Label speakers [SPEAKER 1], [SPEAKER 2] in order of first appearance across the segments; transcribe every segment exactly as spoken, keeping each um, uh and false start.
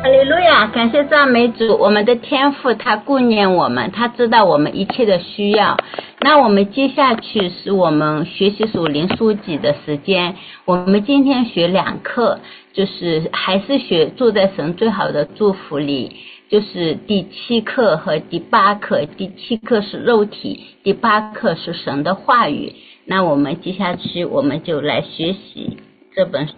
[SPEAKER 1] 哈利路亚，感谢赞美主，我们的天父他顾念我们，他知道我们一切的需要。那我们接下去是我们学习属灵书籍的时间，我们今天学两课，就是还是学住在神最好的祝福里，就是第七课和第八课。第七课是肉体，第八课是神的话语。那我们接下去我们就来学习这本书，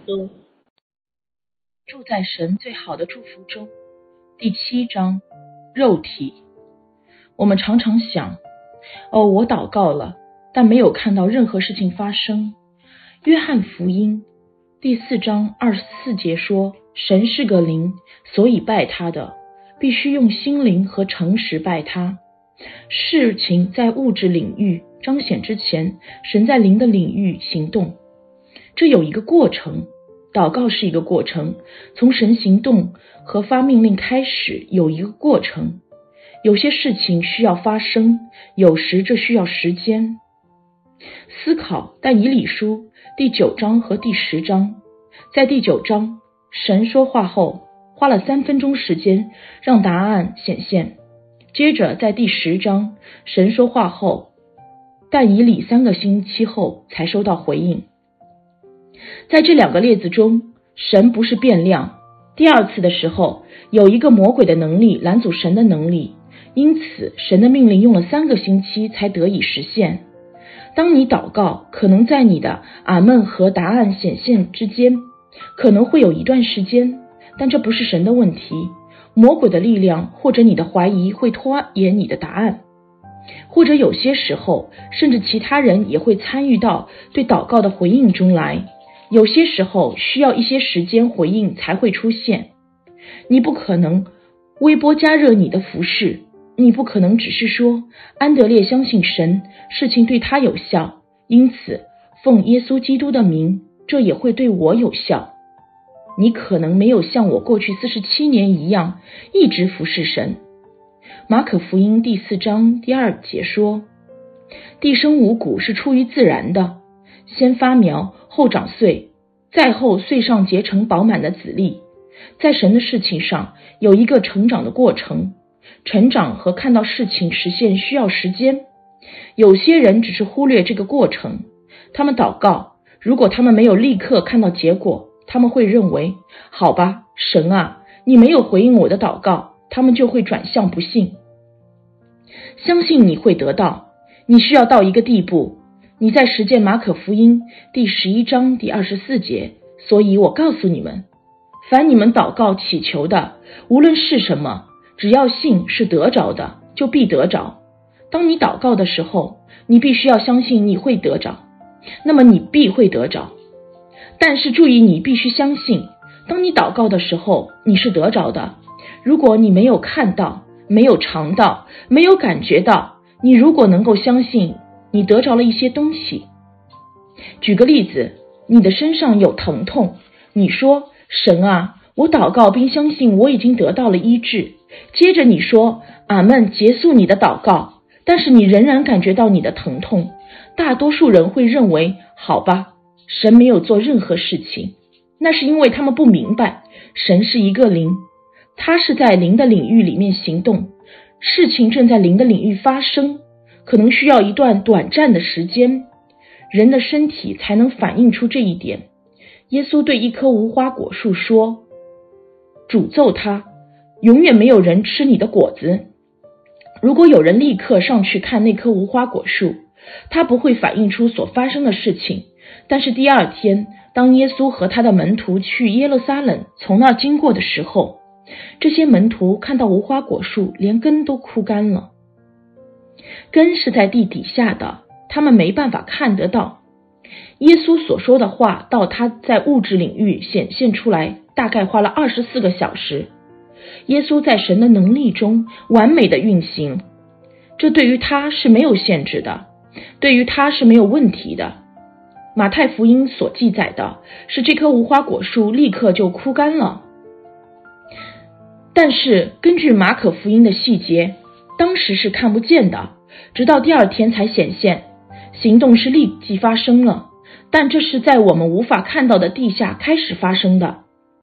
[SPEAKER 2] 住在神最好的祝福中。第七章，肉体。我们常常想，哦，我祷告了，但没有看到任何事情发生。约翰福音第四章二十四节说，神是个灵，所以拜他的必须用心灵和诚实拜他。事情在物质领域彰显之前，神在灵的领域行动，这有一个过程。祷告是一个过程，从神行动和发命令开始有一个过程。有些事情需要发生，有时这需要时间。思考但以理书第九章和第十章，在第九章神说话后花了三分钟时间让答案显现，接着在第十章神说话后但以理三个星期后才收到回应。在这两个列子中，神不是变量。第二次的时候，有一个魔鬼的能力拦阻神的能力，因此神的命令用了三个星期才得以实现。当你祷告，可能在你的阿们和答案显现之间，可能会有一段时间，但这不是神的问题。魔鬼的力量或者你的怀疑会拖延你的答案，或者有些时候，甚至其他人也会参与到对祷告的回应中来。有些时候需要一些时间回应才会出现。你不可能微波加热你的服事，你不可能只是说安德烈相信神，事情对他有效，因此奉耶稣基督的名，这也会对我有效。你可能没有像我过去四十七年一样一直服侍神。马可福音第四章第二节说，地生五谷是出于自然的，先发苗，后长穗，再后穗上结成饱满的籽粒。在神的事情上有一个成长的过程，成长和看到事情实现需要时间。有些人只是忽略这个过程，他们祷告，如果他们没有立刻看到结果，他们会认为，好吧，神啊，你没有回应我的祷告，他们就会转向不信。相信你会得到，你需要到一个地步。你在实践马可福音第十一章第二十四节，所以我告诉你们，凡你们祷告祈求的，无论是什么，只要信是得着的，就必得着。当你祷告的时候，你必须要相信你会得着，那么你必会得着。但是注意，你必须相信，当你祷告的时候，你是得着的。如果你没有看到，没有尝到，没有感觉到，你如果能够相信，你得着了一些东西。举个例子，你的身上有疼痛，你说，神啊，我祷告并相信我已经得到了医治。接着你说，阿们，结束你的祷告，但是你仍然感觉到你的疼痛。大多数人会认为，好吧，神没有做任何事情。那是因为他们不明白，神是一个灵，他是在灵的领域里面行动，事情正在灵的领域发生，可能需要一段短暂的时间，人的身体才能反映出这一点。耶稣对一棵无花果树说，诅咒它，永远没有人吃你的果子。如果有人立刻上去看那棵无花果树，他不会反映出所发生的事情。但是第二天，当耶稣和他的门徒去耶路撒冷从那儿经过的时候，这些门徒看到无花果树连根都枯干了。根是在地底下的，他们没办法看得到。耶稣所说的话到他在物质领域显现出来，大概花了二十四个小时。耶稣在神的能力中完美的运行，这对于他是没有限制的，对于他是没有问题的。马太福音所记载的是这棵无花果树立刻就枯干了，但是根据马可福音的细节，当时是看不见的，直到第二天才显现，行动是立即发生了，但这是在我们无法看到的地下开始发生的。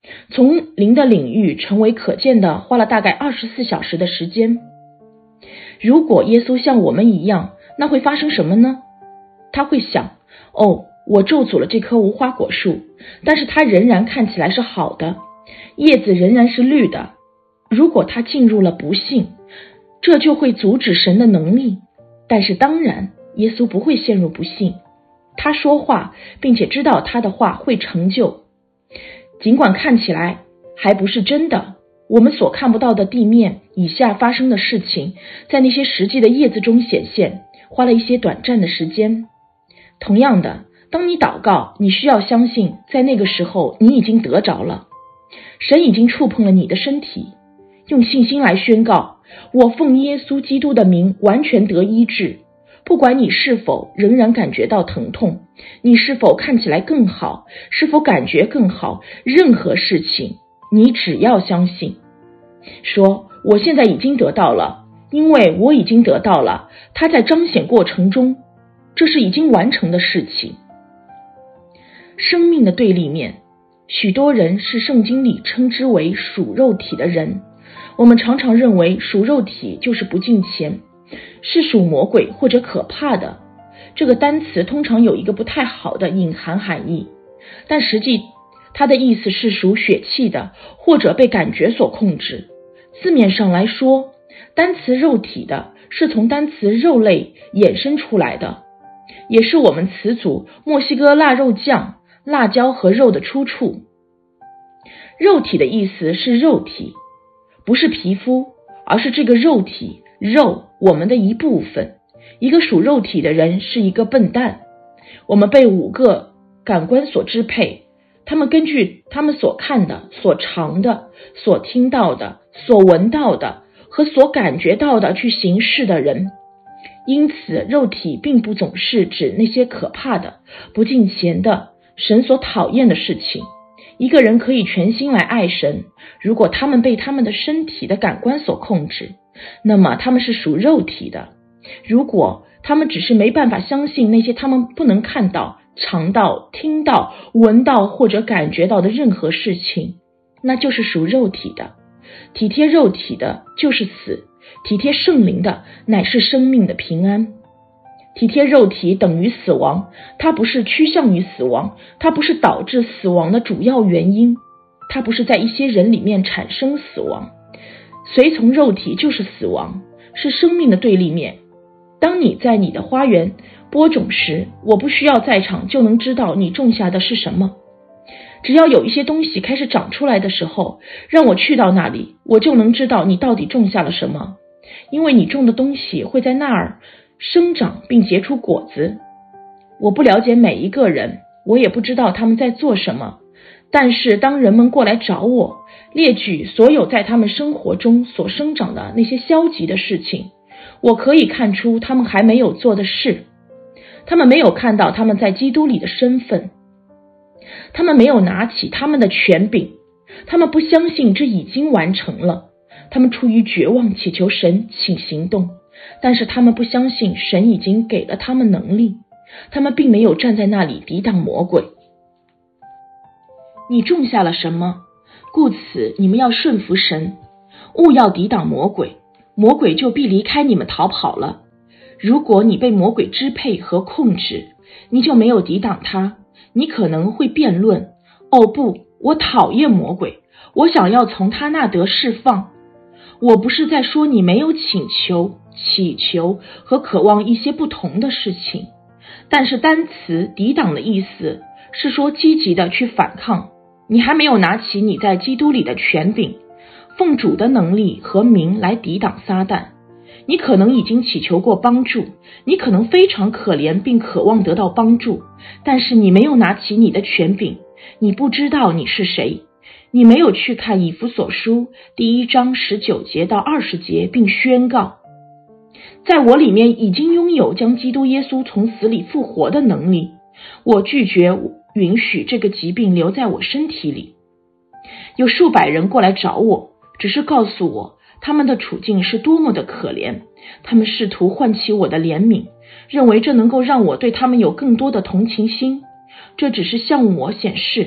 [SPEAKER 2] 从灵的领域成为可见的花了大概二十四小时的时间。如果耶稣像我们一样，那会发生什么呢？他会想，哦，我咒诅了这棵无花果树，但是它仍然看起来是好的，叶子仍然是绿的。如果他进入了不幸，这就会阻止神的能力。但是当然，耶稣不会陷入不幸，他说话，并且知道他的话会成就。尽管看起来还不是真的，我们所看不到的地面以下发生的事情，在那些实际的叶子中显现，花了一些短暂的时间。同样的，当你祷告，你需要相信，在那个时候你已经得着了，神已经触碰了你的身体，用信心来宣告，我奉耶稣基督的名完全得医治。不管你是否仍然感觉到疼痛，你是否看起来更好，是否感觉更好，任何事情你只要相信，说我现在已经得到了，因为我已经得到了，它在彰显过程中，这是已经完成的事情。生命的对立面，许多人是圣经里称之为属肉体的人。我们常常认为属肉体就是不敬虔，是属魔鬼或者可怕的。这个单词通常有一个不太好的隐含含义，但实际它的意思是属血气的，或者被感觉所控制。字面上来说，单词肉体的是从单词肉类衍生出来的，也是我们词组墨西哥腊肉酱、辣椒和肉的出处。肉体的意思是肉体，不是皮肤，而是这个肉体，肉，我们的一部分。一个属肉体的人是一个笨蛋。我们被五个感官所支配，他们根据他们所看的、所尝的、所听到的、所闻到的和所感觉到的去行事的人。因此，肉体并不总是指那些可怕的、不敬虔的、神所讨厌的事情。一个人可以全心来爱神，如果他们被他们的身体的感官所控制，那么他们是属肉体的。如果他们只是没办法相信那些他们不能看到、尝到、听到、闻到或者感觉到的任何事情，那就是属肉体的。体贴肉体的就是死，体贴圣灵的乃是生命的平安。体贴肉体等于死亡，它不是趋向于死亡，它不是导致死亡的主要原因，它不是在一些人里面产生死亡。随从肉体就是死亡，是生命的对立面。当你在你的花园播种时，我不需要在场就能知道你种下的是什么。只要有一些东西开始长出来的时候，让我去到那里，我就能知道你到底种下了什么，因为你种的东西会在那儿生长并结出果子。我不了解每一个人，我也不知道他们在做什么，但是当人们过来找我，列举所有在他们生活中所生长的那些消极的事情，我可以看出他们还没有做的事。他们没有看到他们在基督里的身份，他们没有拿起他们的权柄，他们不相信这已经完成了，他们出于绝望祈求神请行动，但是他们不相信神已经给了他们能力，他们并没有站在那里抵挡魔鬼。你种下了什么？故此你们要顺服神，勿要抵挡魔鬼，魔鬼就必离开你们逃跑了。如果你被魔鬼支配和控制，你就没有抵挡他。你可能会辩论，哦不，我讨厌魔鬼，我想要从他那得释放。我不是在说你没有请求、祈求和渴望一些不同的事情，但是单词抵挡的意思是说积极的去反抗。你还没有拿起你在基督里的权柄，奉主的能力和名来抵挡撒旦。你可能已经祈求过帮助，你可能非常可怜并渴望得到帮助，但是你没有拿起你的权柄，你不知道你是谁，你没有去看以弗所书第一章十九节到二十节并宣告，在我里面已经拥有将基督耶稣从死里复活的能力，我拒绝允许这个疾病留在我身体里。有数百人过来找我，只是告诉我他们的处境是多么的可怜，他们试图唤起我的怜悯，认为这能够让我对他们有更多的同情心。这只是向我显示，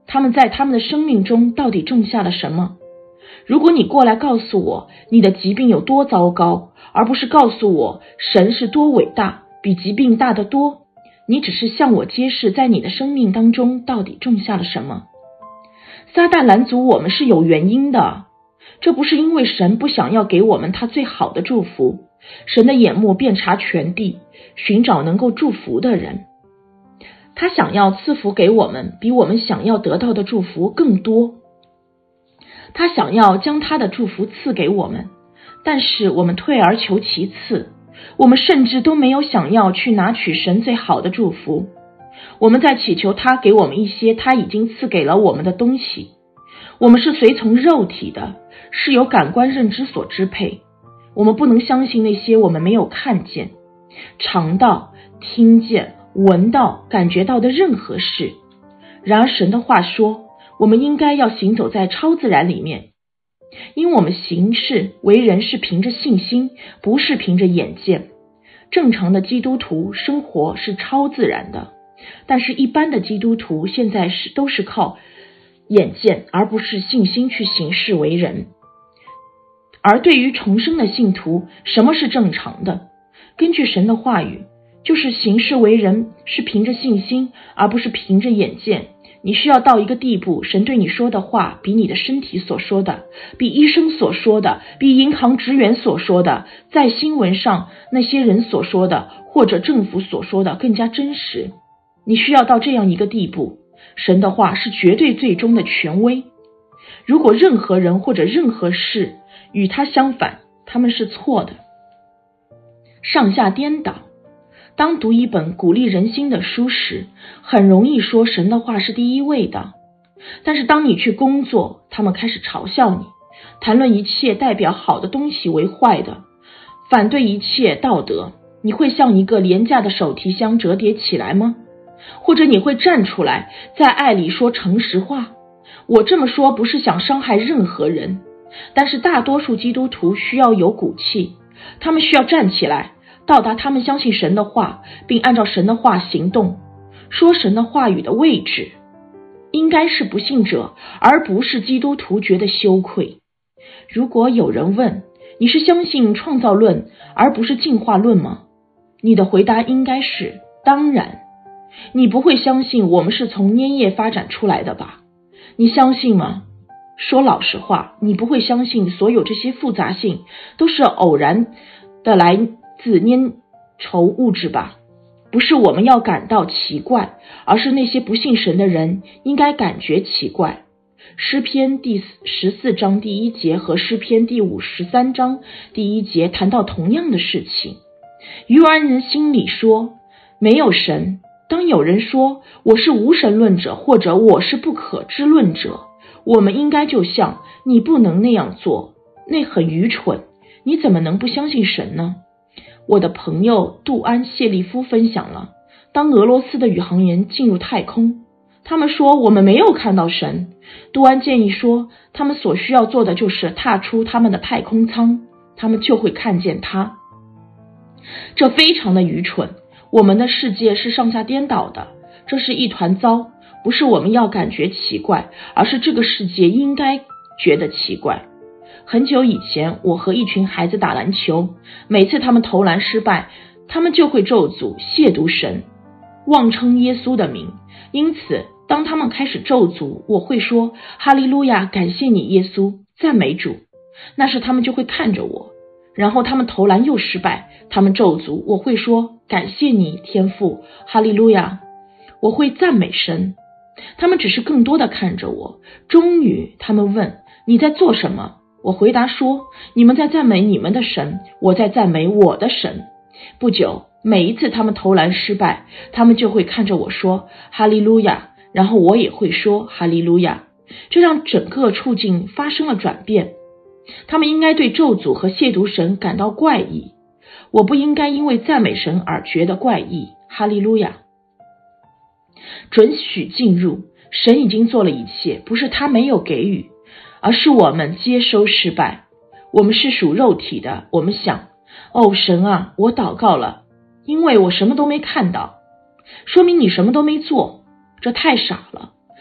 [SPEAKER 2] 他们在他们的生命中到底种下了什么。如果你过来告诉我你的疾病有多糟糕，而不是告诉我神是多伟大，比疾病大得多，你只是向我揭示在你的生命当中到底种下了什么。撒旦拦阻我们是有原因的，这不是因为神不想要给我们他最好的祝福，神的眼目遍察全地，寻找能够祝福的人。他想要赐福给我们比我们想要得到的祝福更多，他想要将他的祝福赐给我们，但是我们退而求其次，我们甚至都没有想要去拿取神最好的祝福。我们在祈求他给我们一些他已经赐给了我们的东西。我们是随从肉体的，是由感官认知所支配。我们不能相信那些我们没有看见、尝到、听见、闻到、感觉到的任何事。然而神的话说，我们应该要行走在超自然里面，因我们行事为人是凭着信心，不是凭着眼见。正常的基督徒生活是超自然的，但是一般的基督徒现在是都是靠眼见而不是信心去行事为人。而对于重生的信徒，什么是正常的？根据神的话语，就是行事为人是凭着信心，而不是凭着眼见。你需要到一个地步，神对你说的话比你的身体所说的，比医生所说的，比银行职员所说的，在新闻上那些人所说的，或者政府所说的更加真实。你需要到这样一个地步，神的话是绝对最终的权威。如果任何人或者任何事与他相反，他们是错的。上下颠倒。当读一本鼓励人心的书时，很容易说神的话是第一位的。但是当你去工作，他们开始嘲笑你，谈论一切代表好的东西为坏的，反对一切道德，你会像一个廉价的手提箱折叠起来吗？或者你会站出来，在爱里说诚实话？我这么说不是想伤害任何人，但是大多数基督徒需要有骨气，他们需要站起来，到达他们相信神的话，并按照神的话行动。说神的话语的位置应该是不信者，而不是基督徒觉得羞愧。如果有人问你是相信创造论而不是进化论吗？你的回答应该是当然。你不会相信我们是从粘液发展出来的吧？你相信吗？说老实话，你不会相信所有这些复杂性都是偶然的来自粘稠物质吧？不是我们要感到奇怪，而是那些不信神的人应该感觉奇怪。诗篇第十四章第一节和诗篇第五十三章第一节谈到同样的事情。愚顽人心里说，没有神。当有人说我是无神论者，或者我是不可知论者，我们应该就像你不能那样做，那很愚蠢，你怎么能不相信神呢？我的朋友杜安·谢利夫分享了，当俄罗斯的宇航员进入太空，他们说我们没有看到神。杜安建议说，他们所需要做的就是踏出他们的太空舱，他们就会看见他。这非常的愚蠢，我们的世界是上下颠倒的，这是一团糟，不是我们要感觉奇怪，而是这个世界应该觉得奇怪。很久以前，我和一群孩子打篮球，每次他们投篮失败，他们就会咒诅、亵渎神，妄称耶稣的名。因此当他们开始咒诅，我会说哈利路亚，感谢你耶稣，赞美主。那时他们就会看着我，然后他们投篮又失败，他们咒诅，我会说感谢你天父，哈利路亚，我会赞美神。他们只是更多的看着我。终于他们问你在做什么？我回答说，你们在赞美你们的神，我在赞美我的神。不久，每一次他们投篮失败，他们就会看着我说哈利路亚，然后我也会说哈利路亚。这让整个处境发生了转变。他们应该对咒诅和亵渎神感到怪异，我不应该因为赞美神而觉得怪异。哈利路亚。准许进入，神已经做了一切，不是他没有给予，而是我们接收失败。我们是属肉体的，我们想，哦神啊，我祷告了，因为我什么都没看到。说明你什么都没做，这太傻了。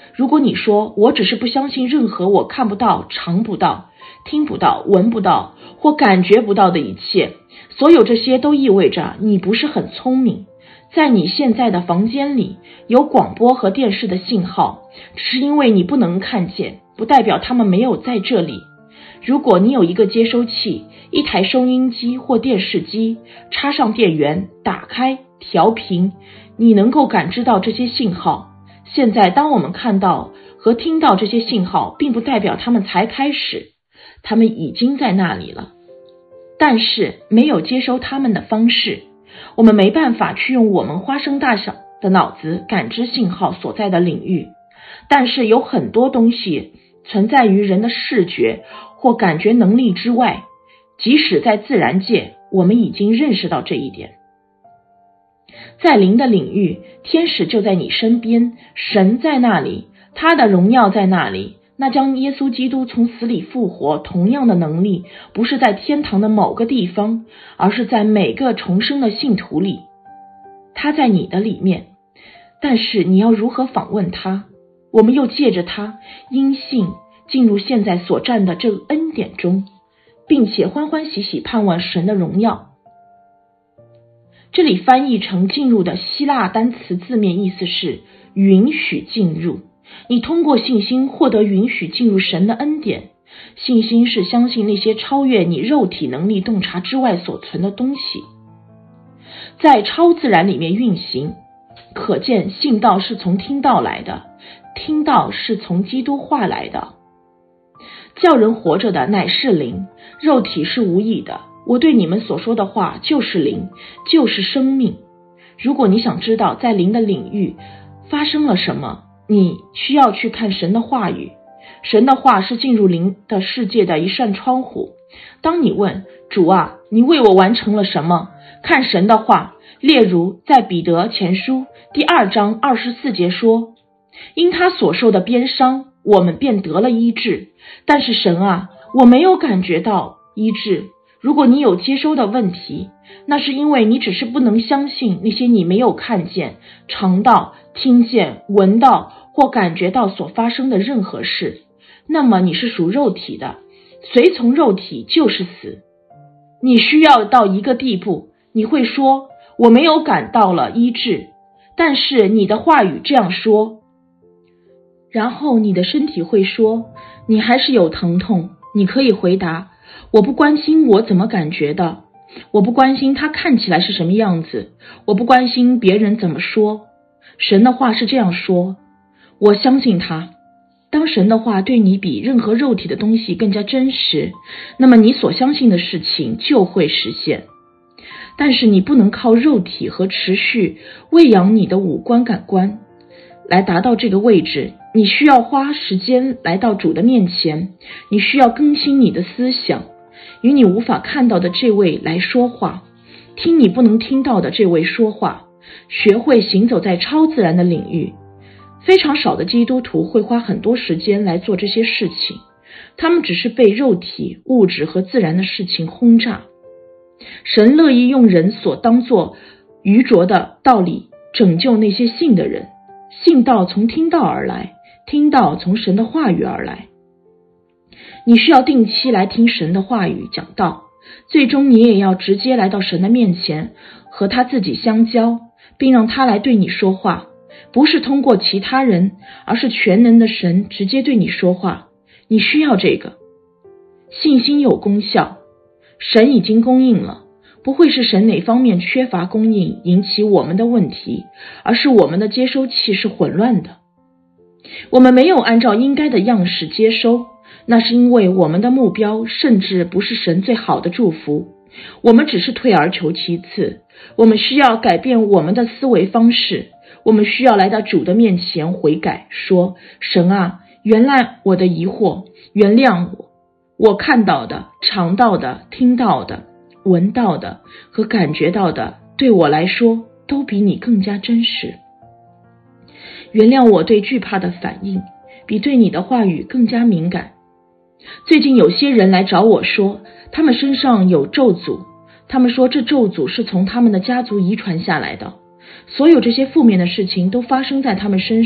[SPEAKER 2] 如果你说我只是不相信任何我看不到、尝不到、听不到、闻不到或感觉不到的一切，所有这些都意味着你不是很聪明。在你现在的房间里有广播和电视的信号，只是因为你不能看见，不代表他们没有在这里。如果你有一个接收器，一台收音机或电视机，插上电源，打开，调频，你能够感知到这些信号。现在当我们看到和听到这些信号，并不代表他们才开始，他们已经在那里了。但是没有接收他们的方式，我们没办法去用我们花生大小的脑子感知信号所在的领域。但是有很多东西存在于人的视觉或感觉能力之外，即使在自然界，我们已经认识到这一点。在灵的领域，天使就在你身边，神在那里，他的荣耀在那里。那将耶稣基督从死里复活同样的能力，不是在天堂的某个地方，而是在每个重生的信徒里。他在你的里面，但是你要如何访问他？我们又借着他因信进入现在所占的这个恩典中，并且欢欢喜喜盼望神的荣耀。这里翻译成进入的希腊单词字面意思是允许进入。你通过信心获得允许进入神的恩典。信心是相信那些超越你肉体能力洞察之外所存的东西，在超自然里面运行。可见信道是从听道来的，听道是从基督话来的。叫人活着的乃是灵，肉体是无益的。我对你们所说的话就是灵，就是生命。如果你想知道在灵的领域发生了什么，你需要去看神的话语。神的话是进入灵的世界的一扇窗户。当你问主啊，你为我完成了什么？看神的话，例如在彼得前书第二章二十四节说，因他所受的鞭伤，我们便得了医治。但是神啊，我没有感觉到医治。如果你有接收的问题，那是因为你只是不能相信那些你没有看见、尝到、听见、闻到或感觉到所发生的任何事。那么你是属肉体的，随从肉体就是死。你需要到一个地步，你会说我没有感到了医治，但是你的话语这样说，然后你的身体会说你还是有疼痛。你可以回答，我不关心我怎么感觉的，我不关心它看起来是什么样子，我不关心别人怎么说。神的话是这样说，我相信它。当神的话对你比任何肉体的东西更加真实，那么你所相信的事情就会实现。但是你不能靠肉体和持续喂养你的五官感官来达到这个位置。你需要花时间来到主的面前，你需要更新你的思想，与你无法看到的这位来说话，听你不能听到的这位说话，学会行走在超自然的领域。非常少的基督徒会花很多时间来做这些事情，他们只是被肉体、物质和自然的事情轰炸。神乐意用人所当作愚拙的道理拯救那些信的人。信道从听道而来，听道从神的话语而来。你需要定期来听神的话语讲道，最终你也要直接来到神的面前，和他自己相交，并让他来对你说话，不是通过其他人，而是全能的神直接对你说话。你需要这个。信心有功效，神已经供应了，不会是神哪方面缺乏供应引起我们的问题，而是我们的接收器是混乱的。我们没有按照应该的样式接收，那是因为我们的目标甚至不是神最好的祝福，我们只是退而求其次。我们需要改变我们的思维方式，我们需要来到主的面前悔改，说神啊，原谅我的疑惑，原谅我，我看到的、尝到的、听到的、闻到的和感觉到的，对我来说都比你更加真实。原谅我对惧怕的反应，比对你的话语更加敏感。最近有些人来找我说，他们身上有咒诅，他们说这咒诅是从他们的家族遗传下来的。所有这些负面的事情都发生在他们身上，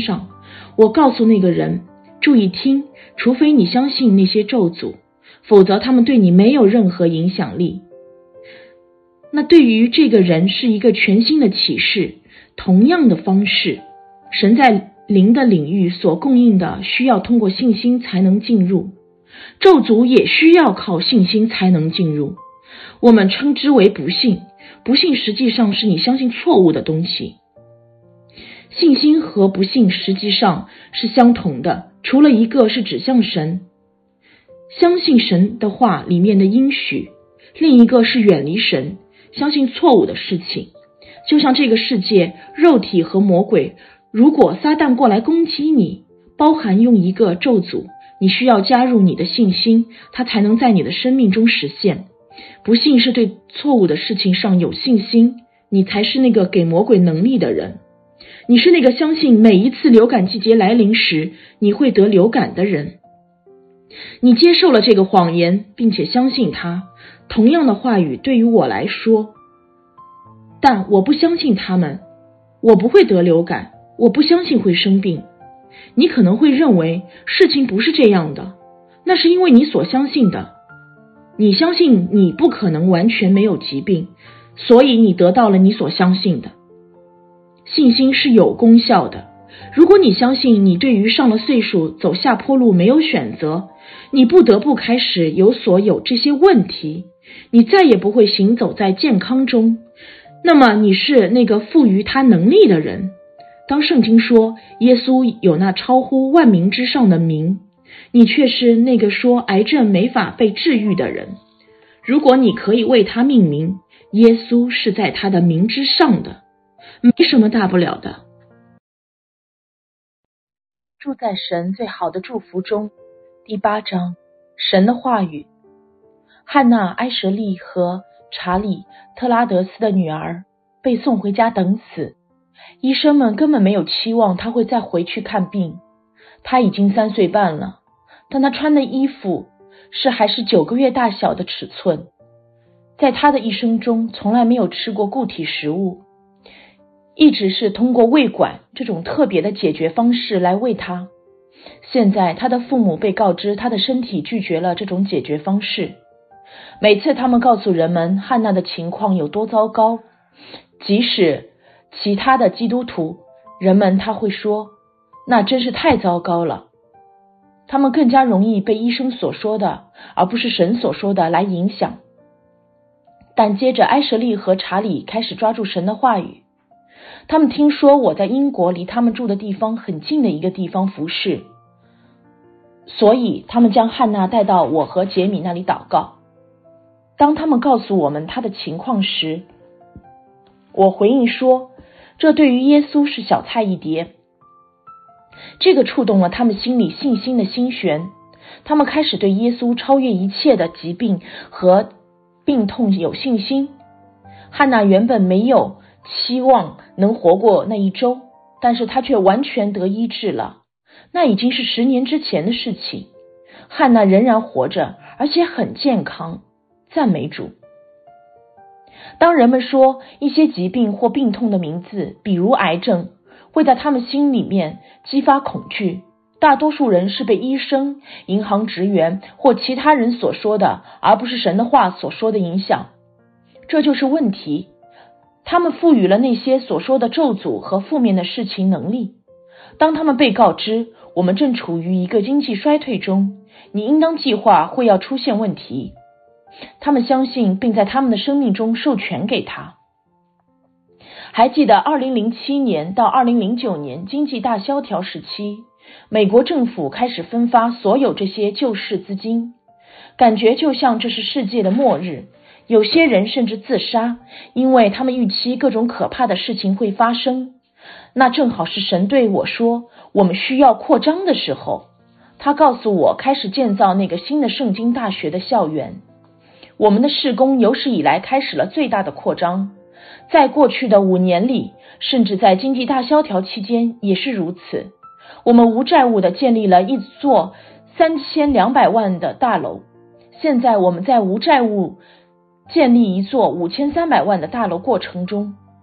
[SPEAKER 2] 我告诉那个人，注意听，除非你相信那些咒诅，否则他们对你没有任何影响力。那对于这个人是一个全新的启示，同样的方式，神在灵的领域所供应的需要通过信心才能进入，咒诅也需要靠信心才能进入。我们称之为不信，不信实际上是你相信错误的东西。信心和不信实际上是相同的，除了一个是指向神，相信神的话里面的应许，另一个是远离神，相信错误的事情。就像这个世界，肉体和魔鬼，如果撒旦过来攻击你，包含用一个咒诅，你需要加入你的信心，它才能在你的生命中实现。不信是对错误的事情上有信心，你才是那个给魔鬼能力的人。你是那个相信每一次流感季节来临时你会得流感的人。你接受了这个谎言，并且相信它。同样的话语对于我来说，但我不相信他们，我不会得流感，我不相信会生病。你可能会认为事情不是这样的，那是因为你所相信的。你相信你不可能完全没有疾病，所以你得到了你所相信的。信心是有功效的。如果你相信你对于上了岁数走下坡路没有选择，你不得不开始有所有这些问题，你再也不会行走在健康中，那么你是那个赋予他能力的人。当圣经说耶稣有那超乎万名之上的名，你却是那个说癌症没法被治愈的人。如果你可以为他命名，耶稣是在他的名之上的，没什么大不了的。住在神最好的祝福中，第八章，神的话语。汉娜·埃舍利和查理·特拉德斯的女儿被送回家等死，医生们根本没有期望她会再回去看病。她已经三岁半了，但她穿的衣服是还是九个月大小的尺寸。在她的一生中从来没有吃过固体食物，一直是通过喂管这种特别的解决方式来喂她。现在她的父母被告知她的身体拒绝了这种解决方式。每次他们告诉人们汉娜的情况有多糟糕，即使其他的基督徒，人们他会说，那真是太糟糕了。他们更加容易被医生所说的，而不是神所说的来影响。但接着埃舍利和查理开始抓住神的话语。他们听说我在英国离他们住的地方很近的一个地方服侍，所以他们将汉娜带到我和杰米那里祷告。当他们告诉我们他的情况时，我回应说，这对于耶稣是小菜一碟。这个触动了他们心里信心的心弦，他们开始对耶稣超越一切的疾病和病痛有信心。汉娜原本没有期望能活过那一周，但是她却完全得医治了。那已经是十年之前的事情。汉娜仍然活着，而且很健康，赞美主。当人们说一些疾病或病痛的名字，比如癌症，会在他们心里面激发恐惧，大多数人是被医生、银行职员或其他人所说的，而不是神的话所说的影响。这就是问题。他们赋予了那些所说的咒诅和负面的事情能力。当他们被告知我们正处于一个经济衰退中，你应当计划会要出现问题，他们相信并在他们的生命中授权给他。还记得二零零七年到二零零九年经济大萧条时期，美国政府开始分发所有这些救市资金，感觉就像这是世界的末日。有些人甚至自杀，因为他们预期各种可怕的事情会发生。那正好是神对我说，我们需要扩张的时候。他告诉我开始建造那个新的圣经大学的校园。我们的事工有史以来开始了最大的扩张，在过去的五年里，甚至在经济大萧条期间也是如此。我们无债务地建立了一座三千两百万的大楼，现在我们在无债务建立一座五千三百万的大楼过程中。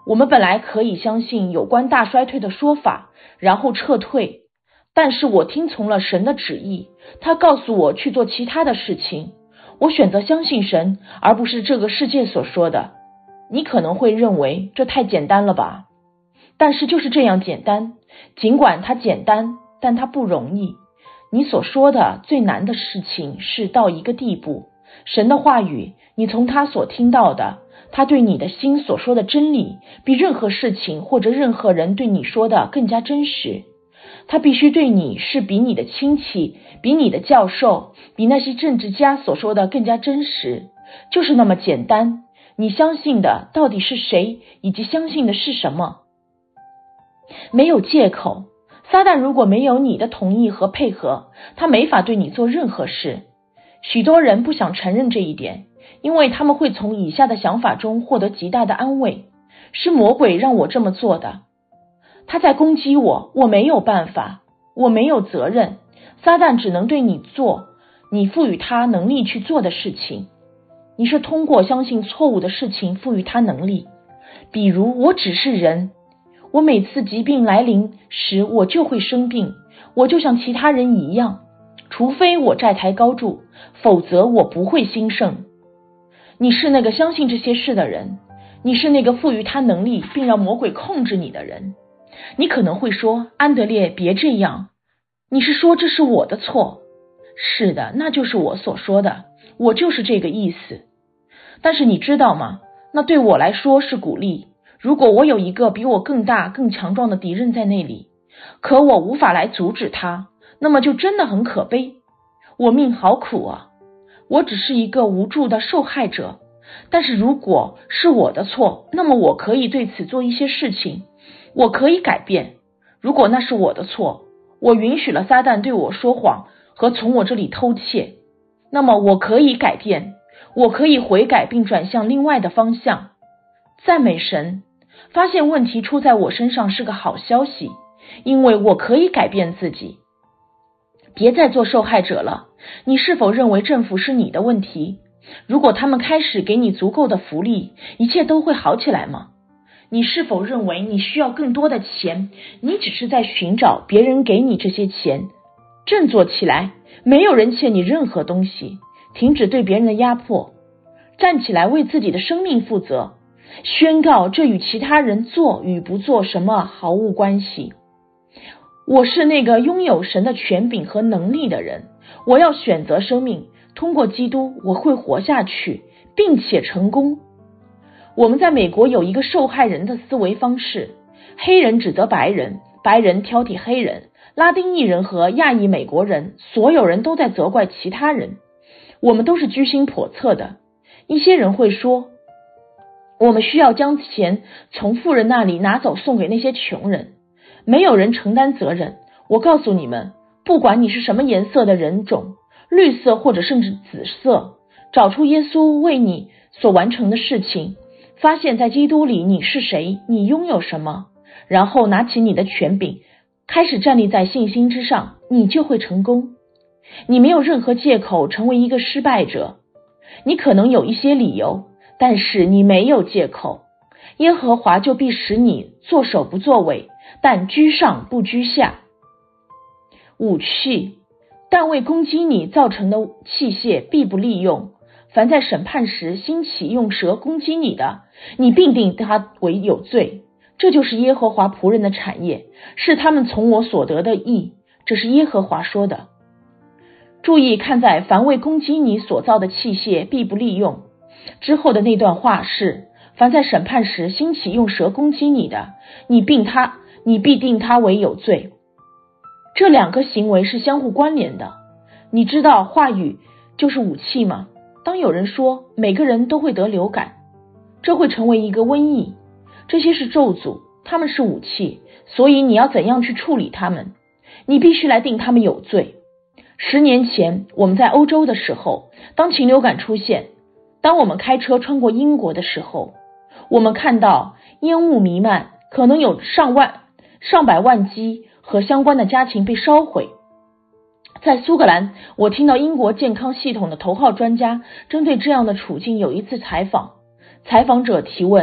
[SPEAKER 2] 我们本来可以相信有关大衰退的说法，然后撤退，但是我听从了神的旨意，他告诉我去做其他的事情。我选择相信神，而不是这个世界所说的。你可能会认为这太简单了吧？但是就是这样简单，尽管它简单，但它不容易。你所说的最难的事情是到一个地步，神的话语，你从他所听到的，他对你的心所说的真理，比任何事情或者任何人对你说的更加真实。他必须对你是比你的亲戚，比你的教授，比那些政治家所说的更加真实。就是那么简单，你相信的到底是谁，以及相信的是什么？没有借口。撒旦如果没有你的同意和配合，他没法对你做任何事。许多人不想承认这一点，因为他们会从以下的想法中获得极大的安慰：是魔鬼让我这么做的，他在攻击我，我没有办法，我没有责任。撒旦只能对你做你赋予他能力去做的事情，你是通过相信错误的事情赋予他能力。比如，我只是人，我每次疾病来临时，我就会生病，我就像其他人一样，除非我债台高筑，否则我不会兴盛。你是那个相信这些事的人，你是那个赋予他能力并让魔鬼控制你的人。你可能会说，安德烈，别这样，你是说这是我的错？是的，那就是我所说的，我就是这个意思。但是你知道吗？那对我来说是鼓励。如果我有一个比我更大更强壮的敌人在那里，可我无法来阻止他，那么就真的很可悲。我命好苦啊，我只是一个无助的受害者。但是如果是我的错，那么我可以对此做一些事情，我可以改变。如果那是我的错，我允许了撒旦对我说谎和从我这里偷窃，那么我可以改变，我可以悔改并转向另外的方向。赞美神，发现问题出在我身上是个好消息，因为我可以改变自己。别再做受害者了。你是否认为政府是你的问题？如果他们开始给你足够的福利，一切都会好起来吗？你是否认为你需要更多的钱？你只是在寻找别人给你这些钱。振作起来，没有人欠你任何东西。停止对别人的压迫，站起来为自己的生命负责，宣告这与其他人做与不做什么毫无关系。我是那个拥有神的权柄和能力的人，我要选择生命，通过基督我会活下去，并且成功。我们在美国有一个受害人的思维方式，黑人指责白人，白人挑剔黑人，拉丁裔人和亚裔美国人，所有人都在责怪其他人。我们都是居心叵测的。一些人会说，我们需要将钱从富人那里拿走送给那些穷人。没有人承担责任。我告诉你们，不管你是什么颜色的人种，绿色或者甚至紫色，找出耶稣为你所完成的事情，发现在基督里你是谁，你拥有什么，然后拿起你的权柄，开始站立在信心之上，你就会成功。你没有任何借口成为一个失败者。你可能有一些理由，但是你没有借口。耶和华就必使你作首不作尾，但居上不居下。武器，但为攻击你造成的器械必不利用。凡在审判时兴起用蛇攻击你的，你必定他为有罪。这就是耶和华仆人的产业，是他们从我所得的义。这是耶和华说的。注意看在凡为攻击你所造的器械必不利用之后的那段话是，凡在审判时兴起用蛇攻击你的，你并他你必定他为有罪。这两个行为是相互关联的。你知道话语就是武器吗？当有人说每个人都会得流感，这会成为一个瘟疫，这些是咒诅，他们是武器，所以你要怎样去处理他们？你必须来定他们有罪。十年前我们在欧洲的时候，当禽流感出现，当我们开车穿过英国的时候，我们看到烟雾弥漫，可能有上万上百万鸡和相关的家禽被烧毁。在苏格兰，我听到英国健康系统的头号专家针对这样的处境有一次采访。采访者提问，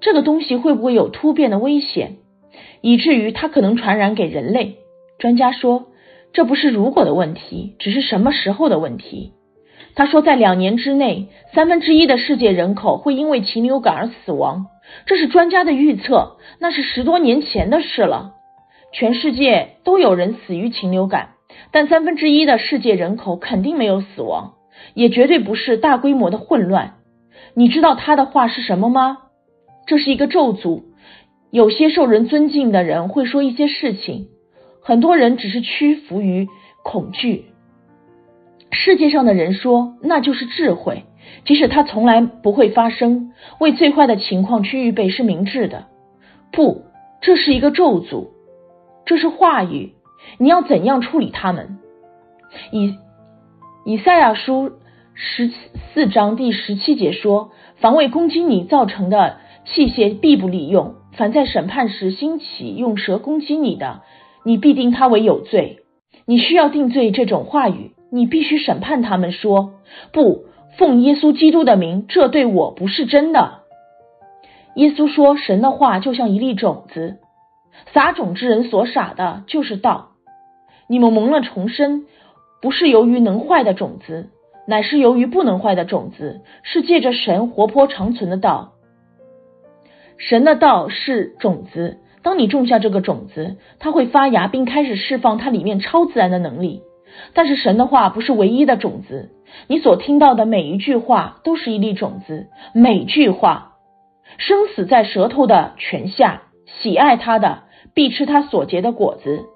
[SPEAKER 2] 这个东西会不会有突变的危险，以至于它可能传染给人类？专家说，这不是如果的问题，只是什么时候的问题。他说，在两年之内，三分之一的世界人口会因为禽流感而死亡，这是专家的预测，那是十多年前的事了。全世界都有人死于禽流感，但三分之一的世界人口肯定没有死亡，也绝对不是大规模的混乱。你知道他的话是什么吗？这是一个咒诅。有些受人尊敬的人会说一些事情，很多人只是屈服于恐惧。世界上的人说，那就是智慧，即使它从来不会发生，为最坏的情况去预备是明智的。不，这是一个咒诅，这是话语，你要怎样处理它们？以以赛亚书十四章第十七节说，凡为攻击你造成的器械必不利用，凡在审判时兴起用蛇攻击你的，你必定他为有罪。你需要定罪这种话语，你必须审判他们说，不，奉耶稣基督的名，这对我不是真的。耶稣说，神的话就像一粒种子，撒种之人所撒的就是道。你们蒙了重生，不是由于能坏的种子，乃是由于不能坏的种子，是借着神活泼长存的道。神的道是种子，当你种下这个种子，它会发芽并开始释放它里面超自然的能力。但是神的话不是唯一的种子，你所听到的每一句话都是一粒种子，每句话。生死在舌头的泉下，喜爱它的必吃它所结的果子。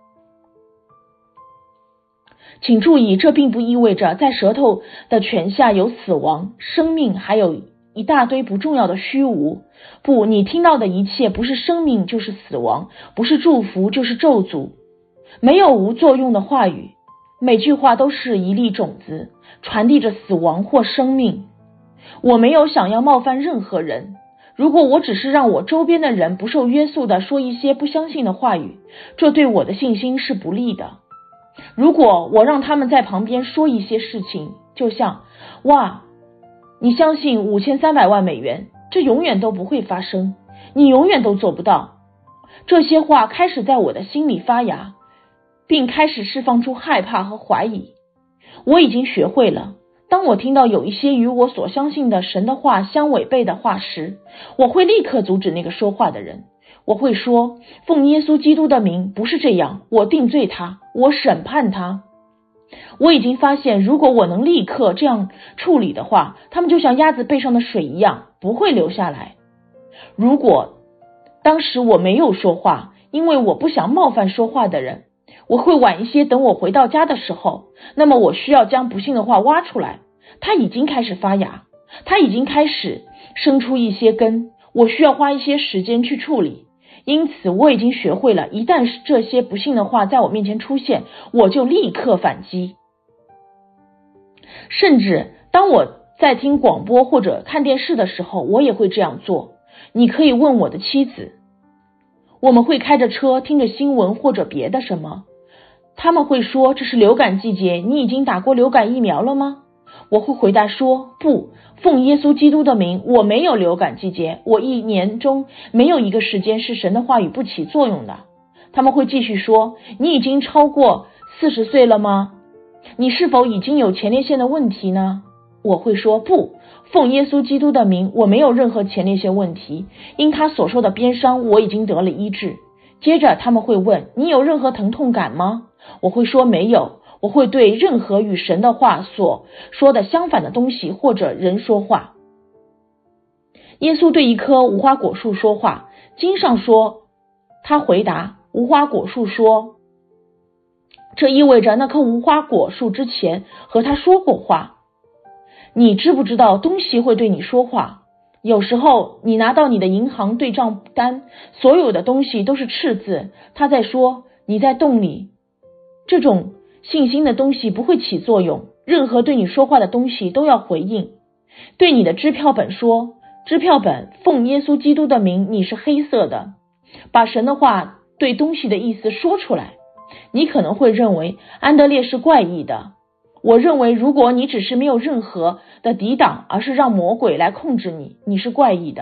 [SPEAKER 2] 请注意，这并不意味着在舌头的泉下有死亡、生命，还有一大堆不重要的虚无。不，你听到的一切不是生命就是死亡，不是祝福就是咒诅。没有无作用的话语，每句话都是一粒种子，传递着死亡或生命。我没有想要冒犯任何人，如果我只是让我周边的人不受约束的说一些不相信的话语，这对我的信心是不利的。如果我让他们在旁边说一些事情，就像，哇，你相信五千三百万美元，这永远都不会发生，你永远都做不到。这些话开始在我的心里发芽，并开始释放出害怕和怀疑。我已经学会了，当我听到有一些与我所相信的神的话相违背的话时，我会立刻阻止那个说话的人。我会说，奉耶稣基督的名，不是这样，我定罪他，我审判他。我已经发现，如果我能立刻这样处理的话，他们就像鸭子背上的水一样，不会流下来。如果当时我没有说话，因为我不想冒犯说话的人，我会晚一些等我回到家的时候，那么我需要将不幸的话挖出来。它已经开始发芽，它已经开始生出一些根，我需要花一些时间去处理。因此我已经学会了，一旦这些不幸的话在我面前出现，我就立刻反击。甚至当我在听广播或者看电视的时候，我也会这样做。你可以问我的妻子，我们会开着车听着新闻或者别的什么，他们会说，这是流感季节，你已经打过流感疫苗了吗？我会回答说，不，奉耶稣基督的名，我没有流感季节，我一年中没有一个时间是神的话语不起作用的。他们会继续说，你已经超过四十岁了吗？你是否已经有前列腺的问题呢？我会说，不，奉耶稣基督的名，我没有任何前列腺问题，因他所受的鞭伤，我已经得了医治。接着他们会问，你有任何疼痛感吗？我会说没有。我会对任何与神的话所说的相反的东西或者人说话。耶稣对一棵无花果树说话，经上说，他回答无花果树说，这意味着那棵无花果树之前和他说过话。你知不知道东西会对你说话？有时候你拿到你的银行对账单，所有的东西都是赤字，他在说你在洞里。这种信心的东西不会起作用，任何对你说话的东西都要回应。对你的支票本说，支票本，奉耶稣基督的名，你是黑色的。把神的话对东西的意思说出来。你可能会认为安德烈是怪异的，我认为如果你只是没有任何的抵挡，而是让魔鬼来控制你，你是怪异的。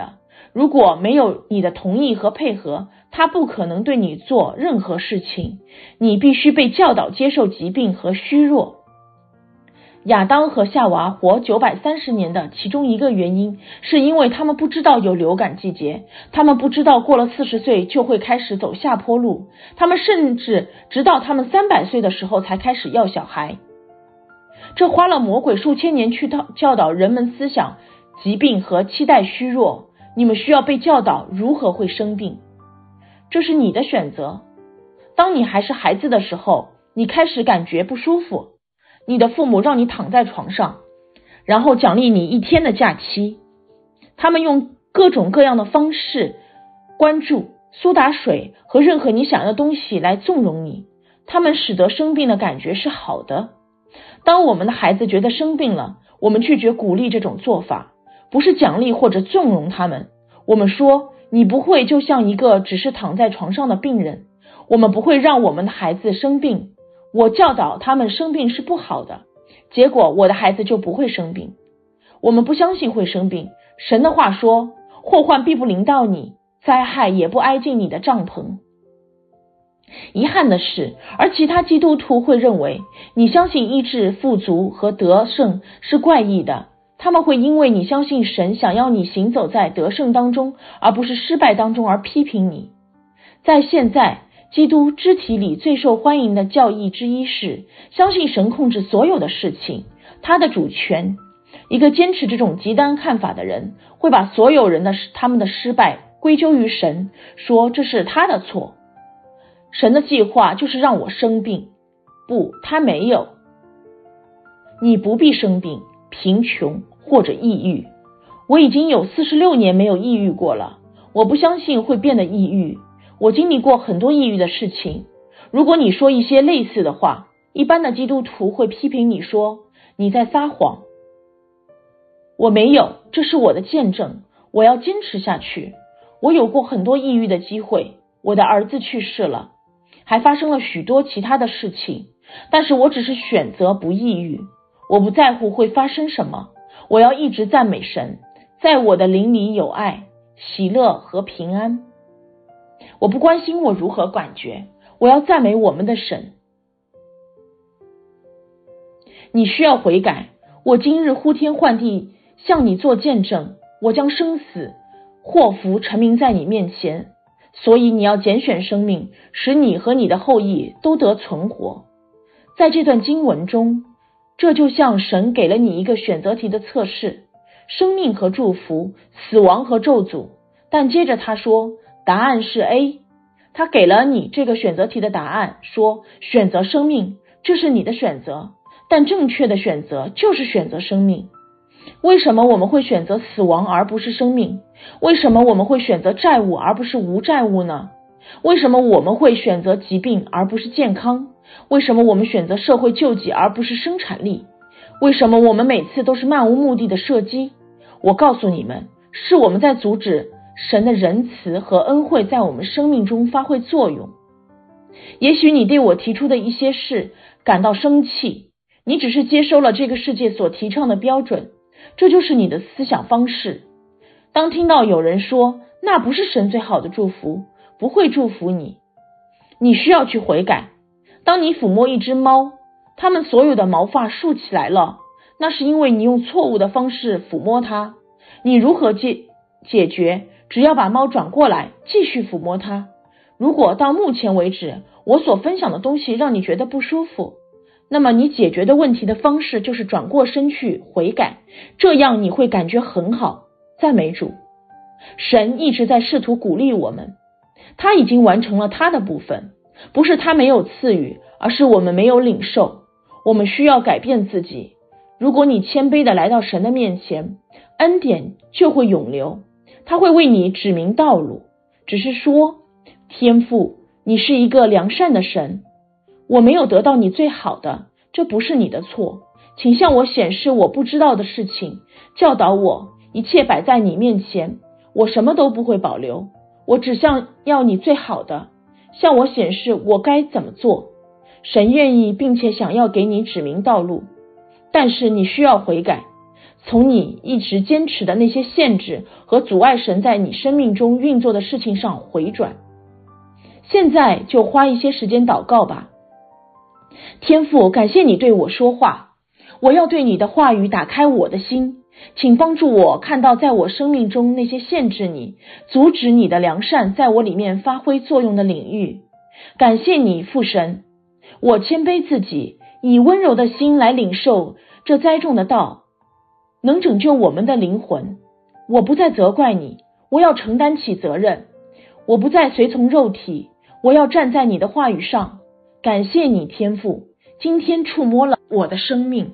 [SPEAKER 2] 如果没有你的同意和配合，他不可能对你做任何事情。你必须被教导接受疾病和虚弱。亚当和夏娃活九百三十年的其中一个原因，是因为他们不知道有流感季节，他们不知道过了四十岁就会开始走下坡路，他们甚至直到他们三百岁的时候才开始要小孩。这花了魔鬼数千年去教导人们思想疾病和期待虚弱。你们需要被教导如何会生病，这是你的选择。当你还是孩子的时候，你开始感觉不舒服，你的父母让你躺在床上，然后奖励你一天的假期。他们用各种各样的方式，关注、苏打水和任何你想要的东西来纵容你，他们使得生病的感觉是好的。当我们的孩子觉得生病了，我们拒绝鼓励这种做法，不是奖励或者纵容他们。我们说，你不会就像一个只是躺在床上的病人，我们不会让我们的孩子生病。我教导他们生病是不好的，结果我的孩子就不会生病。我们不相信会生病。神的话说，祸患必不临到你，灾害也不挨近你的帐篷。遗憾的是，而其他基督徒会认为你相信医治、富足和得胜是怪异的。他们会因为你相信神想要你行走在得胜当中，而不是失败当中而批评你。在现在基督肢体里最受欢迎的教义之一是相信神控制所有的事情，他的主权。一个坚持这种极端看法的人会把所有人的他们的失败归咎于神，说这是他的错。神的计划就是让我生病。不，他没有。你不必生病、贫穷或者抑郁。我已经有四十六年没有抑郁过了，我不相信会变得抑郁。我经历过很多抑郁的事情。如果你说一些类似的话，一般的基督徒会批评你说你在撒谎。我没有，这是我的见证，我要坚持下去。我有过很多抑郁的机会，我的儿子去世了，还发生了许多其他的事情，但是我只是选择不抑郁。我不在乎会发生什么，我要一直赞美神，在我的灵里有爱、喜乐和平安。我不关心我如何感觉，我要赞美我们的神。你需要悔改，我今日呼天唤地向你做见证，我将生死祸福陈明在你面前，所以你要拣选生命，使你和你的后裔都得存活。在这段经文中，这就像神给了你一个选择题的测试，生命和祝福，死亡和咒诅。但接着他说，答案是 A。 他给了你这个选择题的答案，说选择生命，这是你的选择，但正确的选择就是选择生命。为什么我们会选择死亡而不是生命？为什么我们会选择债务而不是无债务呢？为什么我们会选择疾病而不是健康？为什么我们选择社会救济而不是生产力？为什么我们每次都是漫无目的的射击？我告诉你们，是我们在阻止神的仁慈和恩惠在我们生命中发挥作用。也许你对我提出的一些事感到生气，你只是接收了这个世界所提倡的标准，这就是你的思想方式。当听到有人说那不是神最好的祝福，不会祝福你，你需要去悔改。当你抚摸一只猫，它们所有的毛发竖起来了，那是因为你用错误的方式抚摸它。你如何解解决？只要把猫转过来，继续抚摸它。如果到目前为止我所分享的东西让你觉得不舒服，那么你解决的问题的方式就是转过身去悔改，这样你会感觉很好。赞美主。神一直在试图鼓励我们，他已经完成了他的部分，不是他没有赐予，而是我们没有领受。我们需要改变自己。如果你谦卑地来到神的面前，恩典就会涌流，他会为你指明道路。只是说，天父，你是一个良善的神，我没有得到你最好的，这不是你的错，请向我显示我不知道的事情，教导我，一切摆在你面前，我什么都不会保留，我只想要你最好的，向我显示我该怎么做。神愿意并且想要给你指明道路，但是你需要悔改。 从你一直坚持的那些限制和阻碍神在你生命中运作的事情上回转。现在就花一些时间祷告吧。天父，感谢你对我说话，我要对你的话语打开我的心，请帮助我看到在我生命中那些限制你、阻止你的良善在我里面发挥作用的领域。感谢你，父神，我谦卑自己，以温柔的心来领受这栽种的道，能拯救我们的灵魂。我不再责怪你，我要承担起责任。我不再随从肉体，我要站在你的话语上。感谢你，天父，今天触摸了我的生命。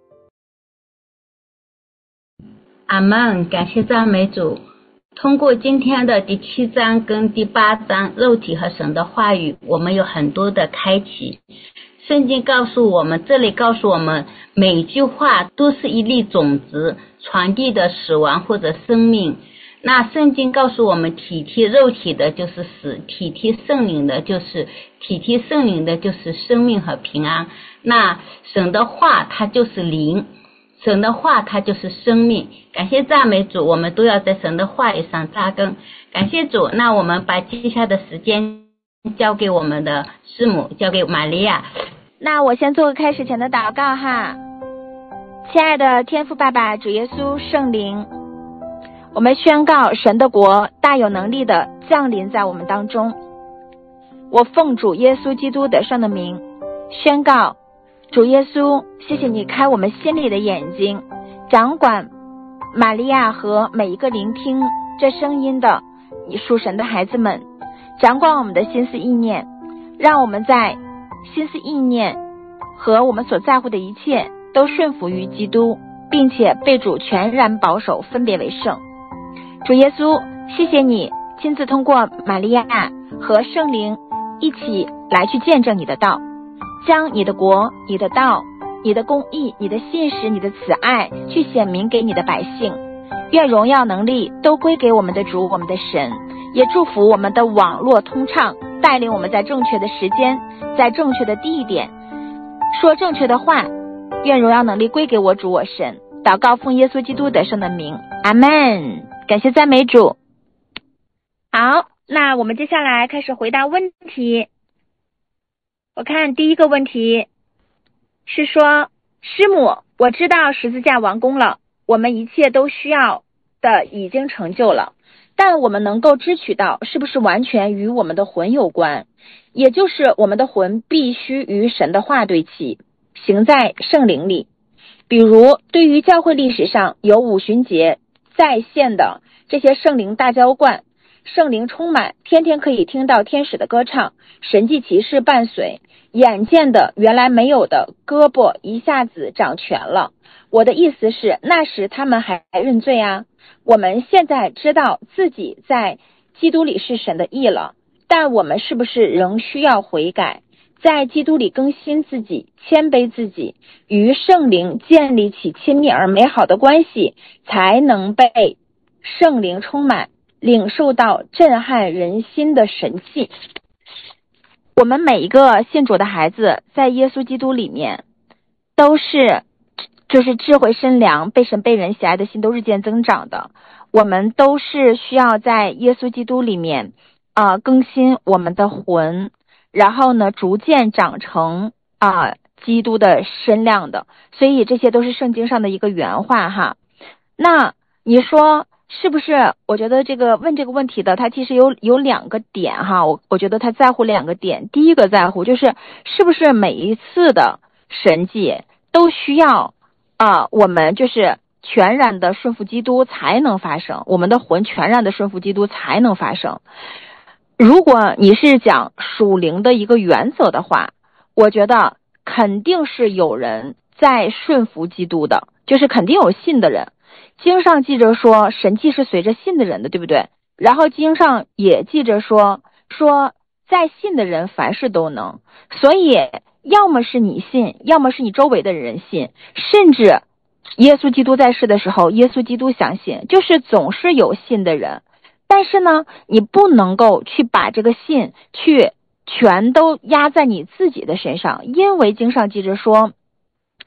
[SPEAKER 1] 阿们，感谢赞美主。通过今天的第七章跟第八章肉体和神的话语，我们有很多的开启。圣经告诉我们，这里告诉我们，每一句话都是一粒种子，传递的死亡或者生命。那圣经告诉我们，体贴肉体的就是死，体贴圣灵的就是体贴圣灵的就是生命和平安。那神的话它就是灵，神的话它就是生命。感谢赞美主，我们都要在神的话语上扎根。感谢主，那我们把接下的时间交给我们的师母，交给玛利亚。
[SPEAKER 3] 那我先做个开始前的祷告哈。亲爱的天父爸爸、主耶稣、圣灵，我们宣告神的国大有能力的降临在我们当中。我奉主耶稣基督得胜的名宣告，主耶稣，谢谢你开我们心里的眼睛，掌管玛利亚和每一个聆听这声音的你属神的孩子们，掌管我们的心思意念，让我们在心思意念和我们所在乎的一切都顺服于基督，并且被主全然保守，分别为圣。主耶稣，谢谢你亲自通过玛利亚和圣灵一起来去见证你的道，将你的国、你的道、你的公义、你的信实、你的慈爱去显明给你的百姓。愿荣耀能力都归给我们的主，我们的神，也祝福我们的网络通畅，带领我们在正确的时间，在正确的地点说正确的话。愿荣耀能力归给我主我神。祷告奉耶稣基督得胜的名，阿们。感谢赞美主。好，那我们接下来开始回答问题。我看第一个问题是说，师母，我知道十字架完工了，我们一切都需要的已经成就了，但我们能够支取到是不是完全与我们的魂有关，也就是我们的魂必须与神的话对齐，行在圣灵里。比如对于教会历史上有五旬节在线的这些圣灵大浇灌，圣灵充满，天天可以听到天使的歌唱，神迹奇事伴随，眼见的原来没有的胳膊一下子长全了。我的意思是，那时他们还认罪啊。我们现在知道自己在基督里是神的义了，但我们是不是仍需要悔改，在基督里更新自己，谦卑自己，与圣灵建立起亲密而美好的关系，才能被圣灵充满，领受到震撼人心的神迹。我们每一个信主的孩子在耶稣基督里面都是就是智慧深良，被神被人喜爱的心都日渐增长的。我们都是需要在耶稣基督里面啊、呃、更新我们的魂，然后呢逐渐长成啊、呃、基督的身量的。所以这些都是圣经上的一个原话哈。那你说是不是？我觉得这个问这个问题的他其实有有两个点哈，我我觉得他在乎两个点。第一个在乎就是是不是每一次的神迹都需要啊、呃、我们就是全然的顺服基督才能发生，我们的魂全然的顺服基督才能发生。如果你是讲属灵的一个原则的话，我觉得肯定是有人在顺服基督的，就是肯定有信的人。经上记着说神迹是随着信的人的，对不对？然后经上也记着说说在信的人凡事都能。所以要么是你信，要么是你周围的人信，甚至耶稣基督在世的时候耶稣基督相信，就是总是有信的人。但是呢你不能够去把这个信去全都压在你自己的身上，因为经上记着说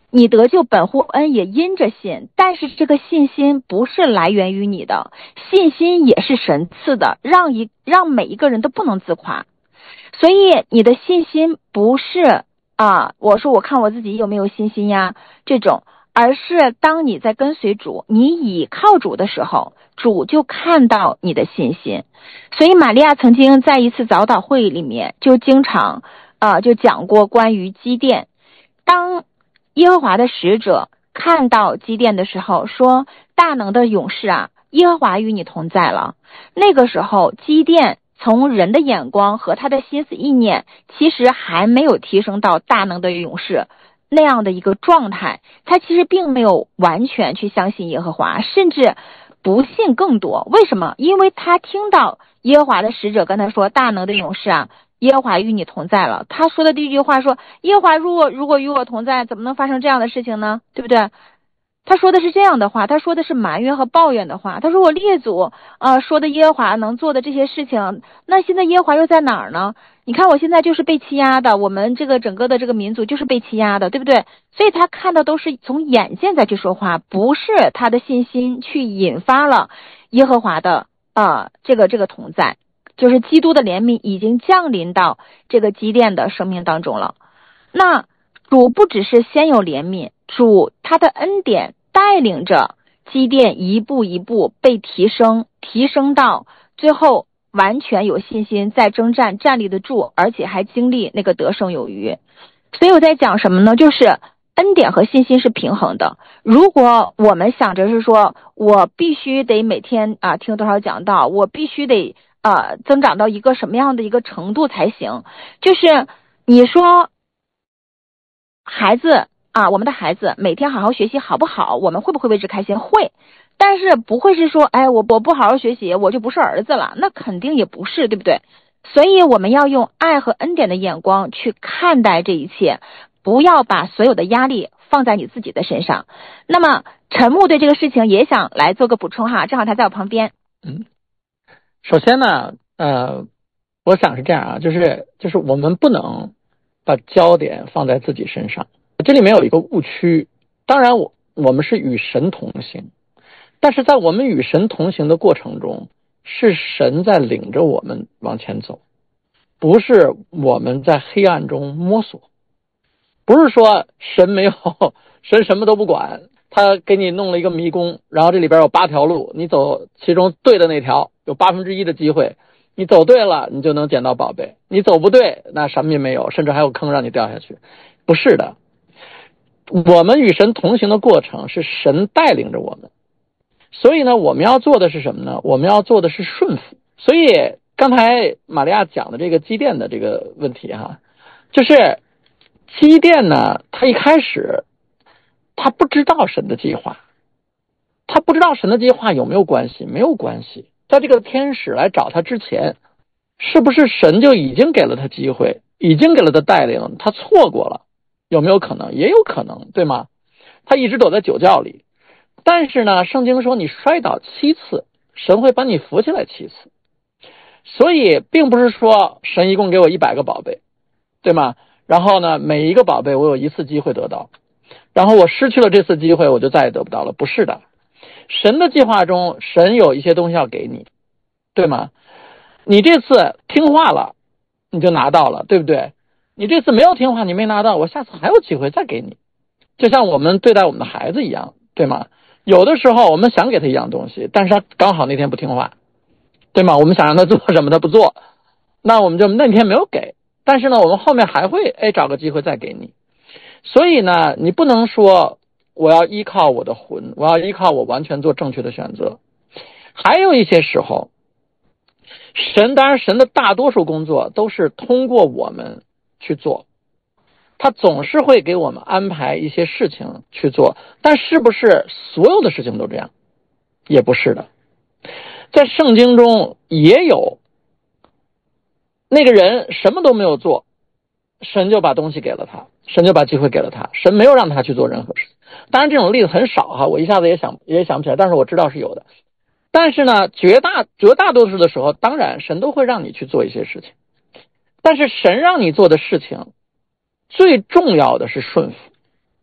[SPEAKER 3] 你得救本乎恩，也因着信，但是这个信心不是来源于你的，信心也是神赐的，让一让每一个人都不能自夸。所以你的信心不是啊，我说我看我自己有没有信心呀这种，而是当你在跟随主，你倚靠主的时候，主就看到你的信心。所以玛利亚曾经在一次早祷会里面就经常啊就讲过关于基甸，当耶和华的使者看到基甸的时候，说大能的勇士啊，耶和华与你同在了。那个时候基甸从人的眼光和他的心思意念，其实还没有提升到大能的勇士那样的一个状态，他其实并没有完全去相信耶和华，甚至不信更多。为什么？因为他听到耶和华的使者跟他说大能的勇士啊，耶和华与你同在了。他说的第一句话说，耶和华如果如果与我同在，怎么能发生这样的事情呢？对不对？他说的是这样的话，他说的是埋怨和抱怨的话。他说我列祖呃说的耶和华能做的这些事情，那现在耶和华又在哪儿呢？你看我现在就是被欺压的，我们这个整个的这个民族就是被欺压的，对不对？所以他看到都是从眼见再去说话，不是他的信心去引发了耶和华的呃这个这个同在，就是基督的怜悯已经降临到这个基甸的生命当中了。那主不只是先有怜悯，主他的恩典带领着基甸一步一步被提升，提升到最后完全有信心在征战站立得住，而且还经历那个得胜有余。所以我在讲什么呢？就是恩典和信心是平衡的。如果我们想着是说我必须得每天啊听多少讲道，我必须得呃增长到一个什么样的一个程度才行，就是你说孩子啊，我们的孩子每天好好学习好不好？我们会不会为之开心？会，但是不会是说，哎，我我不好好学习，我就不是儿子了，那肯定也不是，对不对？所以我们要用爱和恩典的眼光去看待这一切，不要把所有的压力放在你自己的身上。那么陈牧对这个事情也想来做个补充哈，正好他在我旁边。
[SPEAKER 4] 嗯，首先呢，呃，我想是这样啊，就是就是我们不能把焦点放在自己身上，这里面有一个误区。当然我我们是与神同行，但是在我们与神同行的过程中，是神在领着我们往前走，不是我们在黑暗中摸索。不是说神没有，神什么都不管，他给你弄了一个迷宫，然后这里边有八条路，你走其中对的那条，有八分之一的机会，你走对了你就能捡到宝贝，你走不对那什么也没有，甚至还有坑让你掉下去。不是的，我们与神同行的过程是神带领着我们，所以呢我们要做的是什么呢？我们要做的是顺服。所以刚才玛利亚讲的这个基甸的这个问题哈，就是基甸呢，他一开始他不知道神的计划，他不知道神的计划有没有关系？没有关系。在这个天使来找他之前，是不是神就已经给了他机会，已经给了他带领，他错过了？有没有可能？也有可能，对吗？他一直躲在酒窖里，但是呢圣经说你摔倒七次，神会把你扶起来七次。所以并不是说神一共给我一百个宝贝，对吗？然后呢每一个宝贝我有一次机会得到，然后我失去了这次机会我就再也得不到了。不是的，神的计划中神有一些东西要给你，对吗？你这次听话了你就拿到了，对不对？你这次没有听话你没拿到，我下次还有机会再给你。就像我们对待我们的孩子一样，对吗？有的时候我们想给他一样东西，但是他刚好那天不听话，对吗？我们想让他做什么他不做，那我们就那天没有给，但是呢我们后面还会哎找个机会再给你。所以呢你不能说我要依靠我的魂，我要依靠我完全做正确的选择。还有一些时候神，当然神的大多数工作都是通过我们去做，他总是会给我们安排一些事情去做，但是不是所有的事情都这样？也不是的。在圣经中也有那个人什么都没有做，神就把东西给了他，神就把机会给了他，神没有让他去做任何事情。当然这种例子很少哈，我一下子也想也想不起来，但是我知道是有的。但是呢绝大绝大多数的时候，当然神都会让你去做一些事情，但是神让你做的事情最重要的是顺服。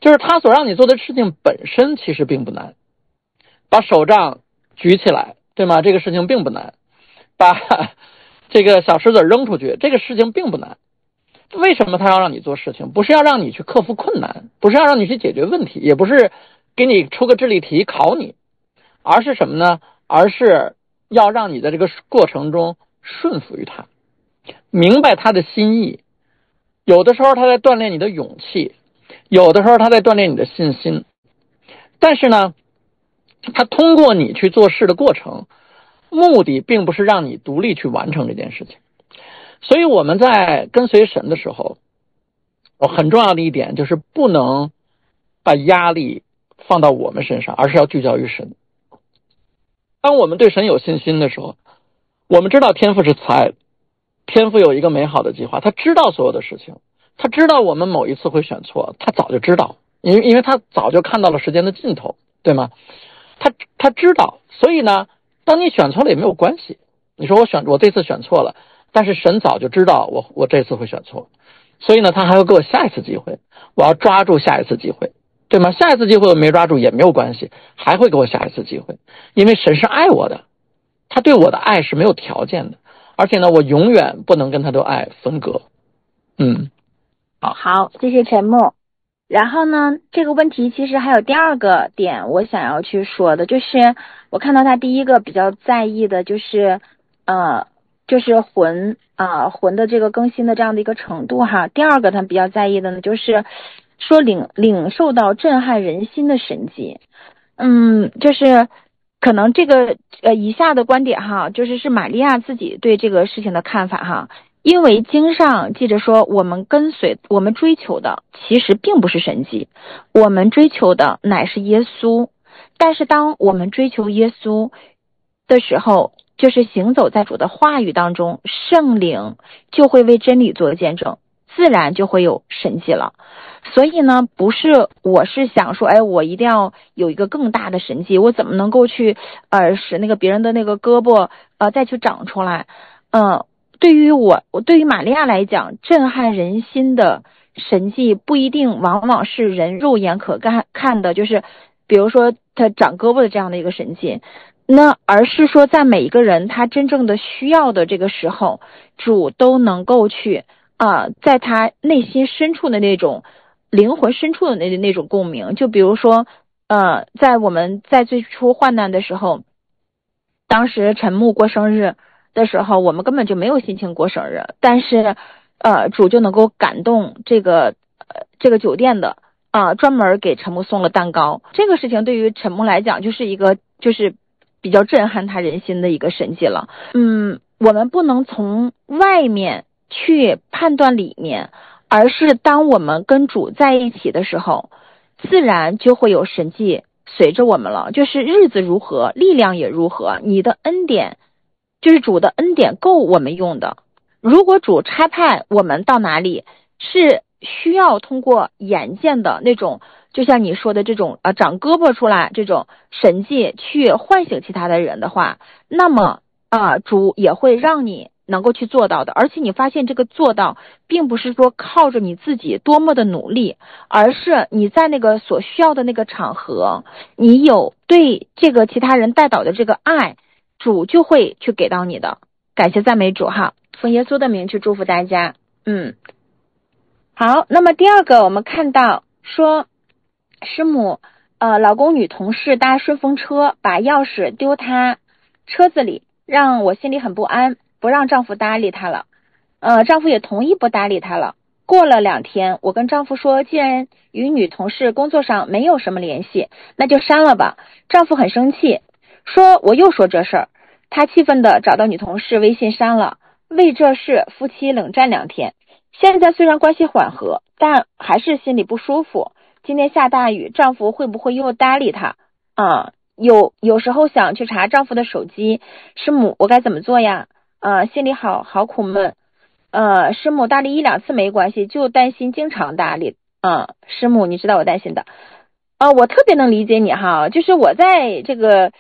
[SPEAKER 4] 就是他所让你做的事情本身其实并不难，把手杖举起来，对吗？这个事情并不难。把这个小石子扔出去，这个事情并不难。为什么他要让你做事情？不是要让你去克服困难，不是要让你去解决问题，也不是给你出个智力题考你，而是什么呢？而是要让你在这个过程中顺服于他，明白他的心意。有的时候他在锻炼你的勇气，有的时候他在锻炼你的信心，但是呢，他通过你去做事的过程，目的并不是让你独立去完成这件事情。所以我们在跟随神的时候，很重要的一点就是不能把压力放到我们身上，而是要聚焦于神。当我们对神有信心的时候，我们知道天父是慈爱的，天父有一个美好的计划，他知道所有的事情，他知道我们某一次会选错，他早就知道，因为因为他早就看到了时间的尽头，对吗？他他知道，所以呢，当你选错了也没有关系。你说我选我这次选错了，但是神早就知道我我这次会选错，所以呢，他还会给我下一次机会，我要抓住下一次机会，对吗？下一次机会我没抓住也没有关系，还会给我下一次机会，因为神是爱我的，他对我的爱是没有条件的，而且呢，我永远不能跟他的爱分割。嗯，好，
[SPEAKER 3] 好，谢谢陈牧。然后呢，这个问题其实还有第二个点我想要去说的，就是我看到他第一个比较在意的就是呃就是魂啊、呃、魂的这个更新的这样的一个程度哈。第二个他比较在意的呢，就是说领领受到震撼人心的神迹。嗯，就是可能这个呃以下的观点哈，就是是玛利亚自己对这个事情的看法哈。因为经上记着说，我们跟随我们追求的其实并不是神迹，我们追求的乃是耶稣。但是当我们追求耶稣的时候，就是行走在主的话语当中，圣灵就会为真理做见证，自然就会有神迹了。所以呢，不是我是想说，哎，我一定要有一个更大的神迹，我怎么能够去呃使那个别人的那个胳膊呃再去长出来？嗯、呃。对于我，我对于玛利亚来讲，震撼人心的神迹不一定往往是人肉眼可看看的，就是比如说他长胳膊的这样的一个神迹，那而是说在每一个人他真正的需要的这个时候，主都能够去啊、呃，在他内心深处的那种灵魂深处的那那种共鸣。就比如说呃，在我们在最初患难的时候，当时陈牧过生日的时候，我们根本就没有心情过生日，但是呃主就能够感动这个呃这个酒店的啊、呃、专门给陈牧送了蛋糕。这个事情对于陈牧来讲就是一个就是比较震撼他人心的一个神迹了。嗯，我们不能从外面去判断里面，而是当我们跟主在一起的时候，自然就会有神迹随着我们了。就是日子如何，力量也如何，你的恩典就是主的恩典够我们用的。如果主差派我们到哪里是需要通过眼见的那种，就像你说的这种啊长胳膊出来这种神迹去唤醒其他的人的话，那么啊主也会让你能够去做到的。而且你发现这个做到并不是说靠着你自己多么的努力，而是你在那个所需要的那个场合，你有对这个其他人带导的这个爱，主就会去给到你的。感谢赞美主哈，奉耶稣的名去祝福大家。嗯，好，那么第二个我们看到说师母呃，老公女同事搭顺风车把钥匙丢她车子里，让我心里很不安，不让丈夫搭理她了。呃，丈夫也同意不搭理她了。过了两天，我跟丈夫说，既然与女同事工作上没有什么联系，那就删了吧。丈夫很生气，说我又说这事儿。他气愤地找到女同事微信删了，为这事夫妻冷战两天。现在虽然关系缓和，但还是心里不舒服。今天下大雨，丈夫会不会又搭理她啊？有有时候想去查丈夫的手机，师母我该怎么做呀？呃，心里好好苦闷。呃，师母搭理一两次没关系，就担心经常搭理。嗯，师母你知道我担心的。呃，我特别能理解你哈，就是我在这个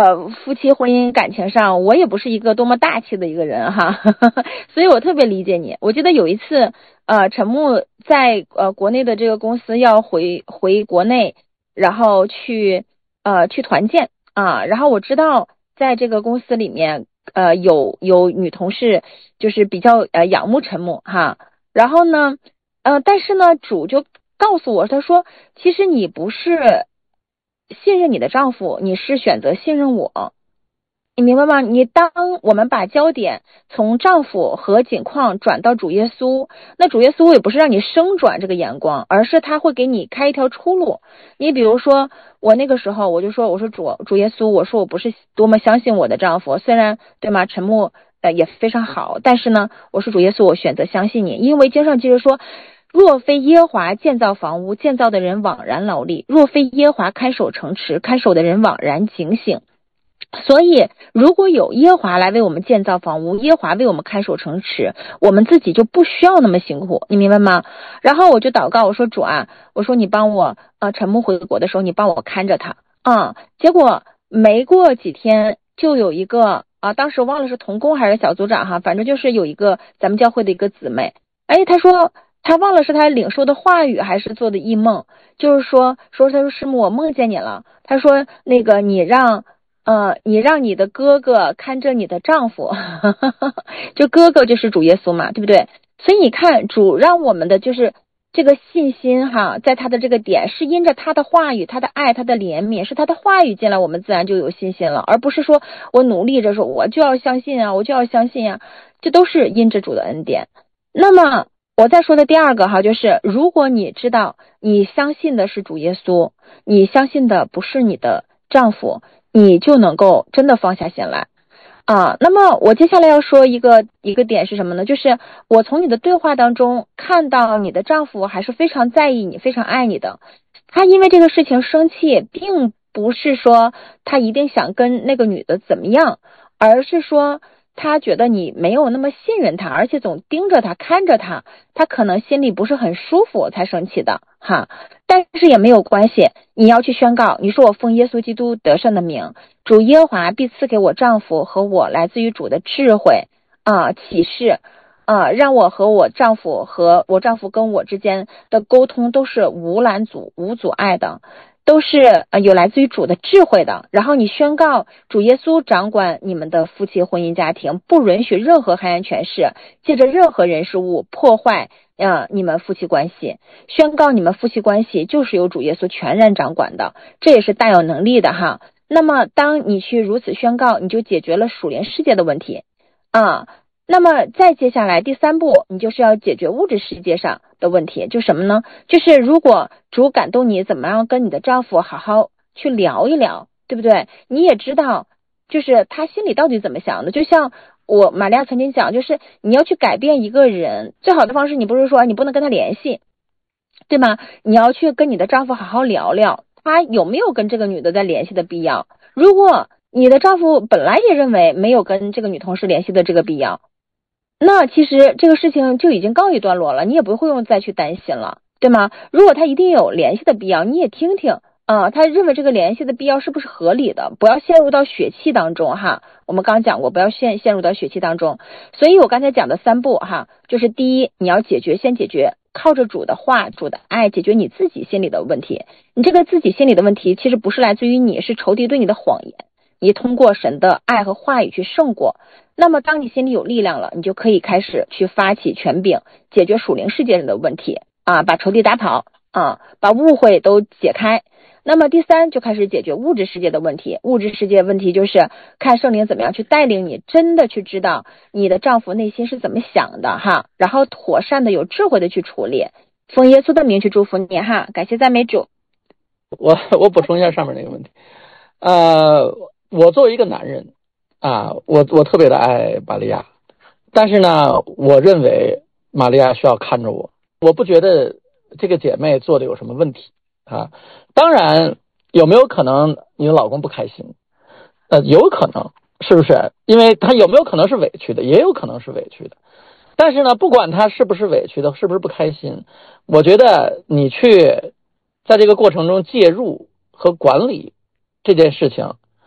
[SPEAKER 3] 呃夫妻婚姻感情上，我也不是一个多么大气的一个人哈，所以我特别理解你。我记得有一次，呃，陈木在呃国内的这个公司要回回国内，然后去呃去团建啊，然后我知道在这个公司里面，呃有有女同事就是比较呃仰慕陈木哈，然后呢，呃但是呢主就告诉我，他说其实你不是信任你的丈夫，你是选择信任我。你明白吗？你当我们把焦点从丈夫和景况转到主耶稣，那主耶稣也不是让你升转这个眼光，而是他会给你开一条出路。你比如说我那个时候我就说，我说主主耶稣，我说我不是多么相信我的丈夫，虽然对吗陈木呃也非常好，但是呢我说主耶稣，我选择相信你，因为经上记着说，若非耶和华建造房屋，建造的人枉然劳力；若非耶和华看守城池，看守的人枉然警醒。所以如果有耶和华来为我们建造房屋，耶和华为我们看守城池，我们自己就不需要那么辛苦，你明白吗？然后我就祷告，我说主啊，我说你帮我呃陈木回国的时候，你帮我看着他啊、嗯。结果没过几天就有一个啊，当时忘了是同工还是小组长哈，反正就是有一个咱们教会的一个姊妹，哎，他说他忘了是他领受的话语还是做的异梦，就是说说他说师母我梦见你了，他说那个你让呃，你让你的哥哥看着你的丈夫，就哥哥就是主耶稣嘛，对不对？所以你看，主让我们的就是这个信心哈，在他的这个点是因着他的话语、他的爱、他的怜悯，是他的话语进来，我们自然就有信心了，而不是说我努力着说我就要相信啊，我就要相信啊，这都是因着主的恩典。那么我再说的第二个哈，就是如果你知道你相信的是主耶稣，你相信的不是你的丈夫，你就能够真的放下心来啊。那么我接下来要说一个一个点是什么呢？就是我从你的对话当中看到你的丈夫还是非常在意你，非常爱你的。他因为这个事情生气，并不是说他一定想跟那个女的怎么样，而是说他觉得你没有那么信任他，而且总盯着他看着他，他可能心里不是很舒服才生气的哈。但是也没有关系，你要去宣告，你说我奉耶稣基督得胜的名，主耶和华必赐给我丈夫和我来自于主的智慧啊启示啊，让我和我丈夫和我丈夫跟我之间的沟通都是无拦阻无阻碍的，都是呃有来自于主的智慧的。然后你宣告主耶稣掌管你们的夫妻婚姻家庭，不允许任何黑暗权势借着任何人事物破坏呃你们夫妻关系，宣告你们夫妻关系就是由主耶稣全然掌管的，这也是大有能力的哈。那么当你去如此宣告，你就解决了属灵世界的问题啊。那么再接下来第三步，你就是要解决物质世界上的问题，就什么呢？就是如果主感动你怎么样跟你的丈夫好好去聊一聊，对不对？你也知道就是他心里到底怎么想的。就像我玛利亚曾经讲，就是你要去改变一个人最好的方式，你不是说你不能跟他联系，对吗？你要去跟你的丈夫好好聊聊，他有没有跟这个女的在联系的必要。如果你的丈夫本来也认为没有跟这个女同事联系的这个必要，那其实这个事情就已经告一段落了，你也不会用再去担心了，对吗？如果他一定有联系的必要，你也听听啊、呃，他认为这个联系的必要是不是合理的，不要陷入到血气当中哈。我们刚讲过，不要陷陷入到血气当中。所以我刚才讲的三步哈，就是第一，你要解决，先解决靠着主的话、主的爱解决你自己心里的问题。你这个自己心里的问题，其实不是来自于你，是仇敌对你的谎言。你通过神的爱和话语去胜过，那么当你心里有力量了，你就可以开始去发起权柄，解决属灵世界的问题啊，把仇敌打跑啊，把误会都解开。那么第三，就开始解决物质世界的问题。物质世界问题就是看圣灵怎么样去带领你，真的去知道你的丈夫内心是怎么想的哈，然后妥善的有智慧的去处理。奉耶稣的名去祝福你哈，感谢赞美主。
[SPEAKER 4] 我我补充一下上面那个问题，呃，我作为一个男人啊，我我特别的爱玛利亚，但是呢，我认为玛利亚需要看着我，我不觉得这个姐妹做的有什么问题啊。当然，有没有可能你的老公不开心？呃，有可能，是不是？因为他有没有可能是委屈的，也有可能是委屈的。但是呢，不管他是不是委屈的，是不是不开心，我觉得你去在这个过程中介入和管理这件事情，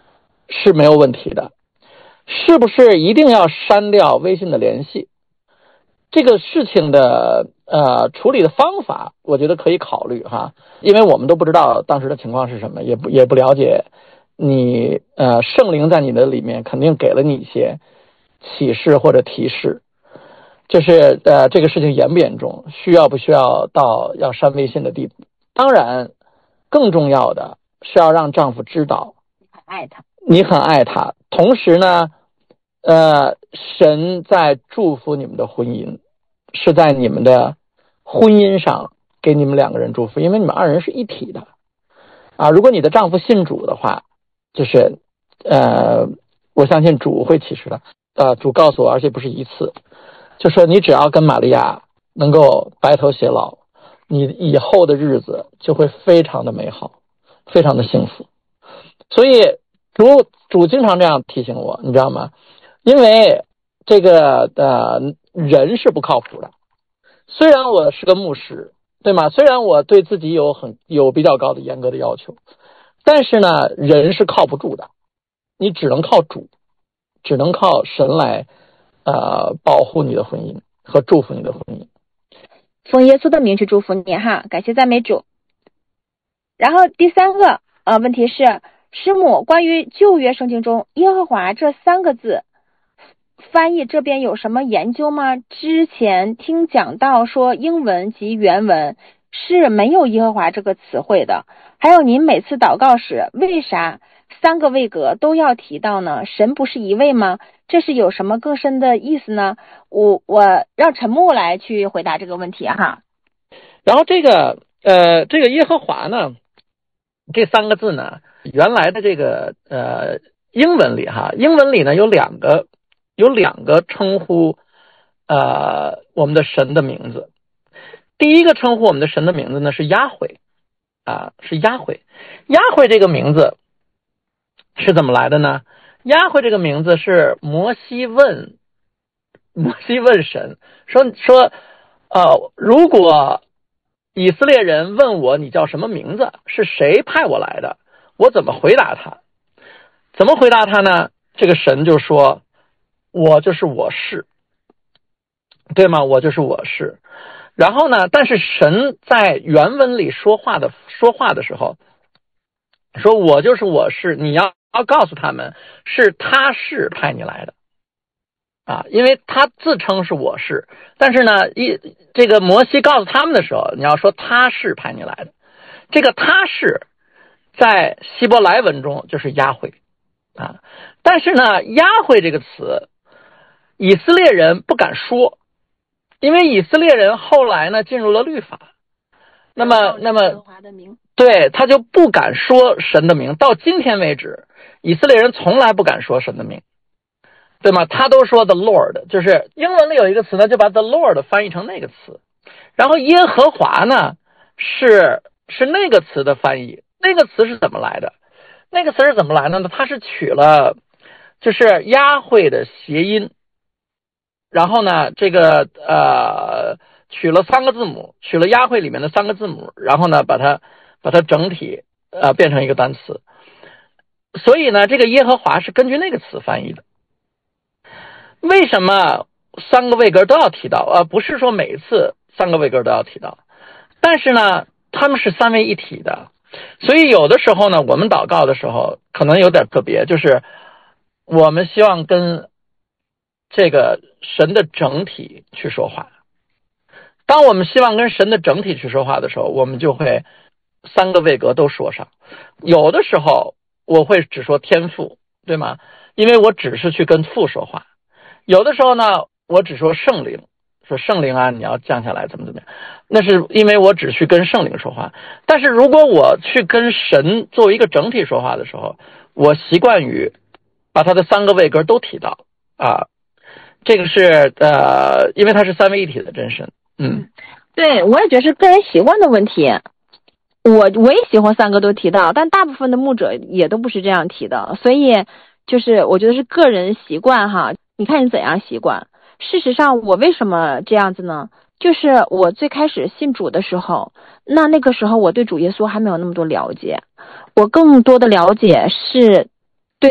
[SPEAKER 4] 是没有问题的。是不是一定要删掉微信的联系？这个事情的呃处理的方法，我觉得可以考虑哈，因为我们都不知道当时的情况是什么，也不也不了解你呃圣灵在你的里面肯定给了你一些启示或者提示，就是呃这个事情严不严重，需要不需要到要删微信的地步。当然更重要的是要让丈夫知道
[SPEAKER 3] 很爱他，
[SPEAKER 4] 你很爱他，同时呢呃神在祝福你们的婚姻，是在你们的婚姻上给你们两个人祝福，因为你们二人是一体的啊。如果你的丈夫信主的话，就是呃我相信主会启示的，呃主告诉我，而且不是一次，就说你只要跟玛利亚能够白头偕老，你以后的日子就会非常的美好，非常的幸福。所以主主经常这样提醒我，你知道吗？因为这个呃人是不靠谱的。虽然我是个牧师，对吗？虽然我对自己有很有比较高的严格的要求，但是呢，人是靠不住的。你只能靠主，只能靠神来呃保护你的婚姻和祝福你的婚姻。
[SPEAKER 3] 奉耶稣的名去祝福你哈，感谢赞美主。然后第三个呃问题是，师母，关于旧约圣经中耶和华这三个字翻译这边有什么研究吗？之前听讲到说英文及原文是没有耶和华这个词汇的，还有您每次祷告时为啥三个位格都要提到呢？神不是一位吗？这是有什么更深的意思呢？我我让陈牧来去回答这个问题哈。
[SPEAKER 4] 然后这个呃这个耶和华呢，这三个字呢，原来的这个呃英文里哈，英文里呢有两个有两个称呼呃我们的神的名字。第一个称呼我们的神的名字呢是亚惠啊，是亚惠。亚惠这个名字是怎么来的呢？亚惠这个名字是摩西问摩西问神说说呃如果以色列人问我你叫什么名字，是谁派我来的，我怎么回答他？怎么回答他呢？这个神就说我就是我是，对吗？我就是我是。然后呢，但是神在原文里说话的说话的时候说我就是我是，你要要告诉他们是他是派你来的啊，因为他自称是我是，但是呢一这个摩西告诉他们的时候，你要说他是派你来的。这个他是在希伯来文中就是亚惠啊，但是呢亚惠这个词以色列人不敢说，因为以色列人后来呢进入了律法，那么那么对他就不敢说神的名，到今天为止以色列人从来不敢说神的名，对吗？他都说 the Lord， 就是英文里有一个词呢就把 the Lord 翻译成那个词，然后耶和华呢是是那个词的翻译。那个词是怎么来的？那个词是怎么来的呢？它是取了就是亚惠的谐音，然后呢这个呃取了三个字母，取了亚惠里面的三个字母，然后呢把它把它整体呃变成一个单词。所以呢这个耶和华是根据那个词翻译的。为什么三个位格都要提到？呃不是说每一次三个位格都要提到，但是呢他们是三位一体的。所以有的时候呢我们祷告的时候可能有点特别，就是我们希望跟这个神的整体去说话。当我们希望跟神的整体去说话的时候，我们就会三个位格都说上。有的时候我会只说天父，对吗？因为我只是去跟父说话。有的时候呢我只说圣灵，说圣灵啊你要降下来怎么怎么样，那是因为我只去跟圣灵说话。但是如果我去跟神作为一个整体说话的时候，我习惯于把他的三个位格都提到啊，这个是呃因为它是三位一体的真神。嗯，
[SPEAKER 3] 对，我也觉得是个人习惯的问题。我我也喜欢三个都提到，但大部分的牧者也都不是这样提的，所以就是我觉得是个人习惯哈，你看你怎样习惯。事实上我为什么这样子呢？就是我最开始信主的时候，那那个时候我对主耶稣还没有那么多了解，我更多的了解是对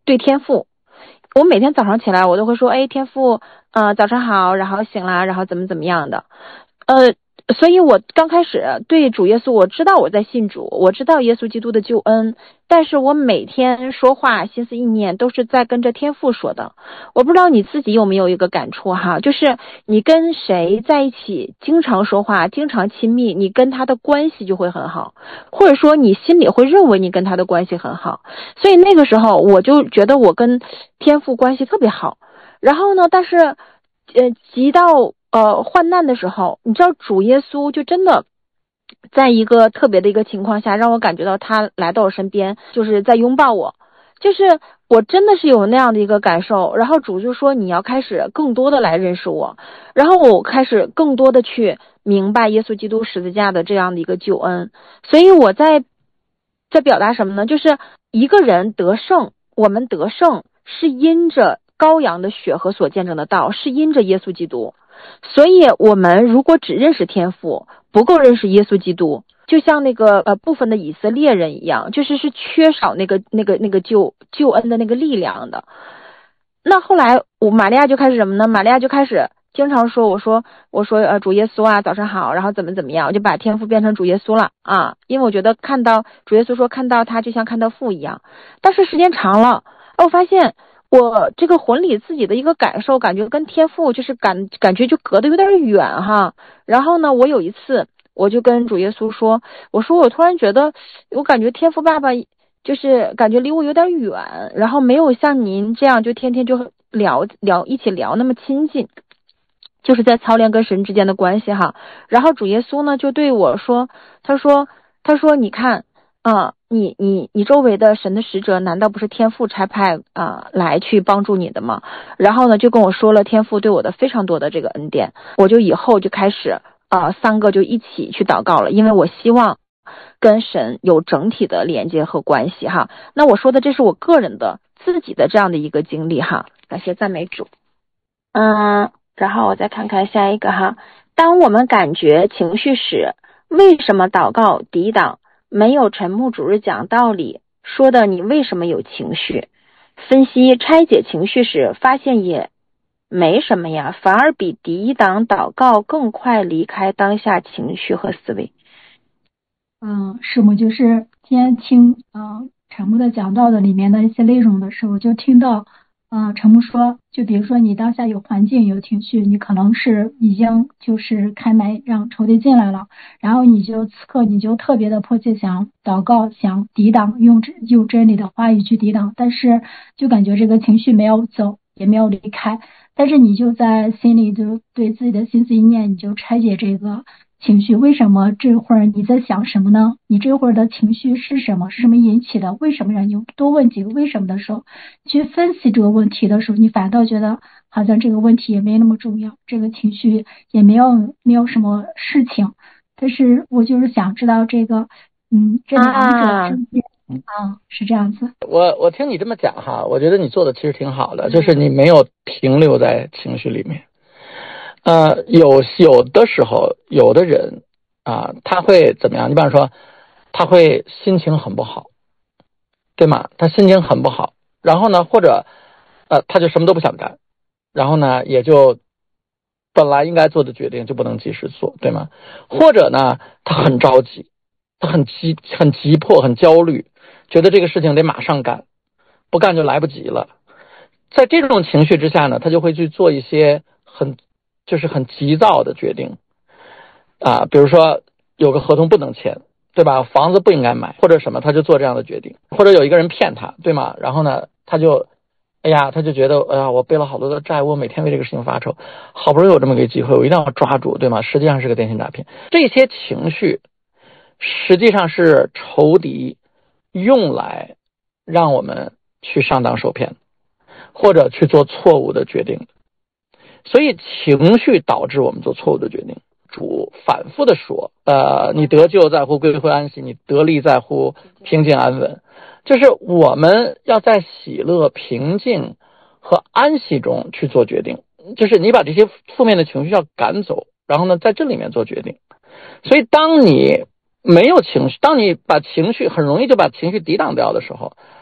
[SPEAKER 3] 对天父，我每天早上起来我都会说，哎，天父，呃，早上好，然后醒了，然后怎么怎么样的，呃。所以我刚开始对主耶稣，我知道我在信主，我知道耶稣基督的救恩，但是我每天说话心思意念都是在跟着天父说的。我不知道你自己有没有一个感触哈，就是你跟谁在一起经常说话，经常亲密，你跟他的关系就会很好，或者说你心里会认为你跟他的关系很好。所以那个时候我就觉得我跟天父关系特别好。然后呢，但是呃急到呃，患难的时候，你知道主耶稣就真的在一个特别的一个情况下，让我感觉到他来到我身边，就是在拥抱我，就是我真的是有那样的一个感受。然后主就说你要开始更多的来认识我，然后我开始更多的去明白耶稣基督十字架的这样的一个救恩。所以我在在表达什么呢？就是一个人得胜，我们得胜是因着羔羊的血和所见证的道，是因着耶稣基督。所以我们如果只认识天父，不够认识耶稣基督，就像那个呃部分的以色列人一样，就是是缺少那个那个那个救救恩的那个力量的。那后来我玛利亚就开始什么呢？玛利亚就开始经常说，我说我说呃主耶稣啊，早上好，然后怎么怎么样，我就把天父变成主耶稣了啊，因为我觉得看到主耶稣说看到他就像看到父一样。但是时间长了，我发现我这个魂里自己的一个感受，感觉跟天父就是感感觉就隔得有点远哈。然后呢，我有一次我就跟主耶稣说，我说我突然觉得我感觉天父爸爸就是感觉离我有点远，然后没有像您这样就天天就聊聊一起聊那么亲近，就是在操练跟神之间的关系哈。然后主耶稣呢就对我说，他说他说你看啊、嗯，你你你周围的神的使者难道不是天父差派啊、呃、来去帮助你的吗？然后呢就跟我说了天父对我的非常多的这个恩典，我就以后就开始啊、呃、三个就一起去祷告了，因为我希望跟神有整体的连接和关系哈。那我说的这是我个人的自己的这样的一个经历哈，感谢赞美主。嗯，然后我再看看下一个哈，当我们感觉情绪时，为什么祷告抵挡？没有陈牧主日讲道理说的你为什么有情绪，分析拆解情绪时发现也没什么呀，反而比抵挡祷告更快离开当下情绪和思维。
[SPEAKER 5] 嗯，是我就是今天听嗯陈牧的讲道的里面的一些内容的时候，就听到嗯陈牧说，就比如说你当下有环境有情绪，你可能是已经就是开门让仇敌进来了，然后你就此刻你就特别的迫切想祷告，想抵挡，用用真理的话语去抵挡，但是就感觉这个情绪没有走也没有离开，但是你就在心里就对自己的心思意念，你就拆解这个情绪，为什么这会儿你在想什么呢？你这会儿的情绪是什么？是什么引起的？为什么让你多问几个为什么的时候，去分析这个问题的时候，你反倒觉得好像这个问题也没那么重要，这个情绪也没有没有什么事情。但是我就是想知道这个，嗯，这两者之间啊，是这样子。
[SPEAKER 4] 我我听你这么讲哈，我觉得你做的其实挺好的，就是你没有停留在情绪里面。呃，有有的时候，有的人啊，他会怎么样？你比方说，他会心情很不好，对吗？他心情很不好，然后呢，或者呃，他就什么都不想干，然后呢，也就本来应该做的决定就不能及时做，对吗？或者呢，他很着急，他很急、很急迫、很焦虑，觉得这个事情得马上干，不干就来不及了。在这种情绪之下呢，他就会去做一些很就是很急躁的决定啊，比如说有个合同不能签，对吧？房子不应该买，或者什么，他就做这样的决定。或者有一个人骗他，对吗？然后呢，他就哎呀，他就觉得哎呀，我背了好多的债，我每天为这个事情发愁，好不容易有这么个机会，我一定要抓住，对吗？实际上是个电信诈骗。这些情绪实际上是仇敌用来让我们去上当受骗，或者去做错误的决定。所以情绪导致我们做错误的决定。主反复的说，呃，你得救在乎归回安息，你得力在乎平静安稳。就是我们要在喜乐、平静和安息中去做决定，就是你把这些负面的情绪要赶走，然后呢，在这里面做决定。所以当你没有情绪，当你把情绪很容易就把情绪抵挡掉的时候，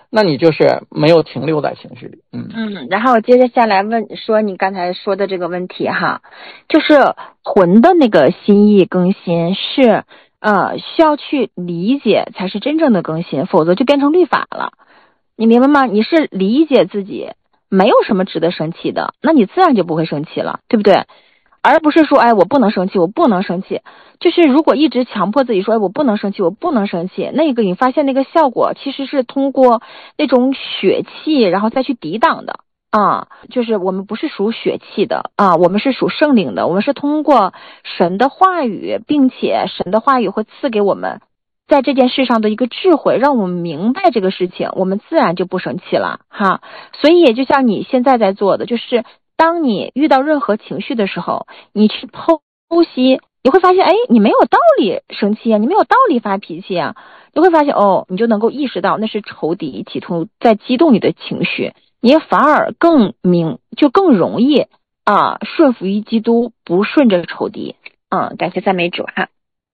[SPEAKER 4] 那你就是没有停留在情绪里。嗯
[SPEAKER 3] 嗯，然后接着下来问说你刚才说的这个问题哈，就是魂的那个心意更新是呃需要去理解才是真正的更新，否则就变成律法了。你明白吗？你是理解自己没有什么值得生气的，那你自然就不会生气了，对不对？而不是说哎我不能生气我不能生气，就是如果一直强迫自己说哎我不能生气我不能生气，那个你发现那个效果其实是通过那种血气然后再去抵挡的啊，就是我们不是属血气的啊，我们是属圣灵的，我们是通过神的话语，并且神的话语会赐给我们在这件事上的一个智慧，让我们明白这个事情，我们自然就不生气了哈。所以也就像你现在在做的，就是当你遇到任何情绪的时候，你去剖析，你会发现哎，你没有道理生气啊，你没有道理发脾气啊，你会发现哦，你就能够意识到那是仇敌企图在激动你的情绪，你反而更明就更容易啊顺服于基督，不顺着仇敌。嗯，感谢赞美主哈。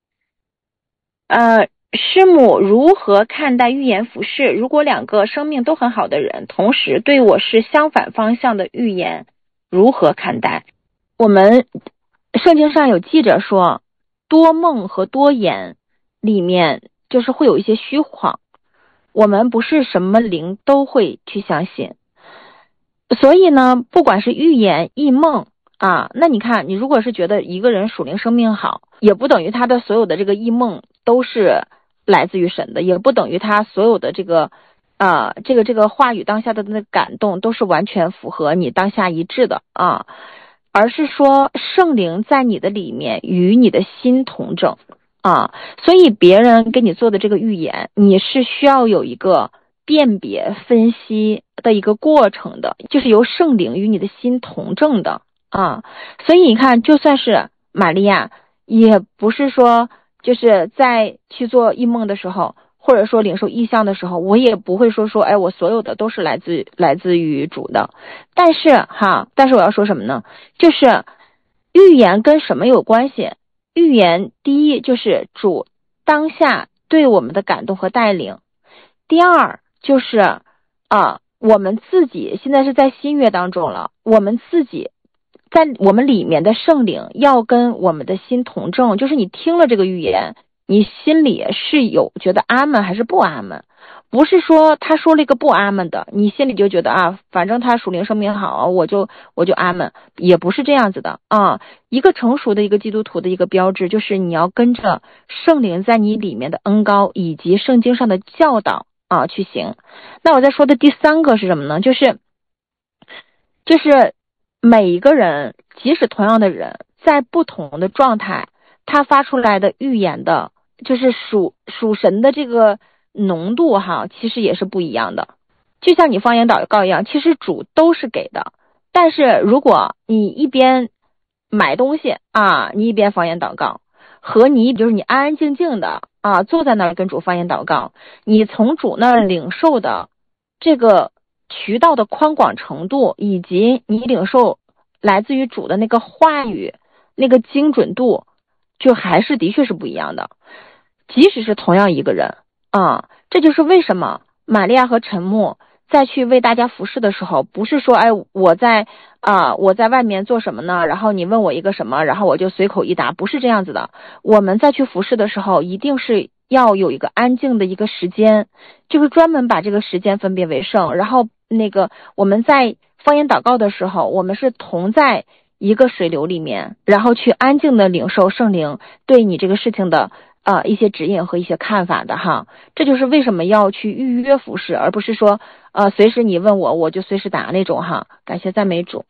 [SPEAKER 3] 呃师母如何看待预言服事？如果两个生命都很好的人同时对我是相反方向的预言，如何看待？我们圣经上有记着说多梦和多言里面就是会有一些虚谎，我们不是什么灵都会去相信，所以呢不管是预言异梦啊，那你看你如果是觉得一个人属灵生命好，也不等于他的所有的这个异梦都是来自于神的，也不等于他所有的这个啊、呃，这个这个话语当下的那感动都是完全符合你当下一致的啊，而是说圣灵在你的里面与你的心同证啊，所以别人给你做的这个预言，你是需要有一个辨别分析的一个过程的，就是由圣灵与你的心同证的啊，所以你看，就算是玛利亚，也不是说就是在去做异梦的时候，或者说领受异象的时候，我也不会说说哎我所有的都是来自来自于主的，但是哈但是我要说什么呢，就是预言跟什么有关系？预言第一就是主当下对我们的感动和带领，第二就是啊我们自己现在是在新约当中了，我们自己在我们里面的圣灵要跟我们的心同证，就是你听了这个预言，你心里是有觉得阿们还是不阿们，不是说他说了一个不阿们的，你心里就觉得啊，反正他属灵生命好，我就我就阿们，也不是这样子的啊。一个成熟的一个基督徒的一个标志，就是你要跟着圣灵在你里面的恩膏以及圣经上的教导啊去行。那我再说的第三个是什么呢？就是就是每一个人，即使同样的人，在不同的状态，他发出来的预言的，就是属属神的这个浓度哈，其实也是不一样的。就像你方言祷告一样，其实主都是给的，但是如果你一边买东西啊，你一边方言祷告，和你就是你安安静静的啊坐在那儿跟主方言祷告，你从主那儿领受的这个渠道的宽广程度，以及你领受来自于主的那个话语那个精准度，就还是的确是不一样的。即使是同样一个人啊，这就是为什么玛利亚和陈牧再去为大家服侍的时候，不是说哎我在啊我在外面做什么呢，然后你问我一个什么，然后我就随口一答，不是这样子的。我们再去服侍的时候，一定是要有一个安静的一个时间，就是专门把这个时间分别为圣，然后那个我们在方言祷告的时候，我们是同在一个水流里面，然后去安静的领受圣灵对你这个事情的呃一些指引和一些看法的哈。这就是为什么要去预约服侍，而不是说呃随时你问我我就随时答那种哈。感谢赞美主。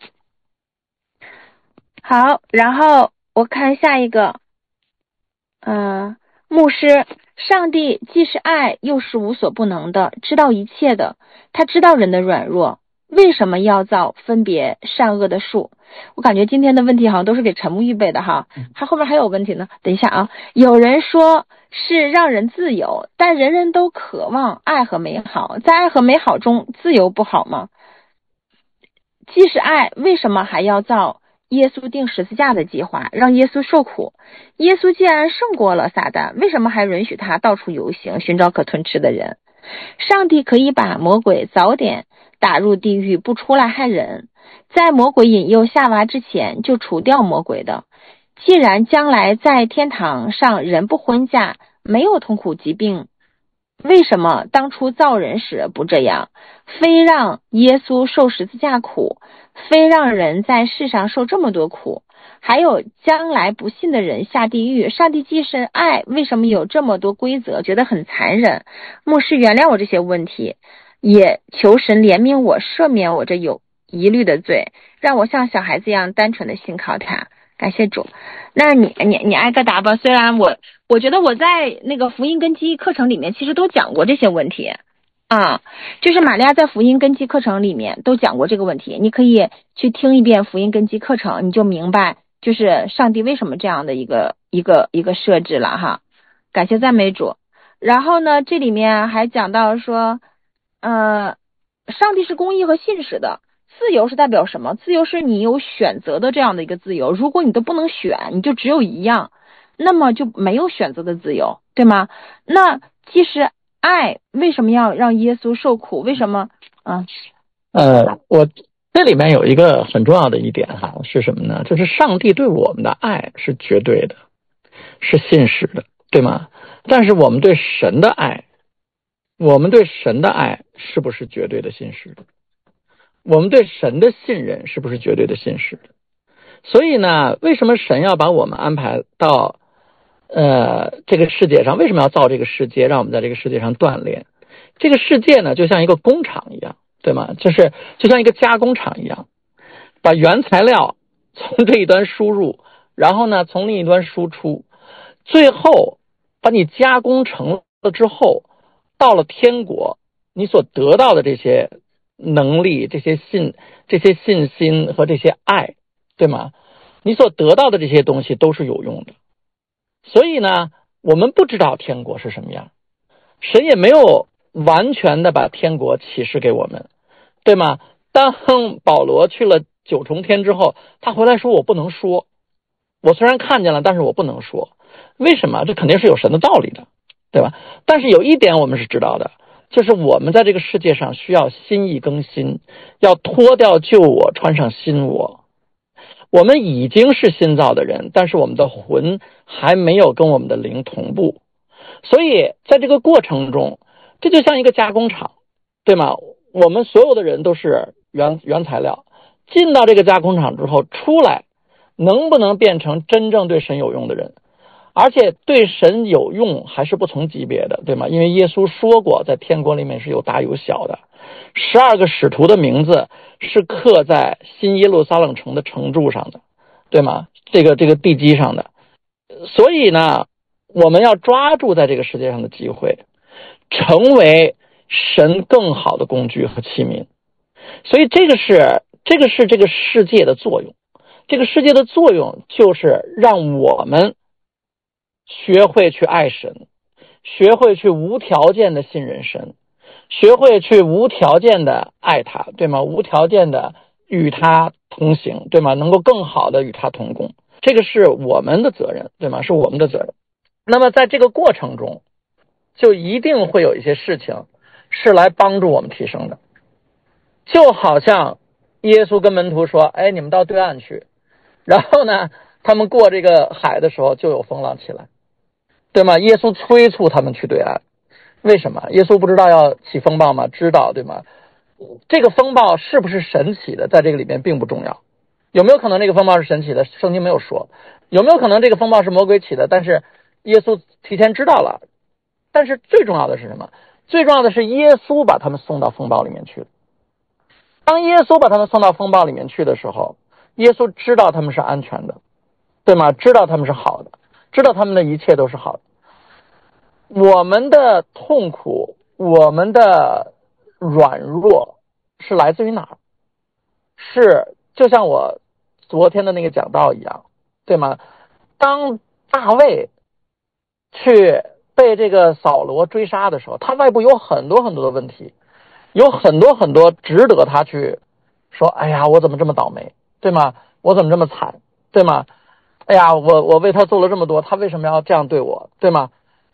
[SPEAKER 3] 好，然后我看下一个嗯、呃，牧师，上帝既是爱又是无所不能的，知道一切的，他知道人的软弱，为什么要造分别善恶的树？我感觉今天的问题好像都是给陈牧预备的哈，他后面还有问题呢，等一下啊。有人说是让人自由，但人人都渴望爱和美好，在爱和美好中自由不好吗？既是爱，为什么还要造耶稣钉十字架的计划，让耶稣受苦？耶稣既然胜过了撒旦，为什么还允许他到处游行，寻找可吞吃的人？ 上帝可以把魔鬼早点打入地狱，不出来害人，在魔鬼引诱夏娃之前就除掉魔鬼的。既然将来在天堂上人不婚嫁，没有痛苦疾病，为什么当初造人时不这样，非让耶稣受十字架苦，非让人在世上受这么多苦，还有将来不信的人下地狱？上帝既是爱，为什么有这么多规则，觉得很残忍？牧师原谅我这些问题，也求神怜悯我，赦免我这有疑虑的罪，让我像小孩子一样单纯的信靠他。感谢主。那你你你挨个答吧，虽然我我觉得我在那个福音根基课程里面其实都讲过这些问题啊，就是玛利亚在福音根基课程里面都讲过这个问题，你可以去听一遍福音根基课程，你就明白就是上帝为什么这样的一个一个一个设置了哈。感谢赞美主。然后呢，这里面还讲到说呃，上帝是公义和信实的。自由是代表什么？自由是你有选择的这样的一个自由，如果你都不能选，你就只有一样，那么就没有选择的自由，对吗？那既是爱，为什么要让耶稣受苦？为什么啊？
[SPEAKER 4] 呃，我这里面有一个很重要的一点哈，是什么呢？就是上帝对我们的爱是绝对的，是信实的，对吗？但是我们对神的爱，我们对神的爱是不是绝对的信实的？我们对神的信任是不是绝对的信实的？所以呢，为什么神要把我们安排到呃这个世界上？为什么要造这个世界，让我们在这个世界上锻炼？这个世界呢，就像一个工厂一样，对吗？就是就像一个加工厂一样，把原材料从这一端输入，然后呢从另一端输出，最后把你加工成了之后，到了天国，你所得到的这些能力，这些信这些信心和这些爱，对吗？你所得到的这些东西都是有用的。所以呢，我们不知道天国是什么样，神也没有完全的把天国启示给我们，对吗？当保罗去了九重天之后，他回来说我不能说，我虽然看见了，但是我不能说。为什么？这肯定是有神的道理的，对吧？但是有一点我们是知道的，就是我们在这个世界上需要心意更新，要脱掉旧我，穿上新我。我们已经是新造的人，但是我们的魂还没有跟我们的灵同步，所以在这个过程中，这就像一个加工厂，对吗？我们所有的人都是原原材料，进到这个加工厂之后出来，能不能变成真正对神有用的人？而且对神有用还是不同级别的，对吗？因为耶稣说过，在天国里面是有大有小的。十二个使徒的名字是刻在新耶路撒冷城的城柱上的，对吗？这个这个地基上的。所以呢，我们要抓住在这个世界上的机会，成为神更好的工具和器皿。所以这个是这个是这个世界的作用。这个世界的作用就是让我们学会去爱神，学会去无条件的信任神，学会去无条件的爱他，对吗？无条件的与他同行，对吗？能够更好的与他同工，这个是我们的责任，对吗？是我们的责任。那么在这个过程中，就一定会有一些事情是来帮助我们提升的。就好像耶稣跟门徒说，哎，你们到对岸去，然后呢他们过这个海的时候就有风浪起来，对吗？耶稣催促他们去对岸。为什么？耶稣不知道要起风暴吗？知道，对吗？这个风暴是不是神起的，在这个里面并不重要。有没有可能这个风暴是神起的？圣经没有说。有没有可能这个风暴是魔鬼起的？但是耶稣提前知道了。但是最重要的是什么？最重要的是耶稣把他们送到风暴里面去了。当耶稣把他们送到风暴里面去的时候，耶稣知道他们是安全的，对吗？知道他们是好的，知道他们的一切都是好的。我们的痛苦，我们的软弱是来自于哪儿？是就像我昨天的那个讲道一样，对吗？当大卫去被这个扫罗追杀的时候，他外部有很多很多的问题，有很多很多值得他去说，哎呀，我怎么这么倒霉，对吗？我怎么这么惨，对吗？哎呀，我我为他做了这么多，他为什么要这样对我，对吗？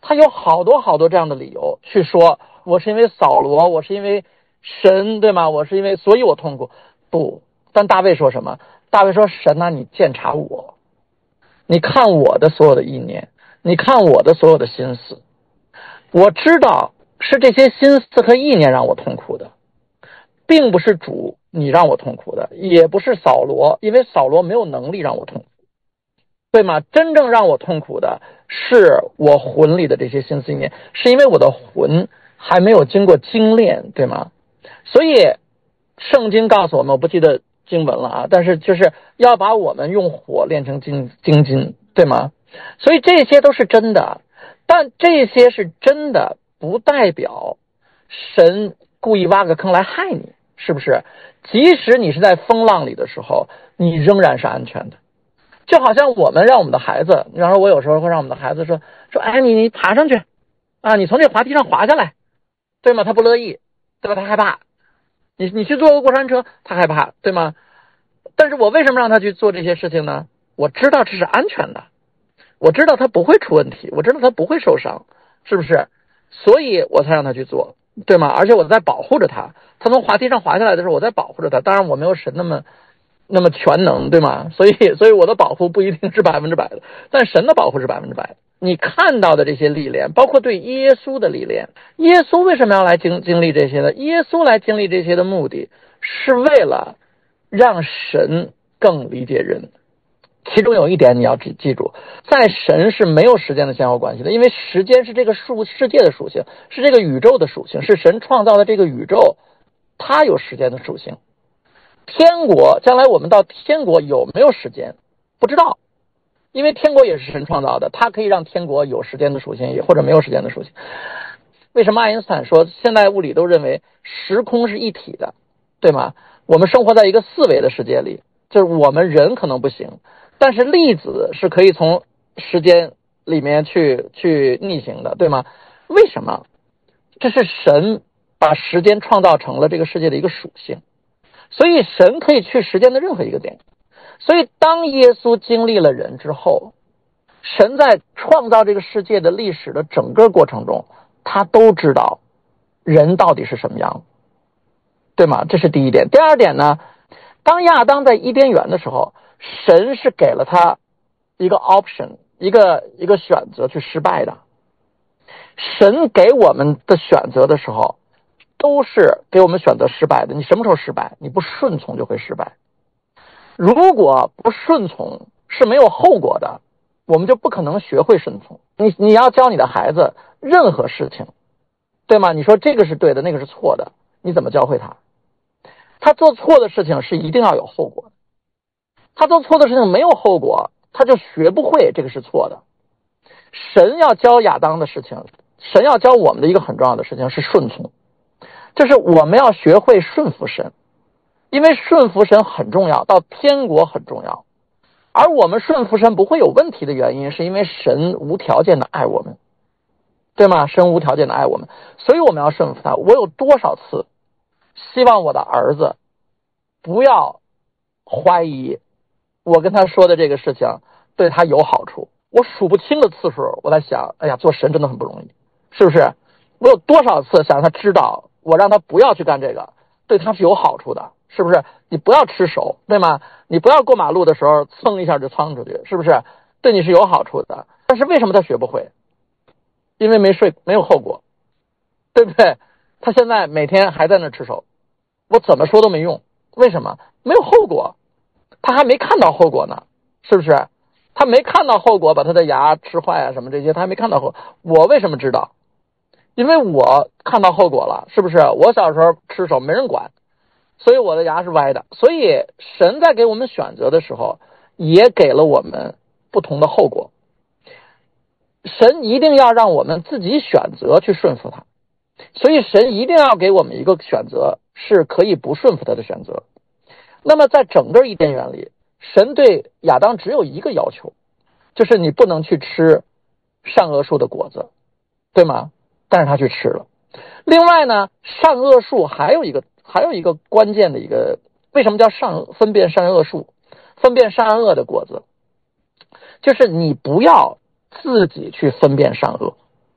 [SPEAKER 4] 他有好多好多这样的理由去说，我是因为扫罗，我是因为神，对吗？我是因为，所以我痛苦。不，但大卫说什么？大卫说，神啊，你鉴察我，你看我的所有的意念，你看我的所有的心思，我知道是这些心思和意念让我痛苦的，并不是主你让我痛苦的，也不是扫罗，因为扫罗没有能力让我痛苦，对吗？真正让我痛苦的是我魂里的这些心思意念，是因为我的魂还没有经过精炼，对吗？所以圣经告诉我们，我不记得经文了啊，但是就是要把我们用火炼成精精金，对吗？所以这些都是真的，但这些是真的不代表神故意挖个坑来害你，是不是？即使你是在风浪里的时候，你仍然是安全的。就好像我们让我们的孩子，比方说我有时候会让我们的孩子说说，哎，你你爬上去啊，你从这滑梯上滑下来，对吗？他不乐意，对吧？他害怕。你你去坐个过山车，他害怕，对吗？但是我为什么让他去做这些事情呢？我知道这是安全的，我知道他不会出问题，我知道他不会受伤，是不是？所以我才让他去做，对吗？而且我在保护着他，他从滑梯上滑下来的时候，我在保护着他。当然我没有神那么那么全能，对吗？所以所以我的保护不一定是百分之百的，但神的保护是百分之百的。你看到的这些历练，包括对耶稣的历练，耶稣为什么要来经经历这些呢？耶稣来经历这些的目的是为了让神更理解人。其中有一点你要记记住，在神是没有时间的先后关系的，因为时间是这个属世界的属性，是这个宇宙的属性，是神创造的这个宇宙，它有时间的属性。天国将来我们到天国有没有时间不知道，因为天国也是神创造的，它可以让天国有时间的属性，也或者没有时间的属性。为什么爱因斯坦说现在物理都认为时空是一体的，对吗？我们生活在一个四维的世界里，就是我们人可能不行，但是粒子是可以从时间里面去去逆行的，对吗？为什么？这是神把时间创造成了这个世界的一个属性，所以神可以去时间的任何一个点。所以当耶稣经历了人之后，神在创造这个世界的历史的整个过程中，他都知道人到底是什么样，对吗？这是第一点。第二点呢，当亚当在伊甸园的时候，神是给了他一个 option， 一个一个选择去失败的。神给我们的选择的时候都是给我们选择失败的。你什么时候失败？你不顺从就会失败。如果不顺从是没有后果的，我们就不可能学会顺从。你你要教你的孩子任何事情，对吗？你说这个是对的，那个是错的，你怎么教会他？他做错的事情是一定要有后果的，他做错的事情没有后果，他就学不会这个是错的。神要教亚当的事情，神要教我们的一个很重要的事情是顺从，就是我们要学会顺服神，因为顺服神很重要，到天国很重要。而我们顺服神不会有问题的原因，是因为神无条件的爱我们，对吗？神无条件的爱我们，所以我们要顺服他。我有多少次希望我的儿子不要怀疑我跟他说的这个事情对他有好处，我数不清的次数，我在想，哎呀，做神真的很不容易，是不是？我有多少次想让他知道，我让他不要去干这个，对他是有好处的，是不是？你不要吃手，对吗？你不要过马路的时候蹭一下就窜出去，是不是？对你是有好处的。但是为什么他学不会？因为没睡，没有后果，对不对？他现在每天还在那吃手，我怎么说都没用。为什么？没有后果，他还没看到后果呢，是不是？他没看到后果，把他的牙吃坏啊什么这些，他还没看到后果。我为什么知道？因为我看到后果了，是不是？我小时候吃手没人管，所以我的牙是歪的。所以神在给我们选择的时候也给了我们不同的后果。神一定要让我们自己选择去顺服他，所以神一定要给我们一个选择，是可以不顺服他的选择。那么在整个伊甸园里，神对亚当只有一个要求，就是你不能去吃善恶树的果子，对吗？但是他去吃了。另外呢，善恶树还有一个还有一个关键的一个，为什么叫善分辨善恶树，分辨善恶的果子，就是你不要自己去分辨善恶，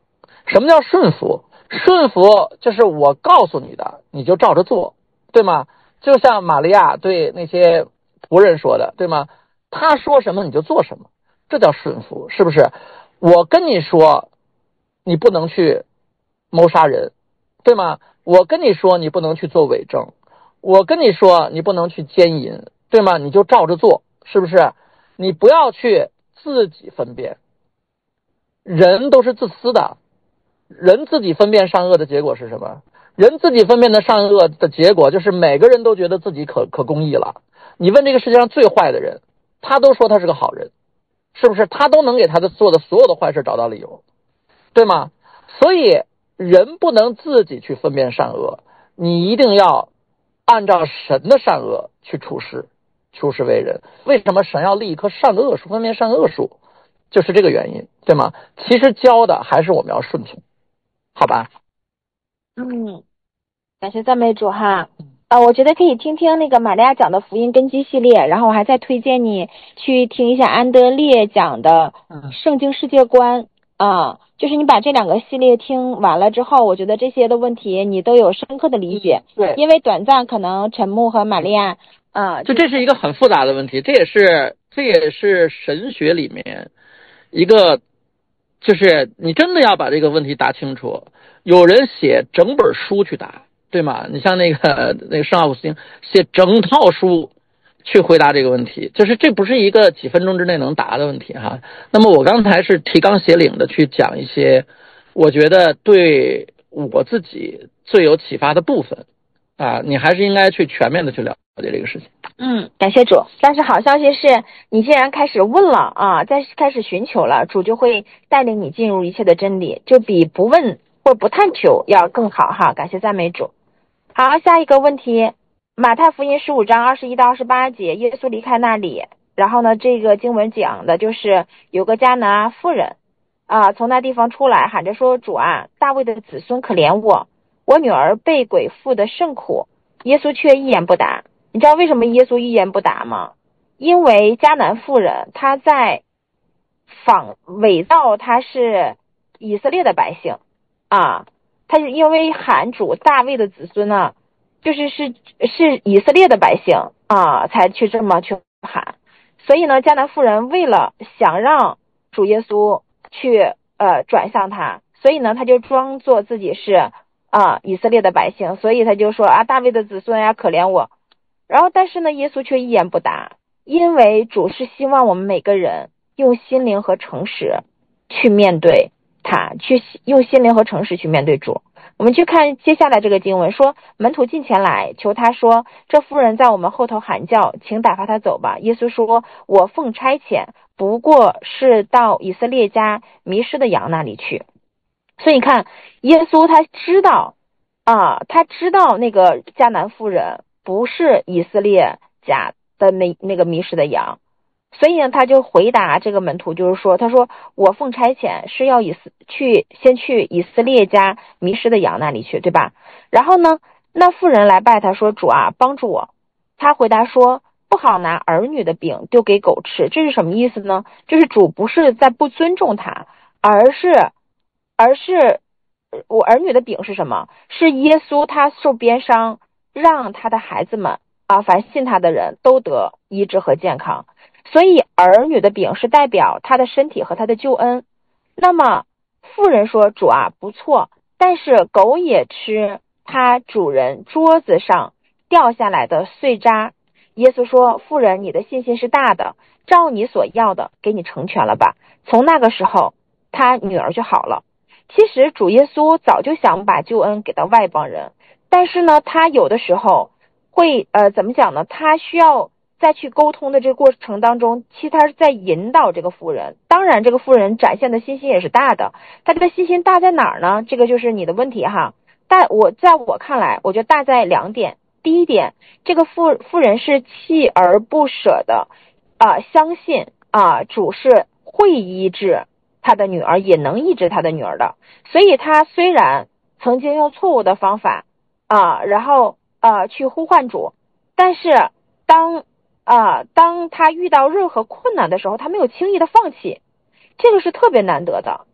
[SPEAKER 4] 什么叫顺服？顺服就是我告诉你的，你就照着做，对吗？就像玛利亚对那些仆人说的，对吗？他说什么你就做什么，这叫顺服，是不是？我跟你说，你不能去谋杀人，对吗？我跟你说，你不能去做伪证，我跟你说，你不能去奸淫，对吗？你就照着做，是不是？你不要去自己分辨，人都是自私的，人自己分辨善恶的结果是什么？人自己分辨的善恶的结果就是每个人都觉得自己可可公义了。你问这个世界上最坏的人，他都说他是个好人，是不是？他都能给他的做的所有的坏事找到理由，对吗？所以人不能自己去分辨善恶，你一定要按照神的善恶去处事，处事为人。为什么神要立一棵善恶树，分辨善恶树？就是这个原因，对吗？其实教的还是我们要顺从，好吧？
[SPEAKER 3] 嗯，感谢赞美主哈。啊，我觉得可以听听那个玛利亚讲的福音根基系列，然后我还再推荐你去听一下安德烈讲的圣经世界观啊，就是你把这两个系列听完了之后，我觉得这些的问题你都有深刻的理解。
[SPEAKER 4] 对，
[SPEAKER 3] 因为短暂可能陈牧和玛利亚啊，
[SPEAKER 4] 就这是一个很复杂的问题，这也是这也是神学里面一个，就是你真的要把这个问题答清楚。有人写整本书去答，对吗？你像那个那个圣奥古斯丁写整套书去回答这个问题，就是这不是一个几分钟之内能答的问题哈。那么我刚才是提纲挈领的去讲一些我觉得对我自己最有启发的部分啊，你还是应该去全面的去了解这个事情。
[SPEAKER 3] 嗯，感谢主。但是好消息是，你既然开始问了啊，再开始寻求了，主就会带领你进入一切的真理，就比不问或不探求要更好哈。感谢赞美主。好，下一个问题，马太福音十五章二十一到二十八节，耶稣离开那里，然后呢，这个经文讲的就是有个迦南妇人啊，从那地方出来，喊着说：“主啊，大卫的子孙可怜我，我女儿被鬼附的甚苦。”耶稣却一言不答。你知道为什么耶稣一言不答吗？因为迦南妇人她在仿伪造她是以色列的百姓啊，她是因为喊主大卫的子孙呢，就是是是以色列的百姓啊，才去这么去喊。所以呢，迦南妇人为了想让主耶稣去呃转向他，所以呢，他就装作自己是啊以色列的百姓，所以他就说啊大卫的子孙呀，可怜我。然后但是呢，耶稣却一言不答，因为主是希望我们每个人用心灵和诚实去面对他，去用心灵和诚实去面对主。我们去看接下来这个经文，说门徒近前来求他说，这妇人在我们后头喊叫，请打发他走吧。耶稣说，我奉差遣不过是到以色列家迷失的羊那里去。所以你看，耶稣他知道啊，他知道那个迦南妇人不是以色列家的那那个迷失的羊，所以呢，他就回答这个门徒，就是说，他说我奉差遣是要以色去先去以色列家迷失的羊那里去，对吧？然后呢，那妇人来拜他说，主啊，帮助我。他回答说，不好拿儿女的饼丢给狗吃。这是什么意思呢？就是主不是在不尊重他，而是而是我儿女的饼是什么？是耶稣他受鞭伤，让他的孩子们啊，凡信他的人都得医治和健康。所以儿女的饼是代表他的身体和他的救恩。那么妇人说，主啊，不错，但是狗也吃他主人桌子上掉下来的碎渣。耶稣说，妇人，你的信心是大的，照你所要的给你成全了吧。从那个时候他女儿就好了。其实主耶稣早就想把救恩给到外邦人，但是呢，他有的时候会呃怎么讲呢？他需要在去沟通的这个过程当中，其实他是在引导这个妇人。当然这个妇人展现的信心也是大的，他这个信心大在哪儿呢？这个就是你的问题哈。但我在我看来，我觉得大在两点。第一点，这个妇妇人是锲而不舍的啊、呃，相信啊、呃、主是会医治他的女儿，也能医治他的女儿的。所以他虽然曾经用错误的方法啊、呃，然后呃去呼唤主，但是当啊、呃，当他遇到任何困难的时候，他没有轻易的放弃，这个是特别难得的。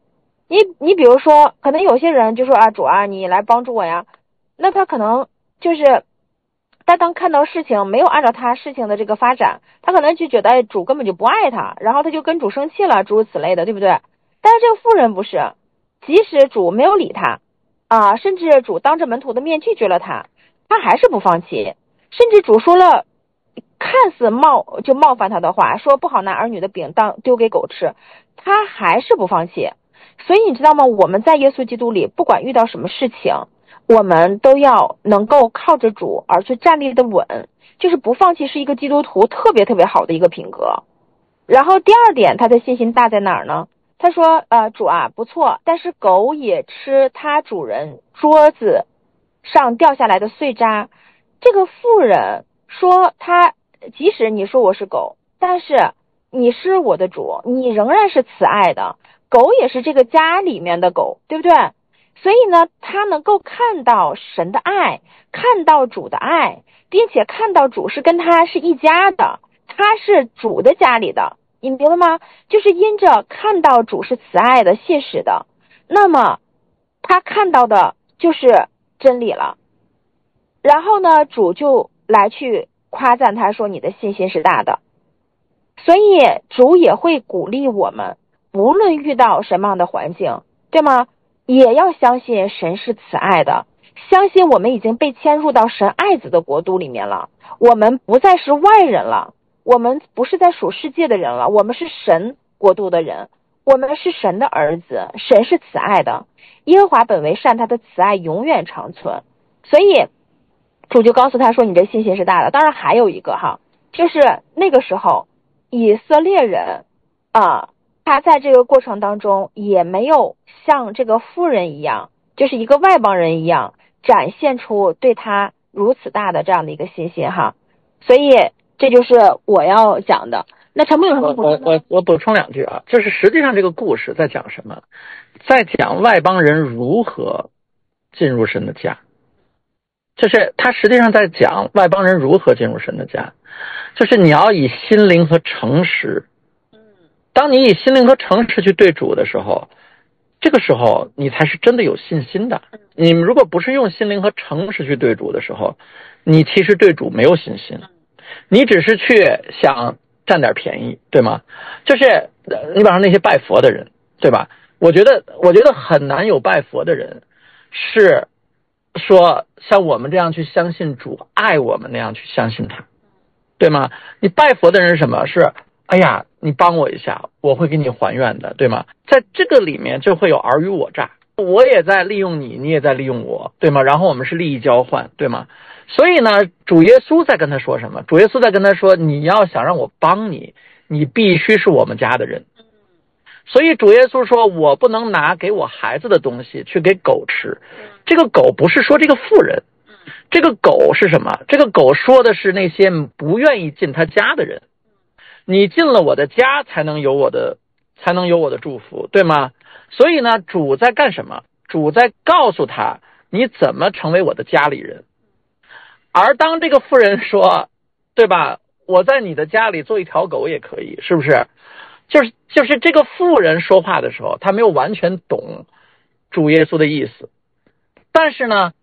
[SPEAKER 3] 你你比如说，可能有些人就说啊，主啊，你来帮助我呀，那他可能就是他当看到事情没有按照他事情的这个发展，他可能就觉得哎，主根本就不爱他，然后他就跟主生气了，诸如此类的，对不对？但是这个妇人不是，即使主没有理他啊，甚至主当着门徒的面拒绝了他，他还是不放弃，甚至主说了看似冒就冒犯他的话，说不好拿儿女的饼当丢给狗吃，他还是不放弃。所以你知道吗？我们在耶稣基督里，不管遇到什么事情，我们都要能够靠着主而去站立的稳，就是不放弃，是一个基督徒特别特别好的一个品格。然后第二点，他的信心大在哪儿呢？他说呃，主啊，不错，但是狗也吃他主人桌子上掉下来的碎渣。这个妇人说，他即使你说我是狗，但是你是我的主，你仍然是慈爱的，狗也是这个家里面的狗，对不对？所以呢，他能够看到神的爱，看到主的爱，并且看到主是跟他是一家的，他是主的家里的，你明白吗？就是因着看到主是慈爱的、信实的，那么他看到的就是真理了。然后呢，主就来去夸赞他说，你的信心是大的。所以主也会鼓励我们，无论遇到什么样的环境，对吗？也要相信神是慈爱的，相信我们已经被迁入到神爱子的国度里面了，我们不再是外人了，我们不是在属世界的人了，我们是神国度的人，我们是神的儿子，神是慈爱的，耶和华本为善，他的慈爱永远长存。所以主就告诉他说，你这信心是大的。当然还有一个哈，就是那个时候以色列人啊，他在这个过程当中也没有像这个妇人一样，就是一个外邦人一样展现出对他如此大的这样的一个信心哈。所以这就是我要讲的。那陈牧有什么补充？
[SPEAKER 4] 我我我补充两句啊，就是实际上这个故事在讲什么？在讲外邦人如何进入神的家。就是他实际上在讲外邦人如何进入神的家，就是你要以心灵和诚实，当你以心灵和诚实去对主的时候，这个时候你才是真的有信心的。你如果不是用心灵和诚实去对主的时候，你其实对主没有信心，你只是去想占点便宜，对吗？就是你比方说那些拜佛的人，对吧？我觉得我觉得很难有拜佛的人是说像我们这样去相信主爱我们那样去相信他，对吗？你拜佛的人是什么？是哎呀你帮我一下我会给你还愿的，对吗？在这个里面就会有尔虞我诈，我也在利用你，你也在利用我，对吗？然后我们是利益交换，对吗？所以呢，主耶稣在跟他说什么？主耶稣在跟他说，你要想让我帮你，你必须是我们家的人。所以主耶稣说，我不能拿给我孩子的东西去给狗吃。这个狗不是说这个妇人，这个狗是什么？这个狗说的是那些不愿意进他家的人。你进了我的家才能有我的才能有我的祝福，对吗？所以呢，主在干什么？主在告诉他你怎么成为我的家里人。而当这个妇人说，对吧，我在你的家里做一条狗也可以，是不是？就是就是这个妇人说话的时候，她没有完全懂主耶稣的意思，但是呢，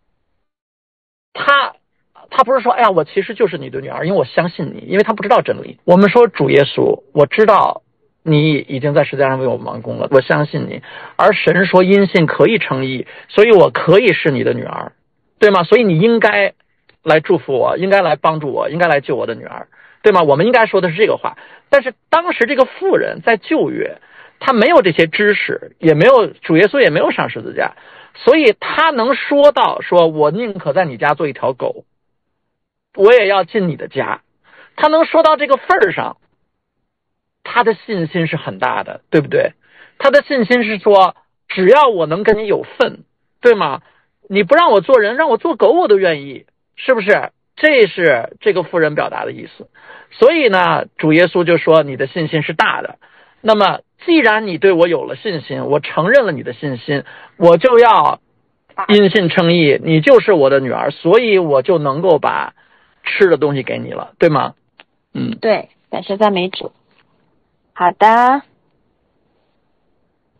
[SPEAKER 4] 她她不是说哎呀我其实就是你的女儿，因为我相信你，因为她不知道真理。我们说主耶稣，我知道你已经在十字架上为我完工了，我相信你。而神说因信可以称义，所以我可以是你的女儿，对吗？所以你应该来祝福我，应该来帮助我，应该来救我的女儿，对吗？我们应该说的是这个话。但是当时这个妇人在旧约，她没有这些知识，也没有主耶稣也没有上十字架，所以她能说到说我宁可在你家做一条狗，我也要进你的家。她能说到这个份儿上，她的信心是很大的，对不对？她的信心是说只要我能跟你有份，对吗？你不让我做人，让我做狗我都愿意，是不是？这是这个妇人表达的意思。所以呢，主耶稣就说你的信心是大的。那么既然你对我有了信心，我承认了你的信心，我就要因信称义，你就是我的女儿，所以我就能够把吃的东西给你了，对吗？嗯，
[SPEAKER 3] 对，感谢赞美主。好的，是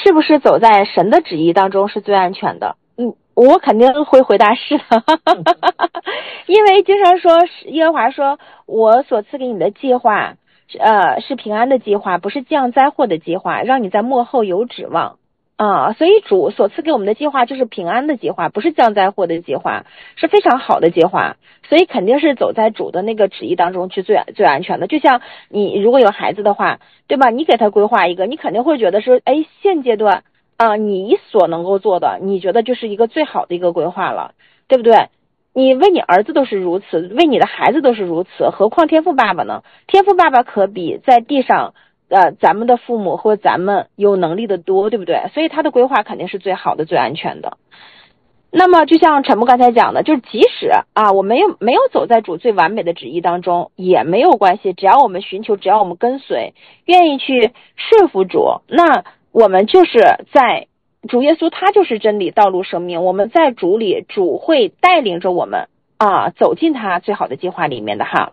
[SPEAKER 3] 是不是走在神的旨意当中是最安全的？嗯，我肯定会回答是的，因为经常说耶和华说，我所赐给你的计划，呃，是平安的计划，不是降灾祸的计划，让你在末后有指望啊。所以主所赐给我们的计划就是平安的计划，不是降灾祸的计划，是非常好的计划。所以肯定是走在主的那个旨意当中去最最安全的。就像你如果有孩子的话，对吧？你给他规划一个，你肯定会觉得是，哎，现阶段啊、呃，你所能够做的，你觉得就是一个最好的一个规划了，对不对？你为你儿子都是如此，为你的孩子都是如此，何况天父爸爸呢？天父爸爸可比在地上呃咱们的父母或咱们有能力的多，对不对？所以他的规划肯定是最好的、最安全的。那么就像陈牧刚才讲的，就是即使啊我没有没有走在主最完美的旨意当中也没有关系，只要我们寻求，只要我们跟随，愿意去顺服主，那我们就是在主耶稣，他就是真理、道路、生命，我们在主里，主会带领着我们啊走进他最好的计划里面的哈。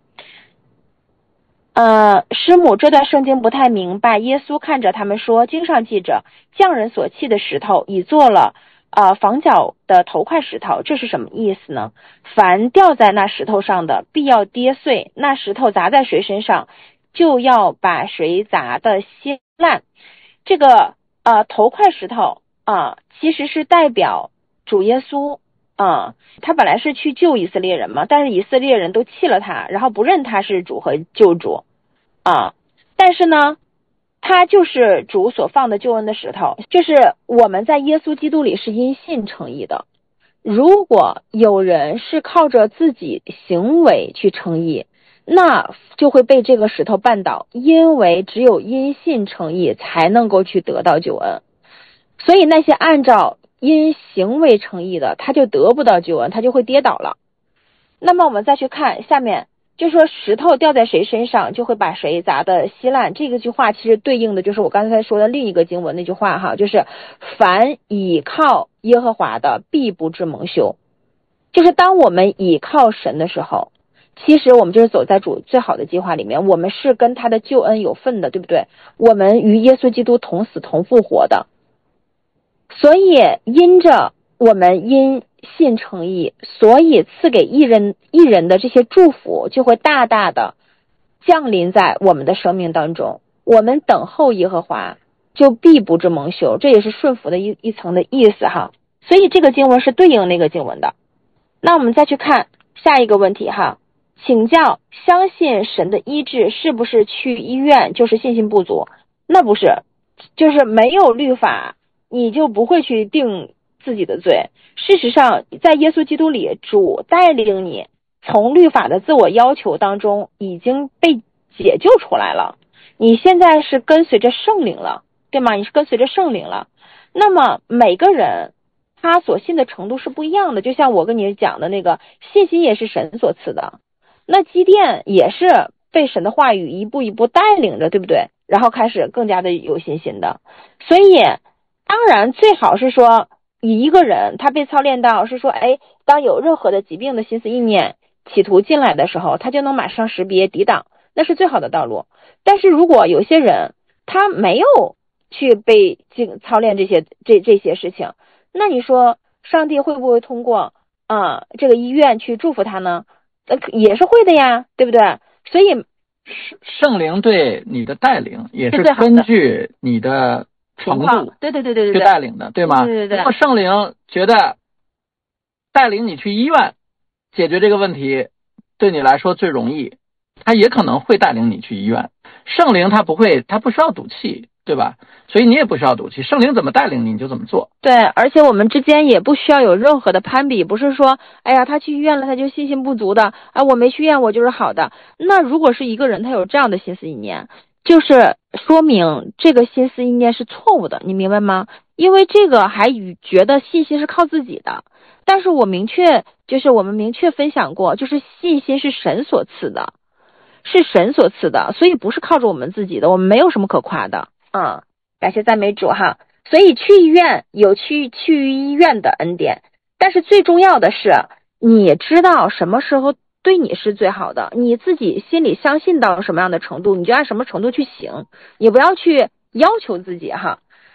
[SPEAKER 3] 呃，师母这段圣经不太明白，耶稣看着他们说，经上记着匠人所弃的石头已做了呃，房角的头块石头，这是什么意思呢？凡掉在那石头上的，必要跌碎；那石头砸在谁身上，就要把谁砸的稀烂。这个呃头块石头啊、呃，其实是代表主耶稣啊、呃，他本来是去救以色列人嘛，但是以色列人都弃了他，然后不认他是主和救主啊、呃。但是呢，他就是主所放的救恩的石头，就是我们在耶稣基督里是因信称义的。如果有人是靠着自己行为去称义，那就会被这个石头绊倒，因为只有因信称义才能够去得到救恩。所以那些按照因行为称义的，他就得不到救恩，他就会跌倒了。那么我们再去看下面，就说石头掉在谁身上，就会把谁砸得稀烂。这个句话其实对应的就是我刚才说的另一个经文那句话哈，就是凡倚靠耶和华的，必不至蒙羞。就是当我们倚靠神的时候，其实我们就是走在主最好的计划里面，我们是跟他的救恩有份的，对不对？我们与耶稣基督同死同复活的。所以因着我们因信称义，所以赐给义人义人的这些祝福就会大大的降临在我们的生命当中。我们等候耶和华，就必不至蒙羞，这也是顺服的一一层的意思哈。所以这个经文是对应那个经文的。那我们再去看下一个问题哈，请教相信神的医治是不是去医院就是信心不足？那不是，就是没有律法，你就不会去定自己的罪。事实上，在耶稣基督里，主带领你从律法的自我要求当中已经被解救出来了。你现在是跟随着圣灵了，对吗？你是跟随着圣灵了。那么每个人他所信的程度是不一样的，就像我跟你讲的那个信心也是神所赐的，那基甸也是被神的话语一步一步带领着，对不对？然后开始更加的有信心的。所以当然最好是说以一个人他被操练到是说，哎，当有任何的疾病的心思意念企图进来的时候，他就能马上识别抵挡，那是最好的道路。但是如果有些人他没有去被操练这些这这些事情，那你说上帝会不会通过啊、呃、这个医院去祝福他呢？呃，也是会的呀，对不对？所以
[SPEAKER 4] 圣灵对你的带领也是根据你的程度，
[SPEAKER 3] 对对对对对
[SPEAKER 4] 去带领的，对吗？
[SPEAKER 3] 对对对。
[SPEAKER 4] 如果圣灵觉得带领你去医院解决这个问题对你来说最容易，他也可能会带领你去医院。圣灵他不会，他不需要赌气，对吧？所以你也不需要赌气，圣灵怎么带领你你就怎么做。
[SPEAKER 3] 对，而且我们之间也不需要有任何的攀比，不是说哎呀他去医院了他就信心不足的，啊我没去医院我就是好的。那如果是一个人他有这样的心思意念，就是说明这个心思意念是错误的，你明白吗？因为这个还与觉得信心是靠自己的，但是我明确就是我们明确分享过，就是信心是神所赐的，是神所赐的，所以不是靠着我们自己的，我们没有什么可夸的。嗯，感谢赞美主哈。所以去医院有去去医院的恩典，但是最重要的是你知道什么时候对你是最好的，你自己心里相信到什么样的程度，你就按什么程度去行，你不要去要求自己哈。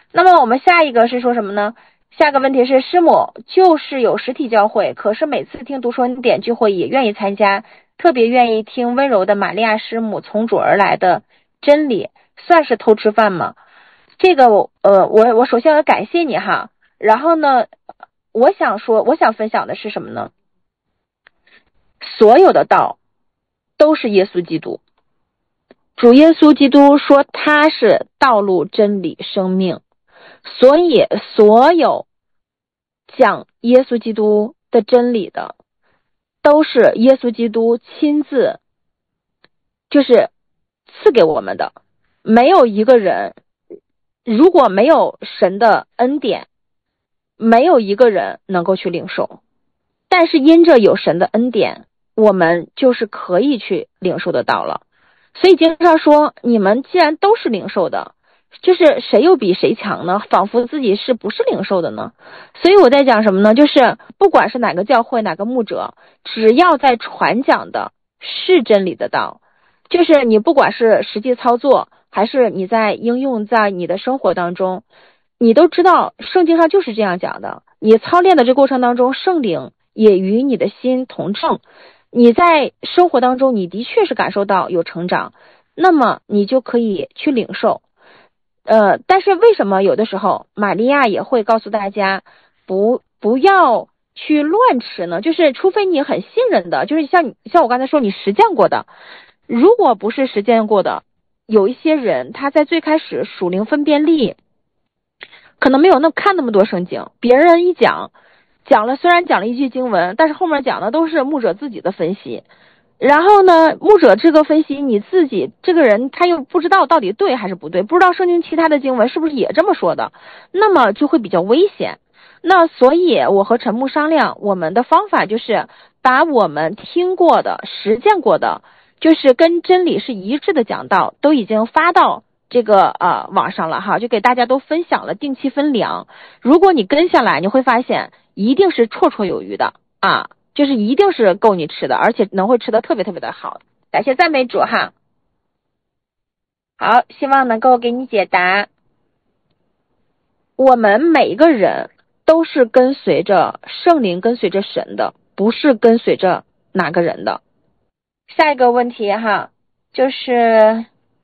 [SPEAKER 3] 那么我们下一个是说什么呢？下个问题是，师母就是有实体教会，可是每次听读书恩典聚会也愿意参加，特别愿意听温柔的玛利亚师母从主而来的真理，算是偷吃饭吗？这个我呃我我首先要感谢你哈，然后呢，我想说我想分享的是什么呢？所有的道都是耶稣基督，主耶稣基督说他是道路真理生命，所以所有讲耶稣基督的真理的都是耶稣基督亲自就是赐给我们的，没有一个人，如果没有神的恩典，没有一个人能够去领受，但是因着有神的恩典，我们就是可以去领受得到了。所以经常说，你们既然都是领受的，就是谁又比谁强呢？仿佛自己是不是领受的呢？所以我在讲什么呢？就是不管是哪个教会哪个牧者，只要在传讲的是真理的道，就是你不管是实际操作还是你在应用在你的生活当中，你都知道圣经上就是这样讲的。你操练的这过程当中，圣灵也与你的心同正，你在生活当中你的确是感受到有成长，那么你就可以去领受。呃，但是为什么有的时候玛利亚也会告诉大家不不要去乱吃呢？就是除非你很信任的，就是像像我刚才说你实践过的，如果不是实践过的，有一些人他在最开始属灵分辨力可能没有那么看那么多圣经，别人一讲讲了，虽然讲了一句经文，但是后面讲的都是牧者自己的分析，然后呢，牧者这个分析你自己这个人他又不知道到底对还是不对，不知道圣经其他的经文是不是也这么说的，那么就会比较危险。那所以我和陈牧商量，我们的方法就是把我们听过的实践过的，就是跟真理是一致的讲道都已经发到这个呃网上了哈，就给大家都分享了，定期分粮。如果你跟下来，你会发现一定是绰绰有余的啊，就是一定是够你吃的，而且能会吃的特别特别的好。感谢赞美主哈。好，希望能够给你解答。我们每一个人都是跟随着圣灵，跟随着神的，不是跟随着哪个人的。下一个问题哈，就是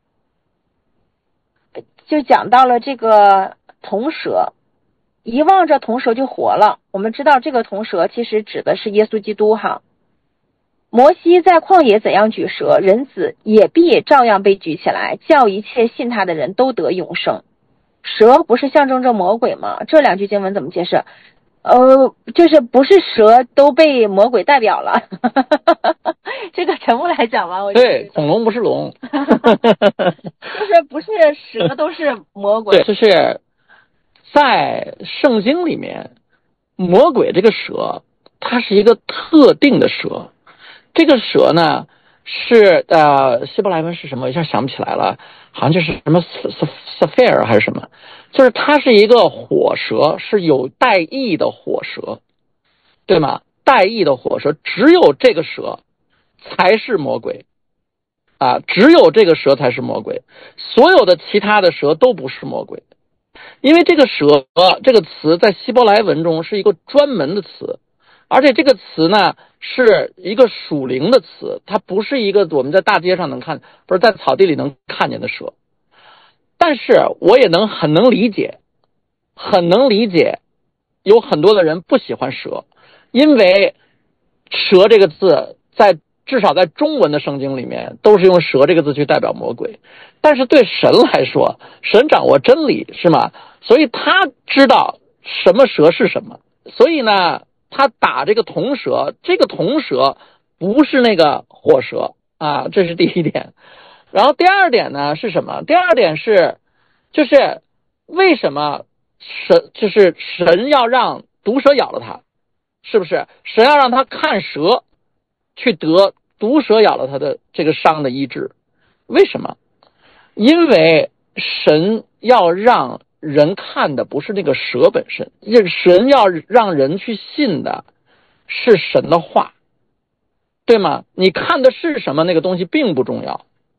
[SPEAKER 3] 就讲到了这个铜蛇，遗忘着铜蛇就活了。我们知道这个铜蛇其实指的是耶稣基督哈。摩西在旷野怎样举蛇，人子也必照样被举起来，叫一切信他的人都得永生。蛇不是象征着魔鬼吗？这两句经文怎么解释？呃，就是不是蛇都被魔鬼代表了？这个陈牧来讲吧，我觉得
[SPEAKER 4] 对，恐龙不是龙，
[SPEAKER 3] 就是不是蛇都是魔鬼。
[SPEAKER 4] 对，就是在圣经里面，魔鬼这个蛇，它是一个特定的蛇。这个蛇呢，是呃希伯来文是什么？一下想不起来了，好像就是什么 sapphire 还是什么，就是它是一个火蛇，是有带翼的火蛇，对吗？带翼的火蛇，只有这个蛇才是魔鬼啊，只有这个蛇才是魔鬼，所有的其他的蛇都不是魔鬼。因为这个蛇这个词在希伯来文中是一个专门的词，而且这个词呢是一个属灵的词，它不是一个我们在大街上能看，不是在草地里能看见的蛇。但是我也能很能理解，很能理解有很多的人不喜欢蛇，因为蛇这个字在至少在中文的圣经里面都是用蛇这个字去代表魔鬼，但是对神来说，神掌握真理是吗？所以他知道什么蛇是什么，所以呢他打这个铜蛇，这个铜蛇不是那个火蛇啊，这是第一点。然后第二点呢是什么？第二点是就是为什么神就是神要让毒蛇咬了他，是不是神要让他看蛇去得毒蛇咬了他的这个伤的医治？为什么？因为神要让人看的不是那个蛇本身，神要让人去信的是神的话，对吗？你看的是什么，那个东西并不重要。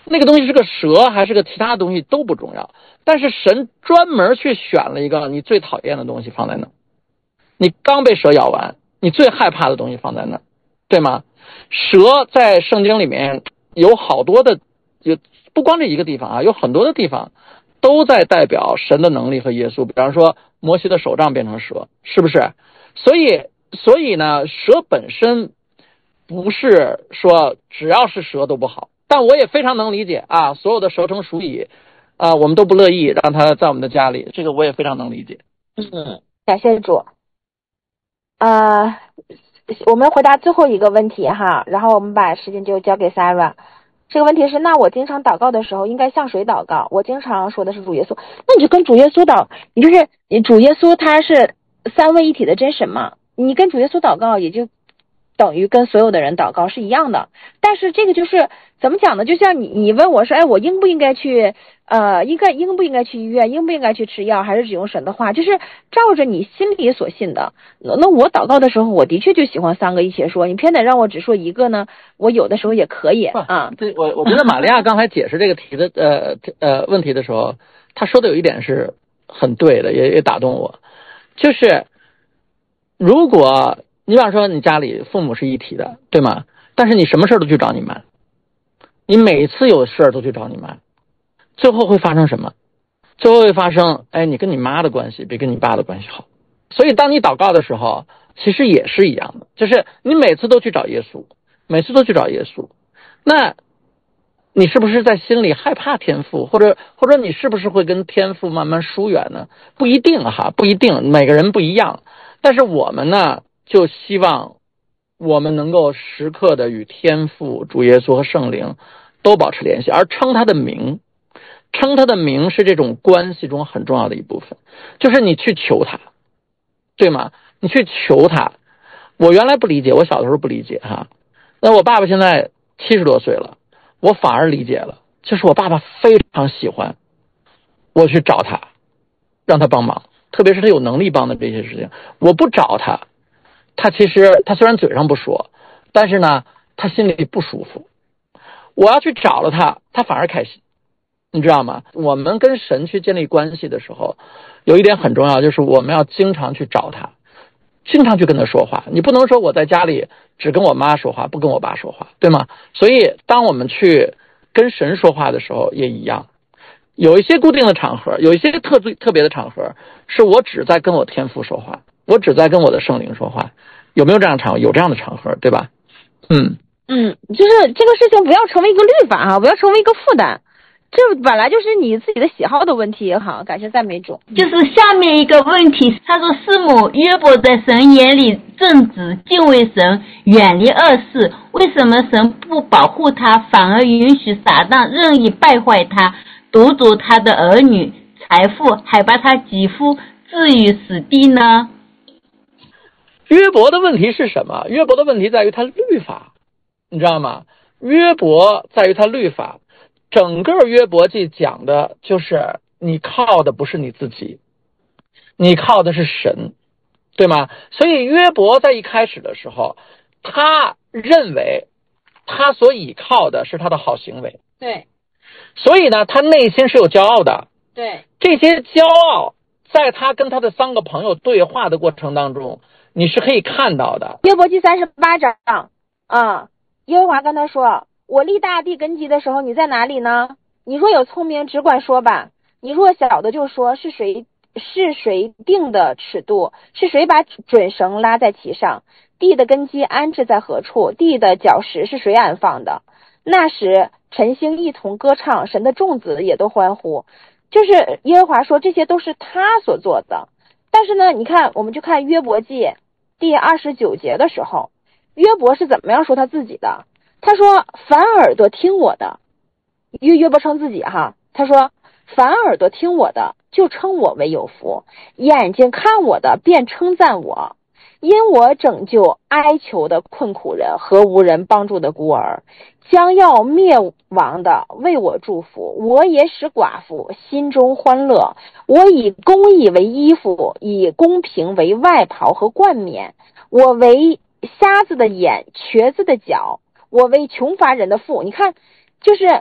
[SPEAKER 4] 那个东西是个蛇还是个其他东西都不重要，但是神专门去选了一个你最讨厌的东西放在那，你刚被蛇咬完，你最害怕的东西放在那，对吗？蛇在圣经里面有好多的，有不光这一个地方啊，有很多的地方都在代表神的能力和耶稣。比方说摩西的手杖变成蛇，是不是？所以所以呢，蛇本身不是说只要是蛇都不好，但我也非常能理解啊，所有的蛇虫鼠蚁啊，我们都不乐意让它在我们的家里，这个我也非常能理解。
[SPEAKER 3] 嗯，感谢主。呃，我们回答最后一个问题哈，然后我们把时间就交给 Sarah。这个问题是，那我经常祷告的时候应该向谁祷告？我经常说的是主耶稣，那你就跟主耶稣祷，你就是你主耶稣他是三位一体的真神嘛，你跟主耶稣祷告也就等于跟所有的人祷告是一样的。但是这个就是怎么讲呢？就像你你问我说，哎，我应不应该去呃，应该应不应该去医院，应不应该去吃药，还是只用神的话，就是照着你心里所信的。那我祷告的时候，我的确就喜欢三个一起说，你偏得让我只说一个呢，我有的时候也可以啊。
[SPEAKER 4] 对，我我觉得玛利亚刚才解释这个题的呃呃问题的时候，她说的有一点是很对的，也也打动我，就是如果你比方说你家里父母是一体的，对吗？但是你什么事都去找你妈，你每次有事都去找你妈，最后会发生什么？最后会发生，哎，你跟你妈的关系比跟你爸的关系好。所以当你祷告的时候，其实也是一样的，就是你每次都去找耶稣，每次都去找耶稣，那你是不是在心里害怕天父，或者或者你是不是会跟天父慢慢疏远呢？不一定哈，不一定，每个人不一样。但是我们呢，就希望我们能够时刻的与天父、主耶稣和圣灵都保持联系，而称他的名，称他的名是这种关系中很重要的一部分，就是你去求他，对吗？你去求他。我原来不理解，我小的时候不理解哈，那我爸爸现在七十多岁了，我反而理解了，就是我爸爸非常喜欢我去找他，让他帮忙，特别是他有能力帮的这些事情，我不找他，他其实他虽然嘴上不说，但是呢他心里不舒服，我要去找了他，他反而开心，你知道吗？我们跟神去建立关系的时候，有一点很重要，就是我们要经常去找他，经常去跟他说话。你不能说我在家里只跟我妈说话，不跟我爸说话，对吗？所以当我们去跟神说话的时候也一样，有一些固定的场合，有一些特特别的场合，是我只在跟我天父说话，我只在跟我的圣灵说话。有没有这样的场合？有这样的场合，对吧？嗯
[SPEAKER 3] 嗯，就是这个事情不要成为一个律法啊，不要成为一个负担。这本来就是你自己的喜好的问题。好，感谢赞美主。
[SPEAKER 1] 就是下面一个问题，他说师母，约伯在神眼里正直，敬畏神，远离恶事，为什么神不保护他，反而允许撒旦任意败坏他，夺走他的儿女财富，还把他几乎置于死地呢？
[SPEAKER 4] 约伯的问题是什么？约伯的问题在于他律法，你知道吗？约伯在于他律法。整个约伯记讲的就是你靠的不是你自己，你靠的是神，对吗？所以约伯在一开始的时候，他认为他所倚靠的是他的好行为，
[SPEAKER 3] 对，
[SPEAKER 4] 所以呢他内心是有骄傲的，
[SPEAKER 3] 对，
[SPEAKER 4] 这些骄傲在他跟他的三个朋友对话的过程当中你是可以看到的。
[SPEAKER 3] 约伯记三十八章啊，耶和华跟他说，我立大地根基的时候你在哪里呢？你若有聪明只管说吧，你若小的就说，是谁是谁定的尺度，是谁把准绳拉在其上，地的根基安置在何处，地的角石是谁安放的？那时晨星一同歌唱，神的众子也都欢呼。就是耶和华说这些都是他所做的。但是呢，你看我们就看约伯记第二十九节的时候，约伯是怎么样说他自己的？他说凡耳朵听我的，约约伯称自己哈，他说凡耳朵听我的就称我为有福，眼睛看我的便称赞我，因我拯救哀求的困苦人和无人帮助的孤儿，将要灭亡的为我祝福，我也使寡妇心中欢乐，我以公义为衣服，以公平为外袍和冠冕，我为瞎子的眼，瘸子的脚，我为穷乏人的腹。你看，就是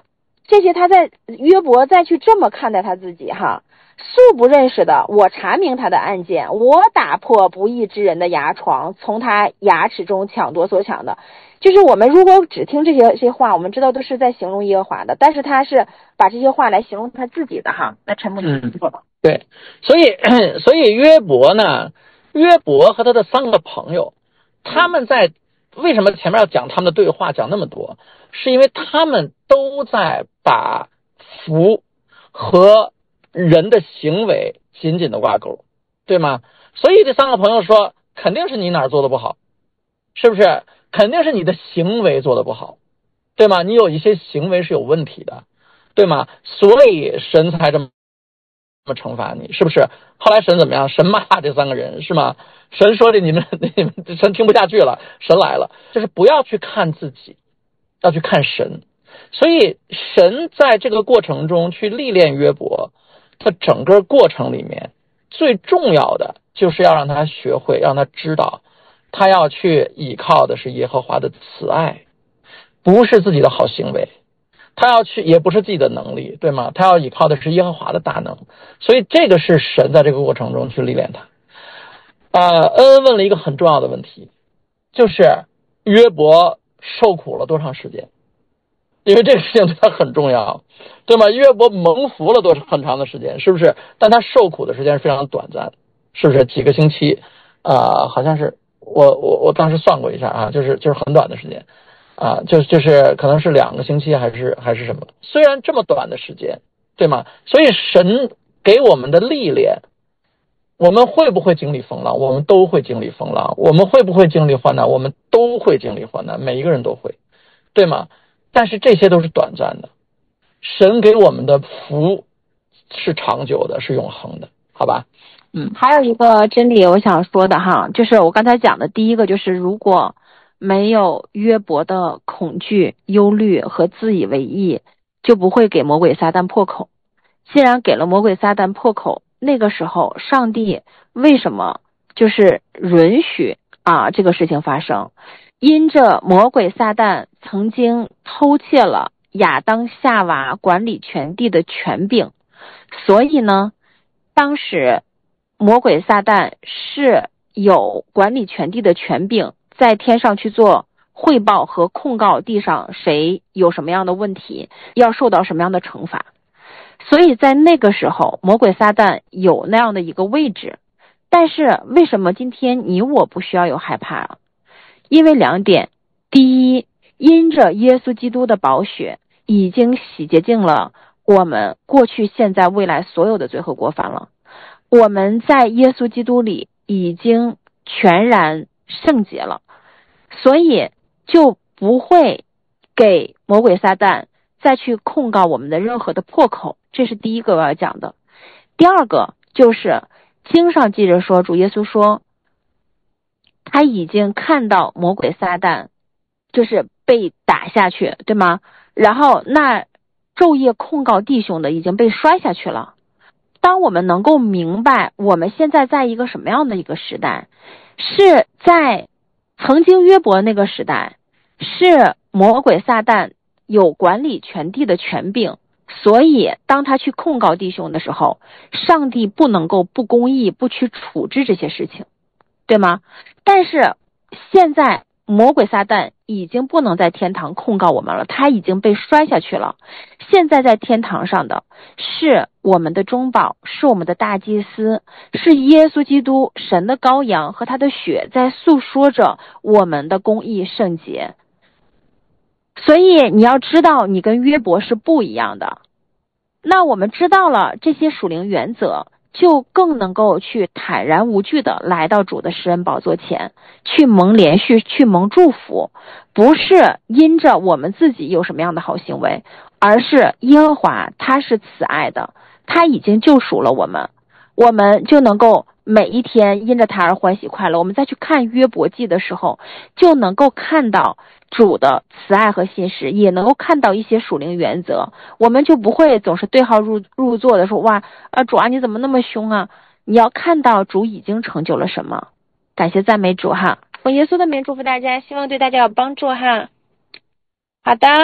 [SPEAKER 3] 这些他在约伯再去这么看待他自己哈，素不认识的，我查明他的案件，我打破不义之人的牙床，从他牙齿中抢夺所抢的。就是我们如果只听这些这些话，我们知道都是在形容耶和华的，但是他是把这些话来形容他自己的哈。那陈牧师说吧。
[SPEAKER 4] 对，所以所以约伯呢，约伯和他的三个朋友，他们在为什么前面要讲他们的对话讲那么多，是因为他们都在把福和人的行为紧紧的挂钩，对吗？所以这三个朋友说，肯定是你哪儿做的不好，是不是？肯定是你的行为做的不好，对吗？你有一些行为是有问题的，对吗？所以神才这么这么惩罚你，是不是？后来神怎么样？神骂这三个人，是吗？神说的你们你们神听不下去了，神来了，就是不要去看自己，要去看神。所以神在这个过程中去历练约伯，他整个过程里面最重要的就是要让他学会，让他知道他要去依靠的是耶和华的慈爱，不是自己的好行为，他要去也不是自己的能力，对吗？他要依靠的是耶和华的大能。所以这个是神在这个过程中去历练他。呃，恩恩问了一个很重要的问题，就是约伯受苦了多长时间？因为这个事情对他很重要，对吗？约伯蒙福了多很长的时间，是不是？但他受苦的时间是非常短暂，是不是？几个星期，呃，好像是我我我当时算过一下啊，就是就是很短的时间，啊，就就是可能是两个星期还是还是什么？虽然这么短的时间，对吗？所以神给我们的历练，我们会不会经历风浪？我们都会经历风浪。我们会不会经历患难？我们都会经历患难，每一个人都会，对吗？但是这些都是短暂的，神给我们的福是长久的，是永恒的，好吧？
[SPEAKER 3] 嗯，还有一个真理我想说的哈，就是我刚才讲的第一个，就是如果没有约伯的恐惧、忧虑和自以为意，就不会给魔鬼撒旦破口。既然给了魔鬼撒旦破口，那个时候上帝为什么就是允许啊这个事情发生？因着魔鬼撒旦曾经偷窃了亚当夏娃管理全地的权柄，所以呢，当时魔鬼撒旦是有管理全地的权柄，在天上去做汇报和控告地上谁有什么样的问题，要受到什么样的惩罚。所以在那个时候，魔鬼撒旦有那样的一个位置。但是为什么今天你我不需要有害怕啊？因为两点，第一，因着耶稣基督的宝血已经洗洁净了我们过去、现在、未来所有的罪和过犯了，我们在耶稣基督里已经全然圣洁了，所以就不会给魔鬼撒旦再去控告我们的任何的破口。这是第一个我要讲的。第二个就是经上记着说，主耶稣说他已经看到魔鬼撒旦就是被打下去，对吗？然后那昼夜控告弟兄的已经被摔下去了。当我们能够明白我们现在在一个什么样的一个时代，是在曾经约伯那个时代，是魔鬼撒旦有管理全地的权柄，所以当他去控告弟兄的时候，上帝不能够不公义，不去处置这些事情，对吗？但是现在魔鬼撒旦已经不能在天堂控告我们了，他已经被摔下去了。现在在天堂上的是我们的中保，是我们的大祭司，是耶稣基督，神的羔羊和他的血在诉说着我们的公义圣洁。所以你要知道你跟约伯是不一样的。那我们知道了这些属灵原则，就更能够去坦然无惧的来到主的施恩宝座前，去蒙连续，去蒙祝福，不是因着我们自己有什么样的好行为，而是耶和华他是慈爱的，他已经救赎了我们，我们就能够每一天因着他而欢喜快乐。我们再去看约伯记的时候，就能够看到主的慈爱和信实，也能够看到一些属灵原则，我们就不会总是对号入入座的说，哇，啊主啊你怎么那么凶啊？你要看到主已经成就了什么。感谢赞美主哈，奉耶稣的名祝福大家，希望对大家有帮助哈。好的，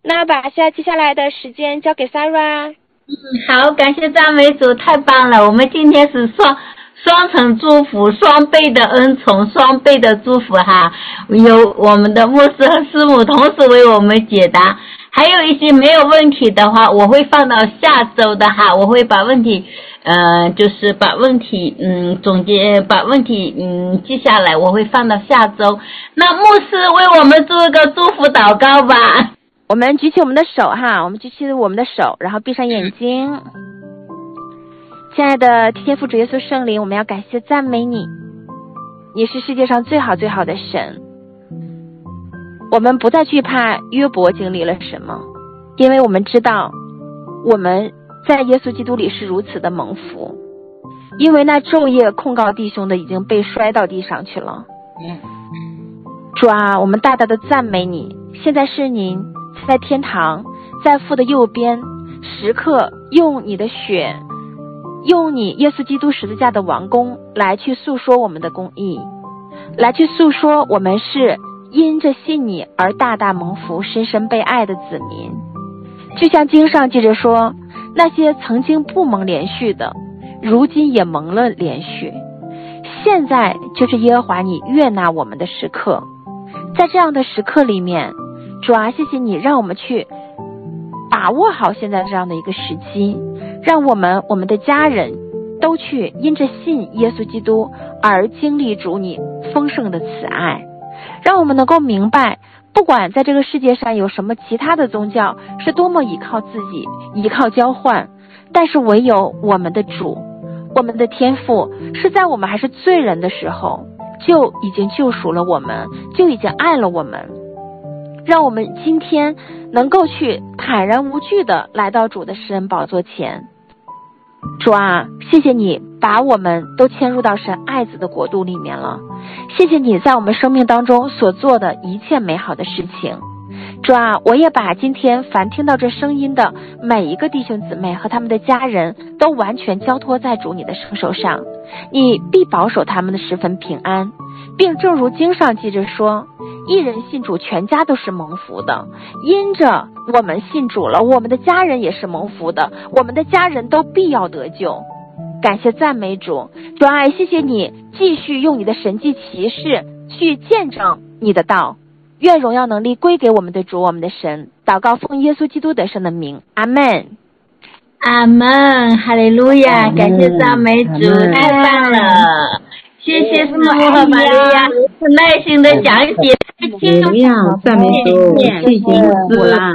[SPEAKER 3] 那把下接下来的时间交给 Sarah。
[SPEAKER 1] 嗯，好，感谢赞美主，太棒了！我们今天是双双层祝福，双倍的恩宠，双倍的祝福哈。有我们的牧师和师母同时为我们解答，还有一些没有问题的话，我会放到下周的哈，我会把问题，呃，就是把问题，嗯，总结，把问题，嗯，记下来，我会放到下周。那牧师为我们做一个祝福祷告吧。
[SPEAKER 3] 我们举起我们的手哈，我们举起我们的手，然后闭上眼睛。亲爱的天父主耶稣圣灵，我们要感谢赞美你，你是世界上最好最好的神。我们不再惧怕约伯经历了什么，因为我们知道我们在耶稣基督里是如此的蒙福，因为那昼夜控告弟兄的已经被摔到地上去了。主啊，我们大大的赞美你，现在是您在天堂，在父的右边，时刻用你的血，用你耶稣基督十字架的王宫来去诉说我们的公义，来去诉说我们是因着信你而大大蒙福，深深被爱的子民。就像经上记着说，那些曾经不蒙连续的，如今也蒙了连续。现在就是耶和华你悦纳我们的时刻，在这样的时刻里面，主啊，谢谢你让我们去把握好现在这样的一个时机，让我们我们的家人都去因着信耶稣基督而经历主你丰盛的慈爱，让我们能够明白，不管在这个世界上有什么其他的宗教是多么依靠自己，依靠交换，但是唯有我们的主，我们的天父是在我们还是罪人的时候就已经救赎了我们，就已经爱了我们，让我们今天能够去坦然无惧的来到主的施恩宝座前。主啊，谢谢你把我们都迁入到神爱子的国度里面了，谢谢你在我们生命当中所做的一切美好的事情。主啊，我也把今天凡听到这声音的每一个弟兄姊妹和他们的家人都完全交托在主你的圣手上，你必保守他们的十分平安，并正如经上记着说，一人信主全家都是蒙福的，因着我们信主了，我们的家人也是蒙福的，我们的家人都必要得救。感谢赞美主，主啊，谢谢你继续用你的神迹奇事去见证你的道，愿荣耀能力归给我们的主我们的神。祷告奉耶稣基督得胜的名，阿们。
[SPEAKER 1] 阿们，哈利路亚，感谢赞美主，太棒了！谢谢师母和玛利亚耐心的讲解，听众
[SPEAKER 6] 赞美主，谢谢主啦。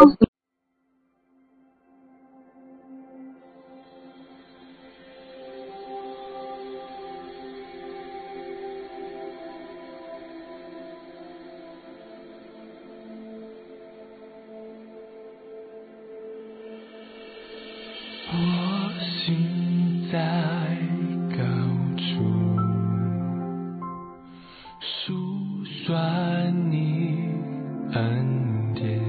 [SPEAKER 7] 我心在高处，述说你恩典，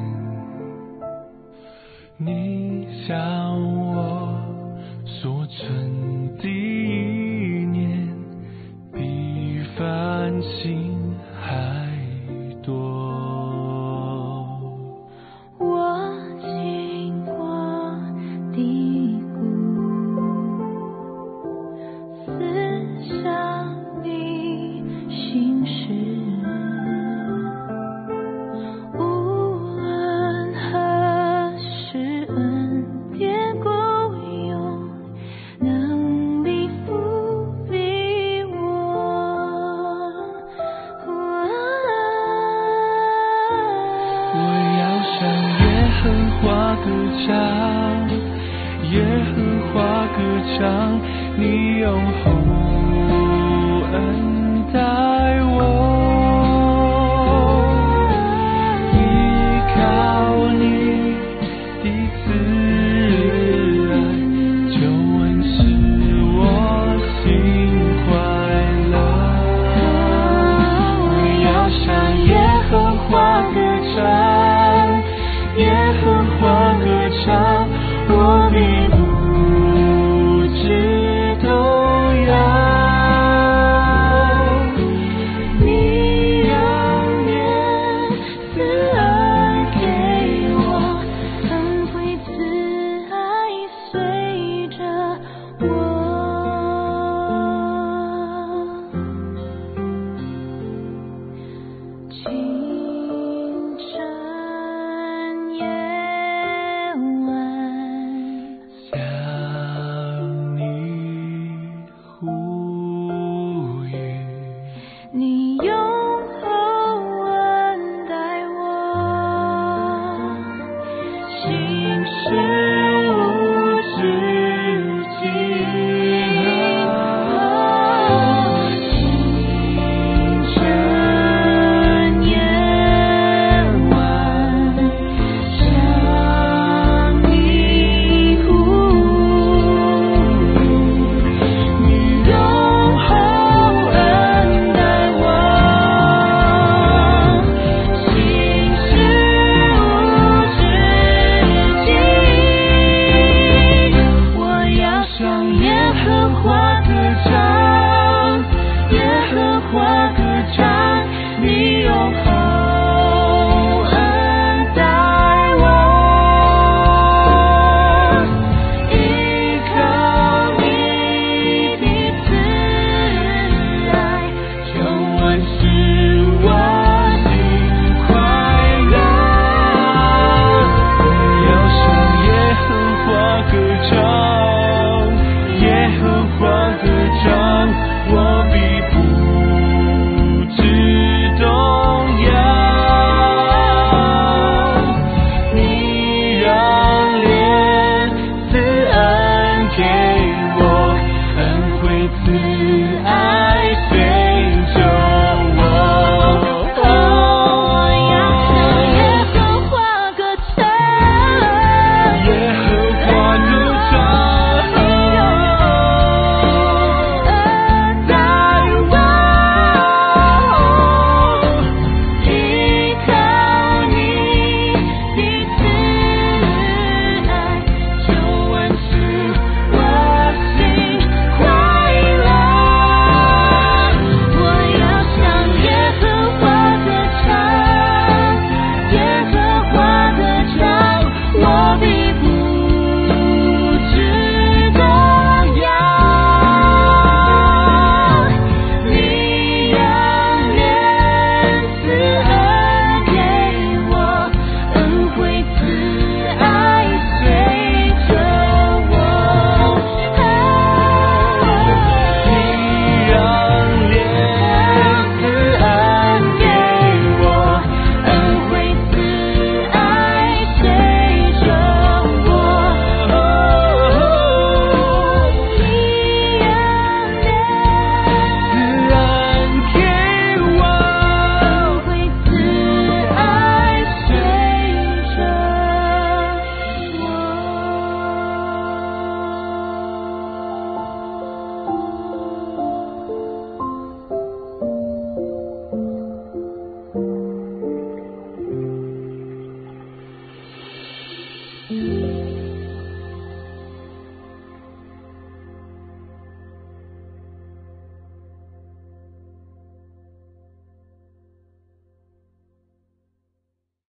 [SPEAKER 7] 你向我所存的意念，比繁星还多。你用厚恩待我，依靠你的慈爱，救恩使我心快乐。我要向耶和华歌唱，耶和华歌唱，我的不知动摇。 和华歌唱。